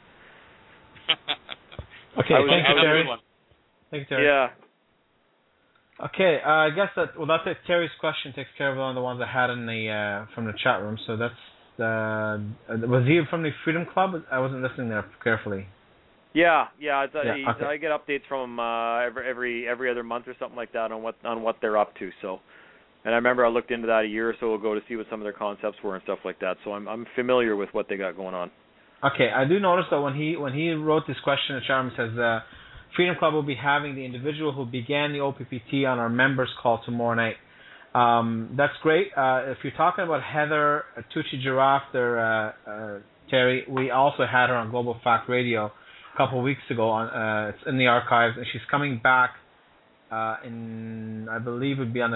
Okay, thank you, Terry. Thank you, Terry. Yeah. Okay, I guess that's Terry's question takes care of one of the ones I had in the from the chat room. So that's was he from the Freedom Club? I wasn't listening there carefully. Yeah. Okay. I get updates from him every other month or something like that on what they're up to. So, and I remember I looked into that a year or so ago to see what some of their concepts were and stuff like that. So I'm familiar with what they got going on. Okay, I do notice that when he wrote this question, the chat room says Freedom Club will be having the individual who began the OPPT on our members call tomorrow night. That's great. If you're talking about Heather Tucci Giraffe there, Terry, we also had her on Global Fact Radio a couple of weeks ago. It's in the archives, and she's coming back I believe it would be on the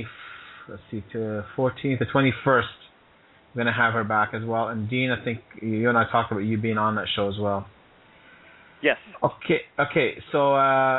14th, the 21st. We're going to have her back as well. And Dean, I think you and I talked about you being on that show as well. Yes. Okay. So,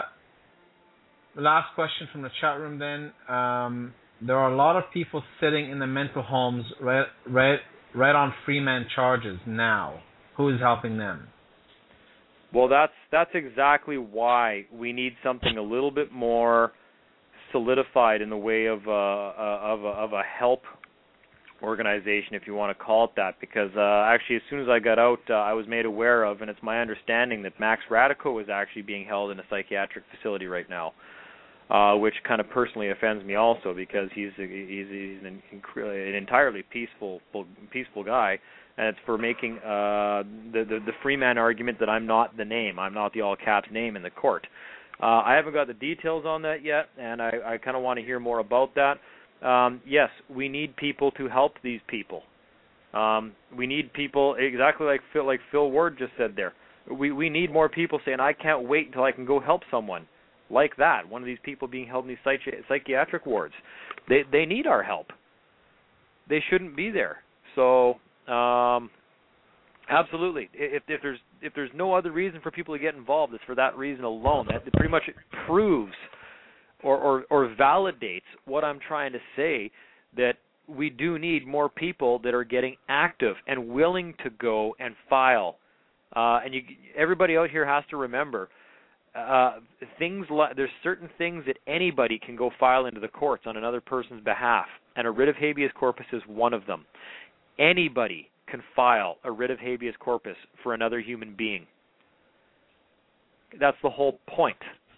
last question from the chat room then. There are a lot of people sitting in the mental homes right on free man charges now. Who is helping them? Well, that's exactly why we need something a little bit more solidified in the way of a help organization, if you want to call it that, because actually as soon as I got out, I was made aware of, and it's my understanding that Max Radico is actually being held in a psychiatric facility right now, which kind of personally offends me also, because he's an entirely peaceful guy, and it's for making the free man argument that I'm not the name, I'm not the all caps name in the court. I haven't got the details on that yet, and I kind of want to hear more about that. Yes, we need people to help these people. We need people, exactly like Phil Ward just said there. We need more people saying, I can't wait until I can go help someone like that. One of these people being held in these psychiatric wards. They need our help. They shouldn't be there. So, absolutely. If there's no other reason for people to get involved, it's for that reason alone. That pretty much proves or validates what I'm trying to say, that we do need more people that are getting active and willing to go and file. And everybody out here has to remember, there's certain things that anybody can go file into the courts on another person's behalf, and a writ of habeas corpus is one of them. Anybody can file a writ of habeas corpus for another human being. That's the whole point.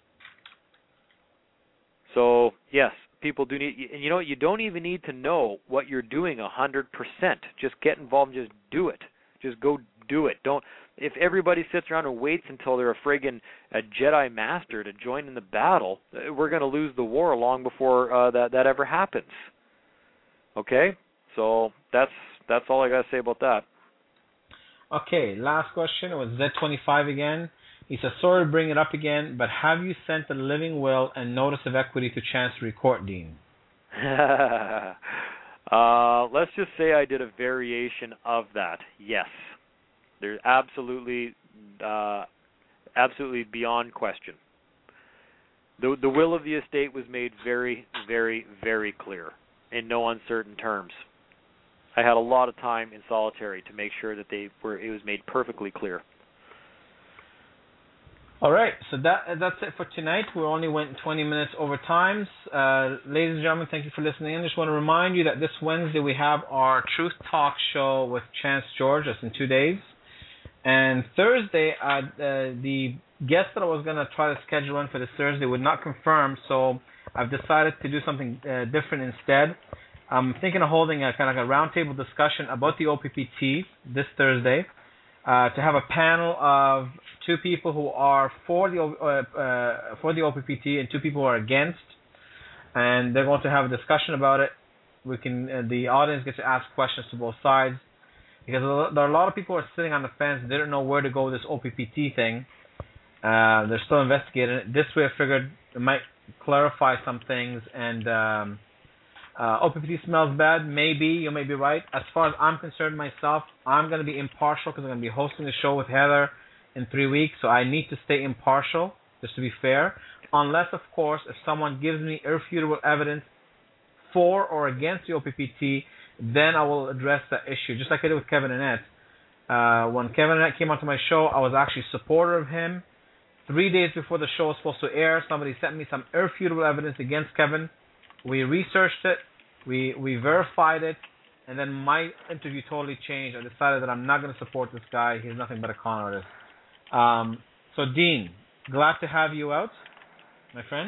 So, yes, people do need, and you know what, you don't even need to know what you're doing 100%. Just get involved and just do it. Just go do it. If everybody sits around and waits until they're a Jedi master to join in the battle, we're going to lose the war long before that ever happens. Okay? So that's all I got to say about that. Okay, last question. It was Z25 again. He says, sorry to bring it up again, but have you sent the living will and notice of equity to Chancery Court, Dean? Let's just say I did a variation of that. Yes. There's absolutely beyond question. The will of the estate was made very, very, very clear in no uncertain terms. I had a lot of time in solitary to make sure that it was made perfectly clear. All right, so that's it for tonight. We only went 20 minutes over times. Ladies and gentlemen, thank you for listening. I just want to remind you that this Wednesday we have our Truth Talk show with Chance George. That's in 2 days. And Thursday, the guest that I was going to try to schedule in for this Thursday would not confirm, so I've decided to do something different instead. I'm thinking of holding a kind of a roundtable discussion about the OPPT this Thursday, to have a panel of 2 people who are for the OPPT and 2 people who are against, and they're going to have a discussion about it. The audience gets to ask questions to both sides, because there are a lot of people who are sitting on the fence. They don't know where to go with this OPPT thing. They're still investigating it. This way, I figured it might clarify some things. And OPPT smells bad. Maybe you may be right. As far as I'm concerned myself, I'm going to be impartial because I'm going to be hosting a show with Heather in 3 weeks. So I need to stay impartial, just to be fair. Unless, of course, if someone gives me irrefutable evidence for or against the OPPT, then I will address that issue, just like I did with Kevin Annett. When Kevin Annett came onto my show, I was actually a supporter of him. 3 days before the show was supposed to air, somebody sent me some irrefutable evidence against Kevin. We researched it, we verified it, and then my interview totally changed. I decided that I'm not going to support this guy. He's nothing but a con artist. So, Dean, glad to have you out, my friend.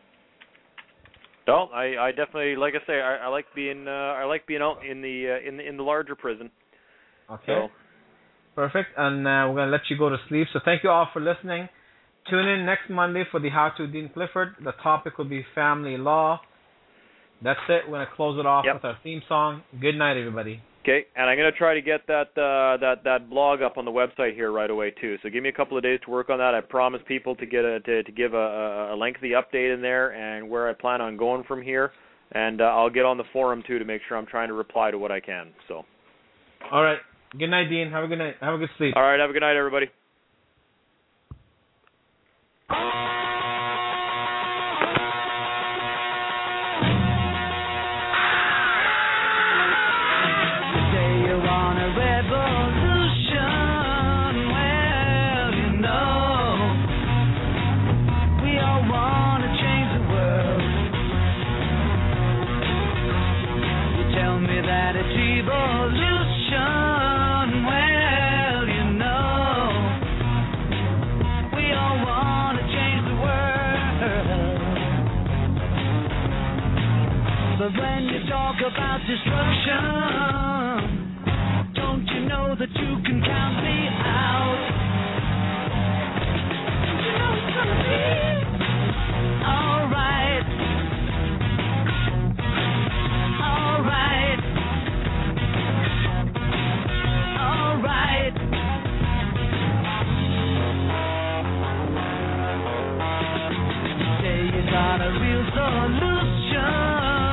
No, I definitely, like I say, I like being out in the larger prison. Okay. So. Perfect. And we're gonna let you go to sleep. So thank you all for listening. Tune in next Monday for the How to Dean Clifford. The topic will be family law. That's it. We're gonna close it off with our theme song. Good night, everybody. Okay, and I'm going to try to get that blog up on the website here right away too. So give me a couple of days to work on that. I promise people to get to give a lengthy update in there and where I plan on going from here. And I'll get on the forum too to make sure I'm trying to reply to what I can. So. All right. Good night, Dean. Have a good night. Have a good sleep. All right. Have a good night, everybody. But when you talk about destruction, don't you know that you can count me out? You know it's gonna be alright. Alright. Alright. Say you got a real solution.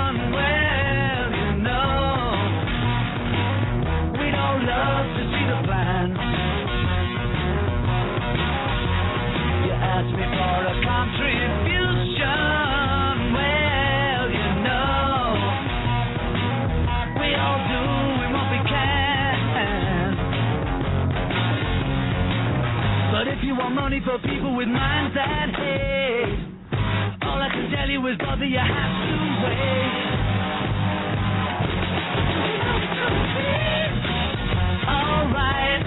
Ask me for a contribution. Well, you know, we all do what we can. But if you want money for people with minds that hate, all I can tell you is, brother, you have to wait. All right.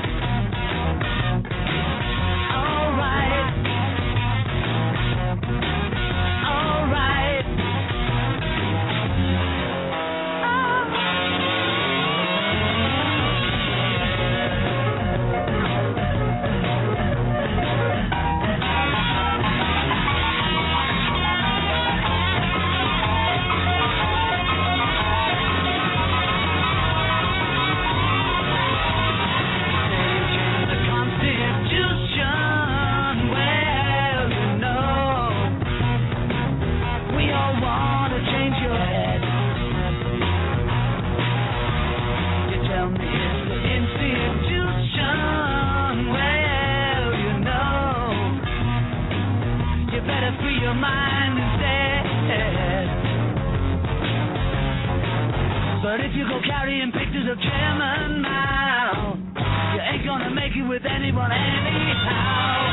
But if you go carrying pictures of Chairman Mao, you ain't gonna make it with anyone anyhow.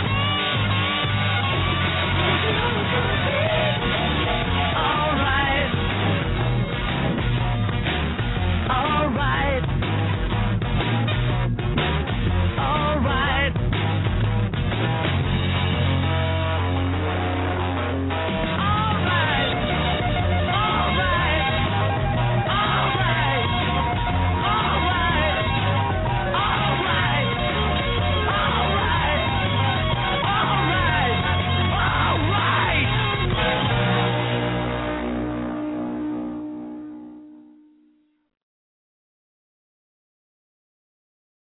All right. All right. All right.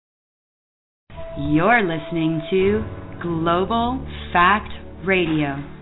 You're listening to Global Fact Radio.